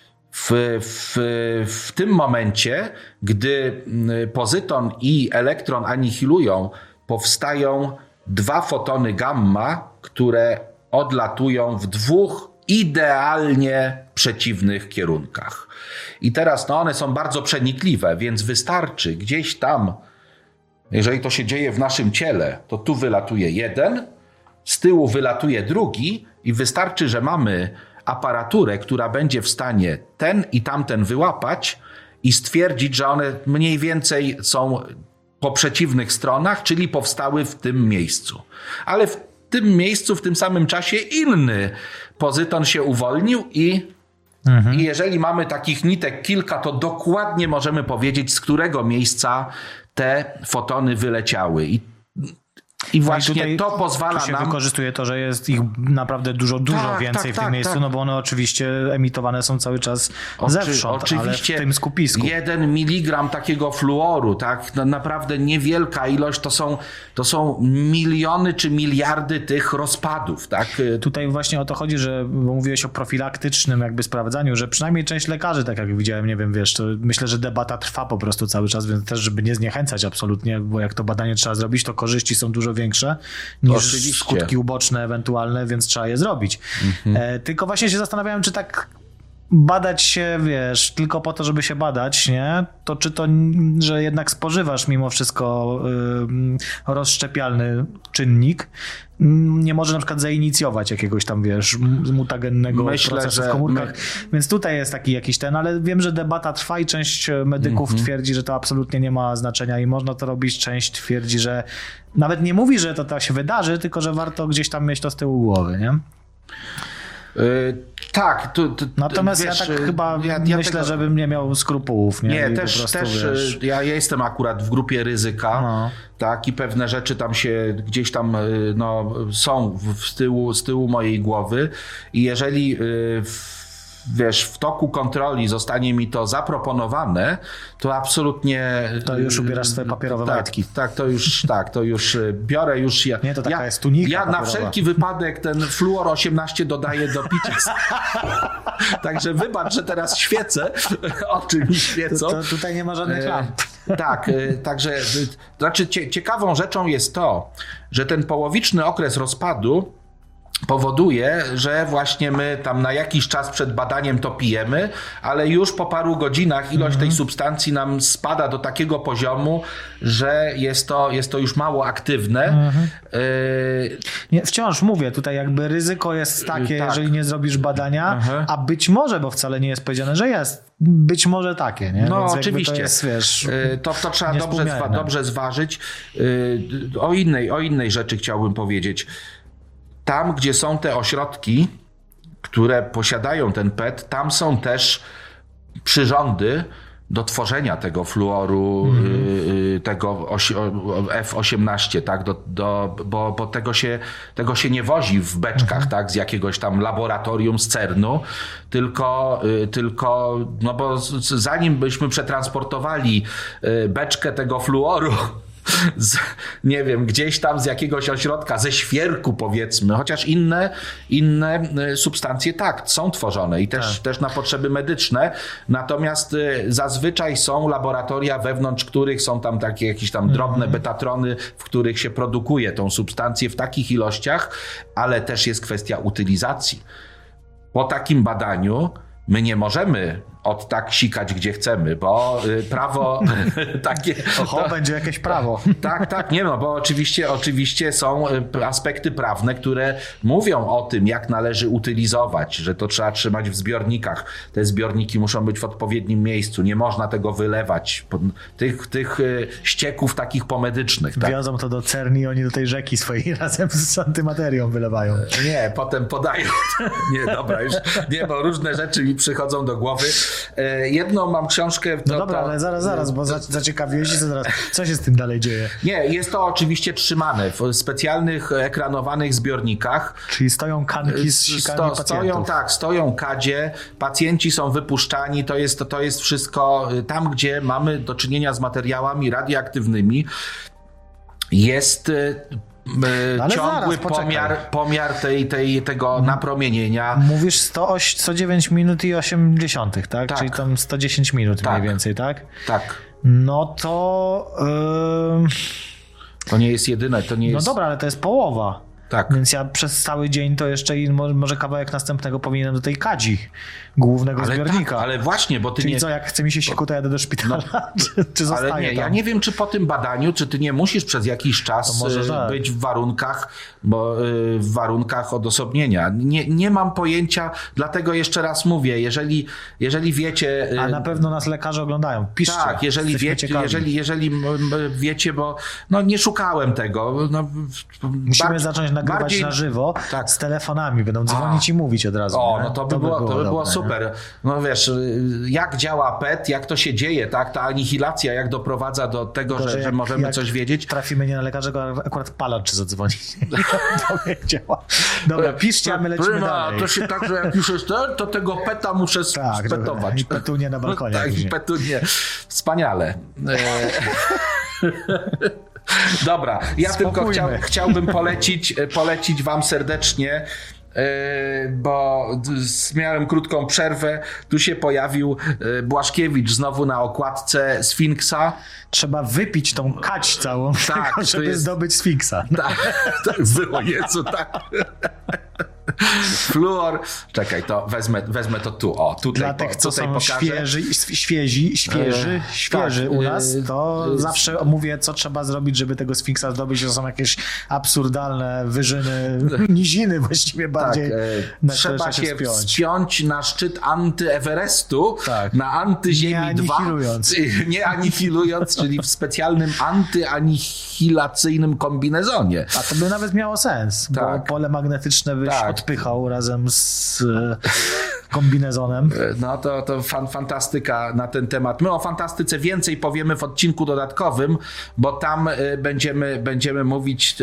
w tym momencie, gdy pozyton i elektron anihilują, powstają 2 fotony gamma, które odlatują w 2 idealnie przeciwnych kierunkach. I teraz one są bardzo przenikliwe, więc wystarczy gdzieś tam, jeżeli to się dzieje w naszym ciele, to tu wylatuje jeden, z tyłu wylatuje drugi i wystarczy, że mamy aparaturę, która będzie w stanie ten i tamten wyłapać i stwierdzić, że one mniej więcej są po przeciwnych stronach, czyli powstały w tym miejscu. Ale w tym miejscu, w tym samym czasie inny pozyton się uwolnił i jeżeli mamy takich nitek kilka, to dokładnie możemy powiedzieć, z którego miejsca te fotony wyleciały. I właśnie to pozwala tu się nam... wykorzystuje to, że jest ich naprawdę dużo więcej w tym miejscu, no bo one oczywiście emitowane są cały czas zewsząd, oczywiście, ale w tym skupisku. 1 miligram takiego fluoru, tak, naprawdę niewielka ilość, to są miliony czy miliardy tych rozpadów, tak. Tutaj właśnie o to chodzi, że bo mówiłeś o profilaktycznym jakby sprawdzaniu, że przynajmniej część lekarzy, tak jak widziałem, nie wiem, wiesz, to myślę, że debata trwa po prostu cały czas, więc też, żeby nie zniechęcać absolutnie, bo jak to badanie trzeba zrobić, to korzyści są dużo większe niż skutki uboczne ewentualne, więc trzeba je zrobić. Tylko właśnie się zastanawiałem, czy tak badać się, wiesz, tylko po to, żeby się badać, nie? To czy to, że jednak spożywasz mimo wszystko rozszczepialny czynnik, nie może na przykład zainicjować jakiegoś tam, wiesz, mutagennego procesu w komórkach. Więc tutaj jest taki jakiś ale wiem, że debata trwa i część medyków twierdzi, że to absolutnie nie ma znaczenia i można to robić. Część twierdzi, że nawet nie mówi, że to się wydarzy, tylko że warto gdzieś tam mieć to z tyłu głowy, nie? Tak. Natomiast wiesz, ja tak chyba myślę, żebym nie miał skrupułów. Nie, też ja jestem akurat w grupie ryzyka, tak, i pewne rzeczy tam się gdzieś tam są z tyłu mojej głowy i jeżeli wiesz, w toku kontroli zostanie mi to zaproponowane, to absolutnie... To już ubierasz swoje papierowe majtki. To już biorę już... Nie, to taka jest tunika ja papierowa. na wszelki wypadek ten fluor 18 dodaję do picia. Także wybacz, że teraz świecę, oczy mi świecą. To tutaj nie ma żadnych lamp. Tak, także ciekawą rzeczą jest to, że ten połowiczny okres rozpadu powoduje, że właśnie my tam na jakiś czas przed badaniem to pijemy, ale już po paru godzinach ilość tej substancji nam spada do takiego poziomu, że jest to już mało aktywne. Nie, wciąż mówię, tutaj jakby ryzyko jest takie, jeżeli nie zrobisz badania, a być może, bo wcale nie jest powiedziane, że jest, być może takie, nie? No więc oczywiście. To jest, wiesz, to trzeba dobrze zważyć. O innej rzeczy chciałbym powiedzieć. Tam, gdzie są te ośrodki, które posiadają ten PET, tam są też przyrządy do tworzenia tego fluoru, tego F18, tak? Bo tego się nie wozi w beczkach, tak? Z jakiegoś tam laboratorium z CERN-u, tylko no bo zanim byśmy przetransportowali beczkę tego fluoru nie wiem, gdzieś tam z jakiegoś ośrodka, ze świerku powiedzmy, chociaż inne substancje tak, są tworzone i też na potrzeby medyczne, natomiast zazwyczaj są laboratoria, wewnątrz których są tam takie jakieś tam drobne betatrony, w których się produkuje tą substancję w takich ilościach, ale też jest kwestia utylizacji. Po takim badaniu my nie możemy tak sikać, gdzie chcemy, bo prawo takie... będzie jakieś prawo. Tak, nie no, bo oczywiście są aspekty prawne, które mówią o tym, jak należy utylizować, że to trzeba trzymać w zbiornikach. Te zbiorniki muszą być w odpowiednim miejscu, nie można tego wylewać. Tych ścieków takich pomedycznych. Tak? Wiozą to do CERN i oni do tej rzeki swojej razem z antymaterią wylewają. Nie, potem podają. Nie, dobra, już nie, bo różne rzeczy mi przychodzą do głowy. Jedną mam książkę... No dobra, ale zaraz, bo zaciekawiłeś się, co się z tym dalej dzieje? Nie, jest to oczywiście trzymane w specjalnych ekranowanych zbiornikach. Czyli stoją kanki z sikami pacjentów. Stoją kadzie, pacjenci są wypuszczani, to jest wszystko tam, gdzie mamy do czynienia z materiałami radioaktywnymi. Jest... ciągły pomiar tego napromienienia. Mówisz 109 minut i 80, tak? Czyli tam 110 minut mniej więcej, tak? Tak. No to... To nie jest jedyne, to nie jest... No dobra, ale to jest połowa. Tak. Więc ja przez cały dzień to jeszcze może kawałek następnego powinienem do tej kadzi głównego zbiornika. Tak, ale właśnie, bo ty Czyli nie... co, jak chce mi się siku, to jadę do szpitala? Czy zostaję Ale nie, tam? ja nie wiem, czy po tym badaniu, czy ty nie musisz przez jakiś czas być w warunkach odosobnienia. Nie mam pojęcia, dlatego jeszcze raz mówię, jeżeli wiecie... A na pewno nas lekarze oglądają. Piszcie. Tak, jeżeli wiecie, bo nie szukałem tego. Musimy zacząć nagrywać na żywo z telefonami. Będą dzwonić i mówić od razu. No to by było super. No wiesz, jak działa PET, jak to się dzieje, tak? Ta anihilacja, jak doprowadza do tego, że możemy coś wiedzieć. Trafimy nie na lekarza, akurat palacz zadzwoni. To działa. Dobra, piszcie, a my lecimy dalej. To się tak, że jak już jest to tego PETA muszę spetować. I petunię na balkonie. Tak, i petunię. Wspaniale. Dobra, ja tylko chciałbym polecić wam serdecznie, bo miałem krótką przerwę. Tu się pojawił Błaszkiewicz znowu na okładce Sfinksa. Trzeba wypić tą kać całą, żeby zdobyć Sfinksa. Tak było, Jezu, tak. Fluor. Czekaj, to wezmę to tu. O, tutaj. Dla tych, co są pokażę. świeży u nas, to zawsze mówię, co trzeba zrobić, żeby tego Sfinksa zdobyć. To są jakieś absurdalne wyżyny, niziny właściwie bardziej. Trzeba się wspiąć na szczyt anty-Everestu, na antyziemi 2. Nie anihilując, czyli w specjalnym antyanihilacyjnym kombinezonie. A to by nawet miało sens, bo pole magnetyczne byś odpychał razem z kombinezonem. No to fantastyka na ten temat. My o fantastyce więcej powiemy w odcinku dodatkowym, bo tam będziemy mówić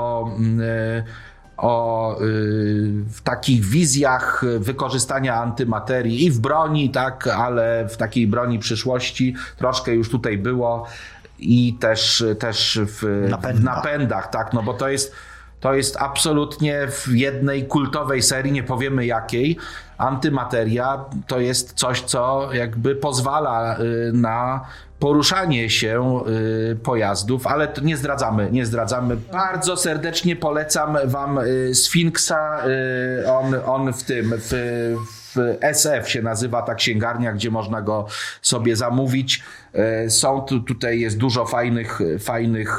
o takich wizjach wykorzystania antymaterii i w broni, tak, ale w takiej broni przyszłości troszkę już tutaj było i też w napędach, tak, no bo to jest absolutnie w jednej kultowej serii, nie powiemy jakiej, antymateria to jest coś, co jakby pozwala na poruszanie się pojazdów, ale to nie zdradzamy. Bardzo serdecznie polecam wam Sfinksa. On w SF się nazywa ta księgarnia, gdzie można go sobie zamówić. Tutaj jest dużo fajnych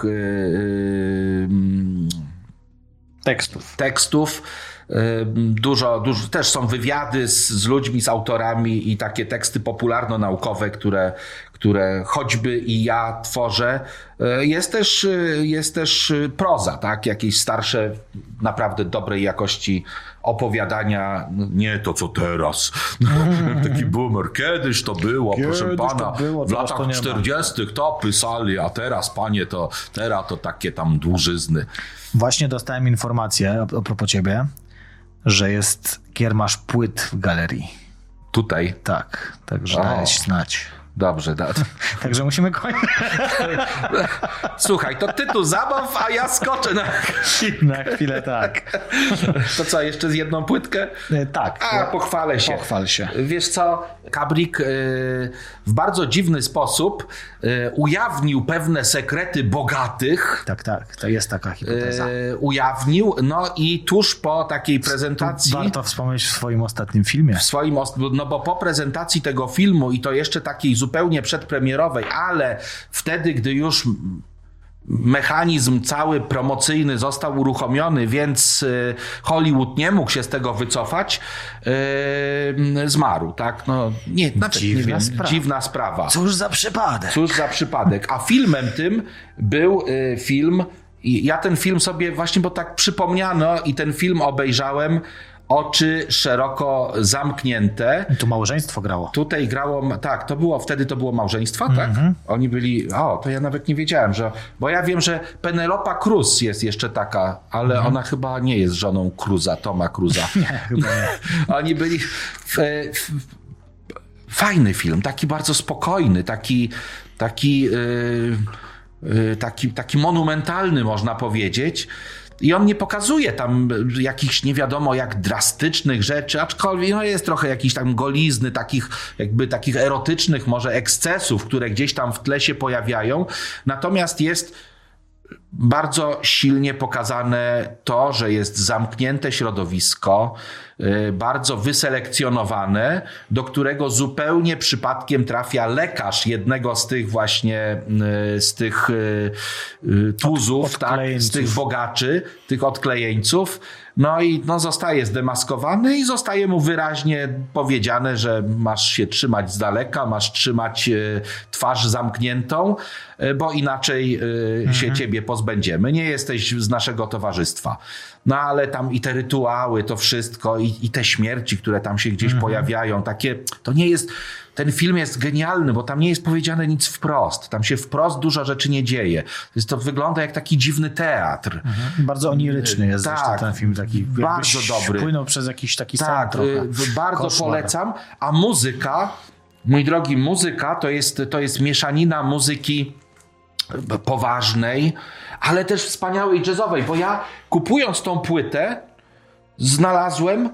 tekstów. Dużo też są wywiady z ludźmi, z autorami i takie teksty popularno-naukowe, które choćby i ja tworzę. Jest też proza, tak? Jakieś starsze, naprawdę dobrej jakości opowiadania. Nie to, co teraz. Taki boomer. Kiedyś to było, proszę pana. W latach 40. to pisali, a teraz, panie, teraz to takie tam dłużyzny. Właśnie dostałem informację a propos ciebie, że jest kiermasz płyt w galerii. Tutaj? Tak, także dałeś znać. Dobrze. Także musimy kończyć. Słuchaj, to tytuł zabaw, a ja skoczę na chwilę, tak. To co, jeszcze z jedną płytkę? Tak. Pochwalę się. Pochwal się. Wiesz co, Kubrick w bardzo dziwny sposób ujawnił pewne sekrety bogatych. Tak, to jest taka hipoteza. Ujawnił, no i tuż po takiej prezentacji... Warto wspomnieć w swoim ostatnim filmie. No bo po prezentacji tego filmu i to jeszcze takiej zupełnie przedpremierowej, ale wtedy, gdy już mechanizm cały promocyjny został uruchomiony, więc Hollywood nie mógł się z tego wycofać, zmarł, tak? No, dziwna sprawa. Cóż za przypadek. A filmem tym był film, ja ten film sobie właśnie, bo tak przypomniano i ten film obejrzałem, Oczy szeroko zamknięte. I tu małżeństwo grało. Tutaj grało, tak, wtedy to było małżeństwo, tak? Oni byli, to ja nawet nie wiedziałem, bo ja wiem, że Penelopa Cruz jest jeszcze taka, ale ona chyba nie jest żoną Toma Cruza. Nie, chyba nie. Oni byli fajny film, taki bardzo spokojny, taki monumentalny, można powiedzieć. I on nie pokazuje tam jakichś nie wiadomo jak drastycznych rzeczy, aczkolwiek jest trochę jakichś tam golizny, takich erotycznych może ekscesów, które gdzieś tam w tle się pojawiają. Natomiast jest bardzo silnie pokazane to, że jest zamknięte środowisko, bardzo wyselekcjonowane, do którego zupełnie przypadkiem trafia lekarz jednego z tych właśnie, z tych tuzów, tak, z tych bogaczy, tych odklejeńców. No i zostaje zdemaskowany i zostaje mu wyraźnie powiedziane, że masz się trzymać z daleka, masz trzymać twarz zamkniętą, bo inaczej się ciebie pozbędziemy. Nie jesteś z naszego towarzystwa. No ale tam i te rytuały, to wszystko i te śmierci, które tam się gdzieś pojawiają, takie, to nie jest... Ten film jest genialny, bo tam nie jest powiedziane nic wprost. Tam się wprost dużo rzeczy nie dzieje. To wygląda jak taki dziwny teatr. Bardzo oniryczny jest zresztą ten film. Taki, bardzo dobry. Płynął przez jakiś taki sen trochę. Bardzo koszmar. polecam. A muzyka, mój drogi, muzyka to jest mieszanina muzyki poważnej, ale też wspaniałej jazzowej, bo ja kupując tą płytę znalazłem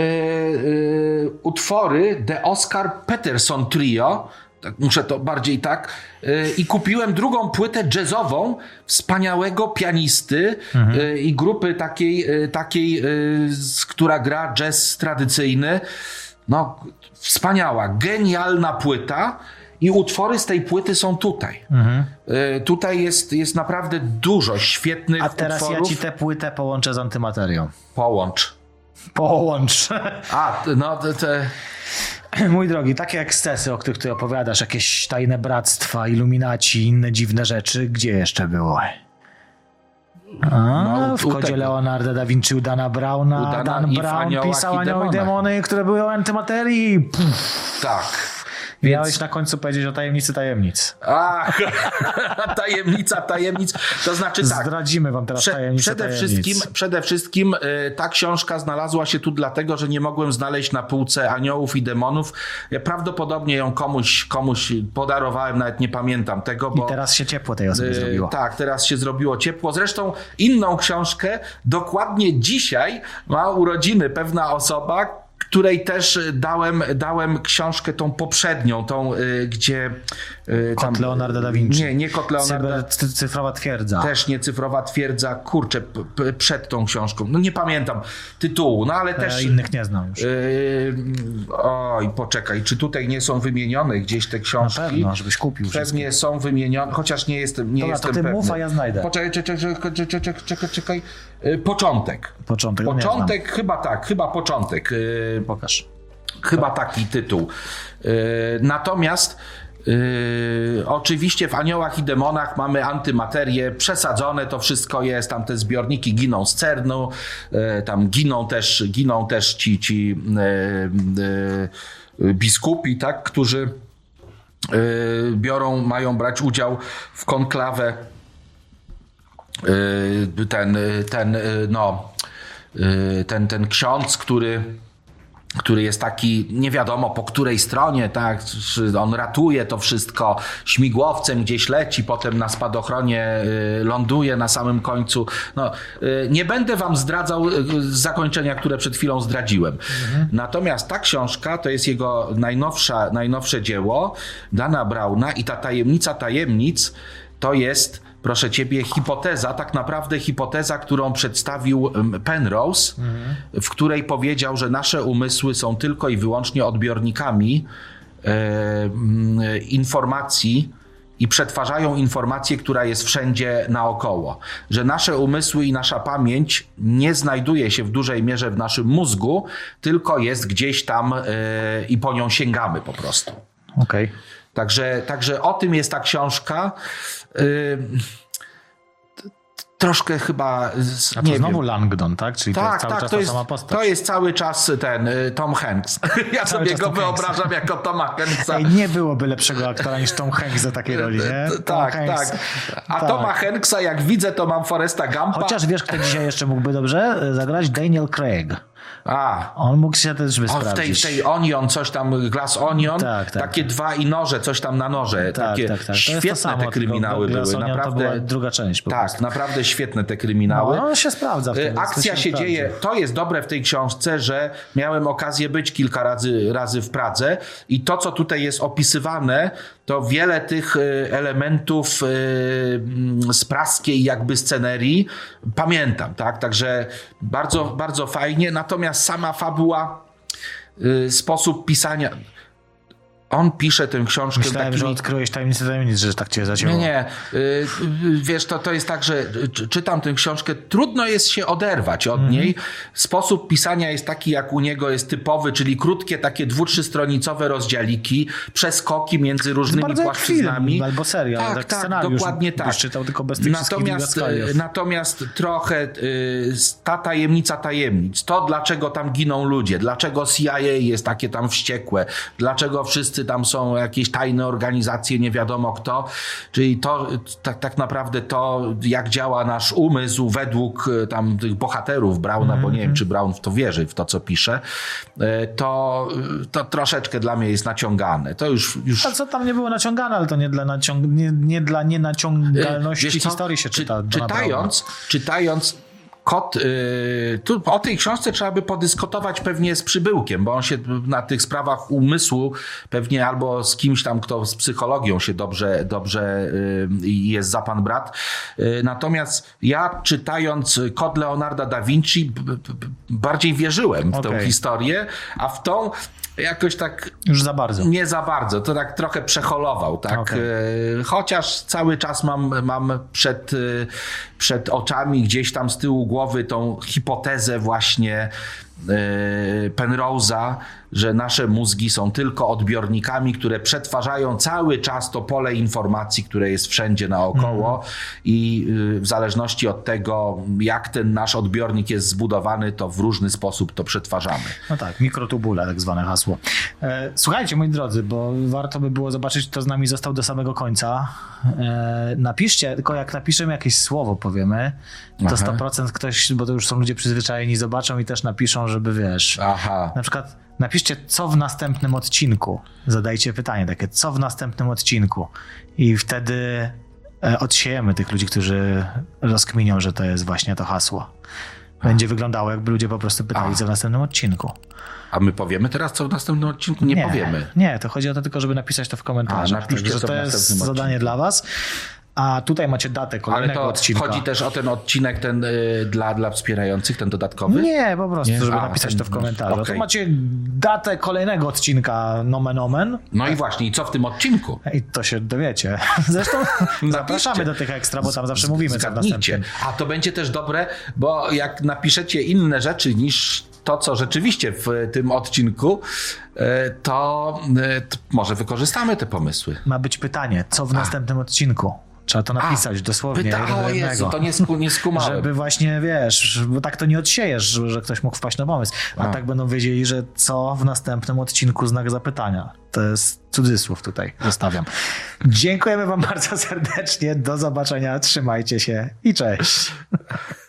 utwory The Oscar Peterson Trio, tak, muszę to bardziej tak, i kupiłem drugą płytę jazzową wspaniałego pianisty i grupy takiej która gra jazz tradycyjny. No, wspaniała, genialna płyta. I utwory z tej płyty są tutaj. Tutaj jest naprawdę dużo świetnych utworów. A teraz ja ci tę płytę połączę z Antymaterią. Połącz. Mój drogi, takie ekscesy, o których ty opowiadasz, jakieś tajne bractwa, iluminaci, inne dziwne rzeczy, gdzie jeszcze było? W Kodzie Leonarda da Vinci u Dana Browna. Dan Brown pisał Anioły i Demony, które były o Antymaterii. Tak. Miałeś na końcu powiedzieć o tajemnicy tajemnic. Ach, tajemnica tajemnic. To znaczy tak. Zdradzimy wam teraz tajemnicę tajemnic. Przede wszystkim ta książka znalazła się tu dlatego, że nie mogłem znaleźć na półce Aniołów i Demonów. Ja prawdopodobnie ją komuś podarowałem, nawet nie pamiętam tego. Bo, i teraz się ciepło tej osobie zrobiło. Tak, teraz się zrobiło ciepło. Zresztą inną książkę dokładnie dzisiaj ma urodziny pewna osoba, której też dałem książkę tą poprzednią, tą, gdzie... Kot Leonarda da Vinci. Nie Kot Leonarda. Cyfrowa twierdza. Też nie Cyfrowa twierdza. Kurczę, przed tą książką. No nie pamiętam tytułu, no ale też... Ja innych nie znam już. Oj, poczekaj, czy tutaj nie są wymienione gdzieś te książki? Na pewno, żebyś kupił Pewnie wszystkie. są wymienione, chociaż nie jestem Dobra, to ty pewny. mów, a ja znajdę. Czekaj. Początek. Początek, chyba Początek. Pokaż. Chyba taki tytuł. Natomiast oczywiście w Aniołach i Demonach mamy Antymaterię, przesadzone to wszystko jest, tam te zbiorniki giną z Cernu, tam giną też ci biskupi, tak, którzy mają brać udział w konklawę. Ten ksiądz, który jest taki, nie wiadomo po której stronie, tak, on ratuje to wszystko, śmigłowcem gdzieś leci, potem na spadochronie ląduje na samym końcu. No, nie będę wam zdradzał zakończenia, które przed chwilą zdradziłem. Natomiast ta książka to jest jego najnowsze dzieło Dana Browna i ta tajemnica tajemnic to jest, proszę ciebie, tak naprawdę hipoteza, którą przedstawił Penrose, w której powiedział, że nasze umysły są tylko i wyłącznie odbiornikami informacji i przetwarzają informację, która jest wszędzie naokoło. Że nasze umysły i nasza pamięć nie znajduje się w dużej mierze w naszym mózgu, tylko jest gdzieś tam i po nią sięgamy po prostu. Okej. Także o tym jest ta książka. Troszkę chyba... A to znowu Langdon, tak? Czyli to jest cały czas ta sama postać. To jest cały czas ten Tom Hanks. Ja Cały sobie czas go Tom wyobrażam jako Toma Hanksa. Ej, nie byłoby lepszego aktora niż Tom Hanks za takiej roli, nie? Tak. A Toma Hanksa, jak widzę, to mam Foresta Gumpa. Chociaż wiesz, kto dzisiaj jeszcze mógłby dobrze zagrać? Daniel Craig. On mógł się też w sprawdzić. tej Onion, coś tam, Glass Onion, Tak. takie dwa i noże, coś tam na noże. Takie świetne te kryminały były. Naprawdę, to była druga część. Tak, naprawdę świetne te kryminały. On się sprawdza. Akcja się dzieje. To jest dobre w tej książce, że miałem okazję być kilka razy w Pradze i to, co tutaj jest opisywane, to wiele tych elementów z praskiej jakby scenerii pamiętam, tak? Także bardzo, bardzo fajnie. Natomiast sama fabuła, sposób pisania... On pisze tę książkę... Myślałem, że odkryłeś tajemnicę tajemnic, że tak cię zacięło. Nie. Wiesz, to jest tak, że czytam tę książkę, trudno jest się oderwać od niej. Sposób pisania jest taki, jak u niego jest typowy, czyli krótkie, takie 2-3-stronicowe rozdziałiki, przeskoki między różnymi płaszczyznami. Film, albo serial, tak, scenariusz. Dokładnie tak. Czytał tylko bez tych natomiast trochę ta tajemnica tajemnic, to dlaczego tam giną ludzie, dlaczego CIA jest takie tam wściekłe, dlaczego wszyscy tam są jakieś tajne organizacje, nie wiadomo kto, czyli to tak naprawdę to, jak działa nasz umysł według tam tych bohaterów Browna, bo nie wiem, czy Brown w to wierzy, w to, co pisze, to troszeczkę dla mnie jest naciągane. To już... A co tam nie było naciągane, ale to nie dla nienaciągalności historii się czyta. Czytając tu o tej książce trzeba by podyskutować pewnie z Przybyłkiem, bo on się na tych sprawach umysłu pewnie albo z kimś tam, kto z psychologią się dobrze jest za pan brat. Natomiast ja czytając Kod Leonarda da Vinci bardziej wierzyłem w tę historię, a w tą jakoś tak... Już za bardzo. Nie za bardzo. To tak trochę przeholował. Tak? Chociaż cały czas mam przed oczami gdzieś tam z tyłu głowy tą hipotezę właśnie Penrose'a, że nasze mózgi są tylko odbiornikami, które przetwarzają cały czas to pole informacji, które jest wszędzie naokoło i w zależności od tego, jak ten nasz odbiornik jest zbudowany, to w różny sposób to przetwarzamy. No tak, mikrotubule, tak zwane hasło. Słuchajcie, moi drodzy, bo warto by było zobaczyć, kto z nami został do samego końca. Napiszcie, tylko jak napiszemy jakieś słowo, powiemy, to 100% ktoś, bo to już są ludzie przyzwyczajeni, zobaczą i też napiszą, żeby wiesz, na przykład napiszcie, co w następnym odcinku. Zadajcie pytanie takie, co w następnym odcinku. I wtedy odsiejemy tych ludzi, którzy rozkminią, że to jest właśnie to hasło. Będzie wyglądało, jakby ludzie po prostu pytali, co w następnym odcinku. A my powiemy teraz, co w następnym odcinku? Nie powiemy. Nie, to chodzi o to tylko, żeby napisać to w komentarzach. Napiszcie, że to jest zadanie dla was. A tutaj macie datę kolejnego odcinka. Chodzi też o ten odcinek ten dla wspierających, ten dodatkowy? Nie, po prostu, żeby napisać to w komentarzu. To macie datę kolejnego odcinka nomen omen. No i właśnie, i co w tym odcinku? I to się dowiecie. Zresztą zapraszamy do tych ekstra, bo tam zawsze mówimy, co w następnym. A to będzie też dobre, bo jak napiszecie inne rzeczy niż to, co rzeczywiście w tym odcinku, to może wykorzystamy te pomysły. Ma być pytanie, co w następnym odcinku? Trzeba to napisać dosłownie. O Jezu, to nie skumałem. Żeby właśnie, wiesz, bo tak to nie odsiejesz, że ktoś mógł wpaść na pomysł. A tak będą wiedzieli, że co w następnym odcinku znak zapytania. To jest cudzysłów tutaj zostawiam. Dziękujemy wam bardzo serdecznie. Do zobaczenia. Trzymajcie się i cześć.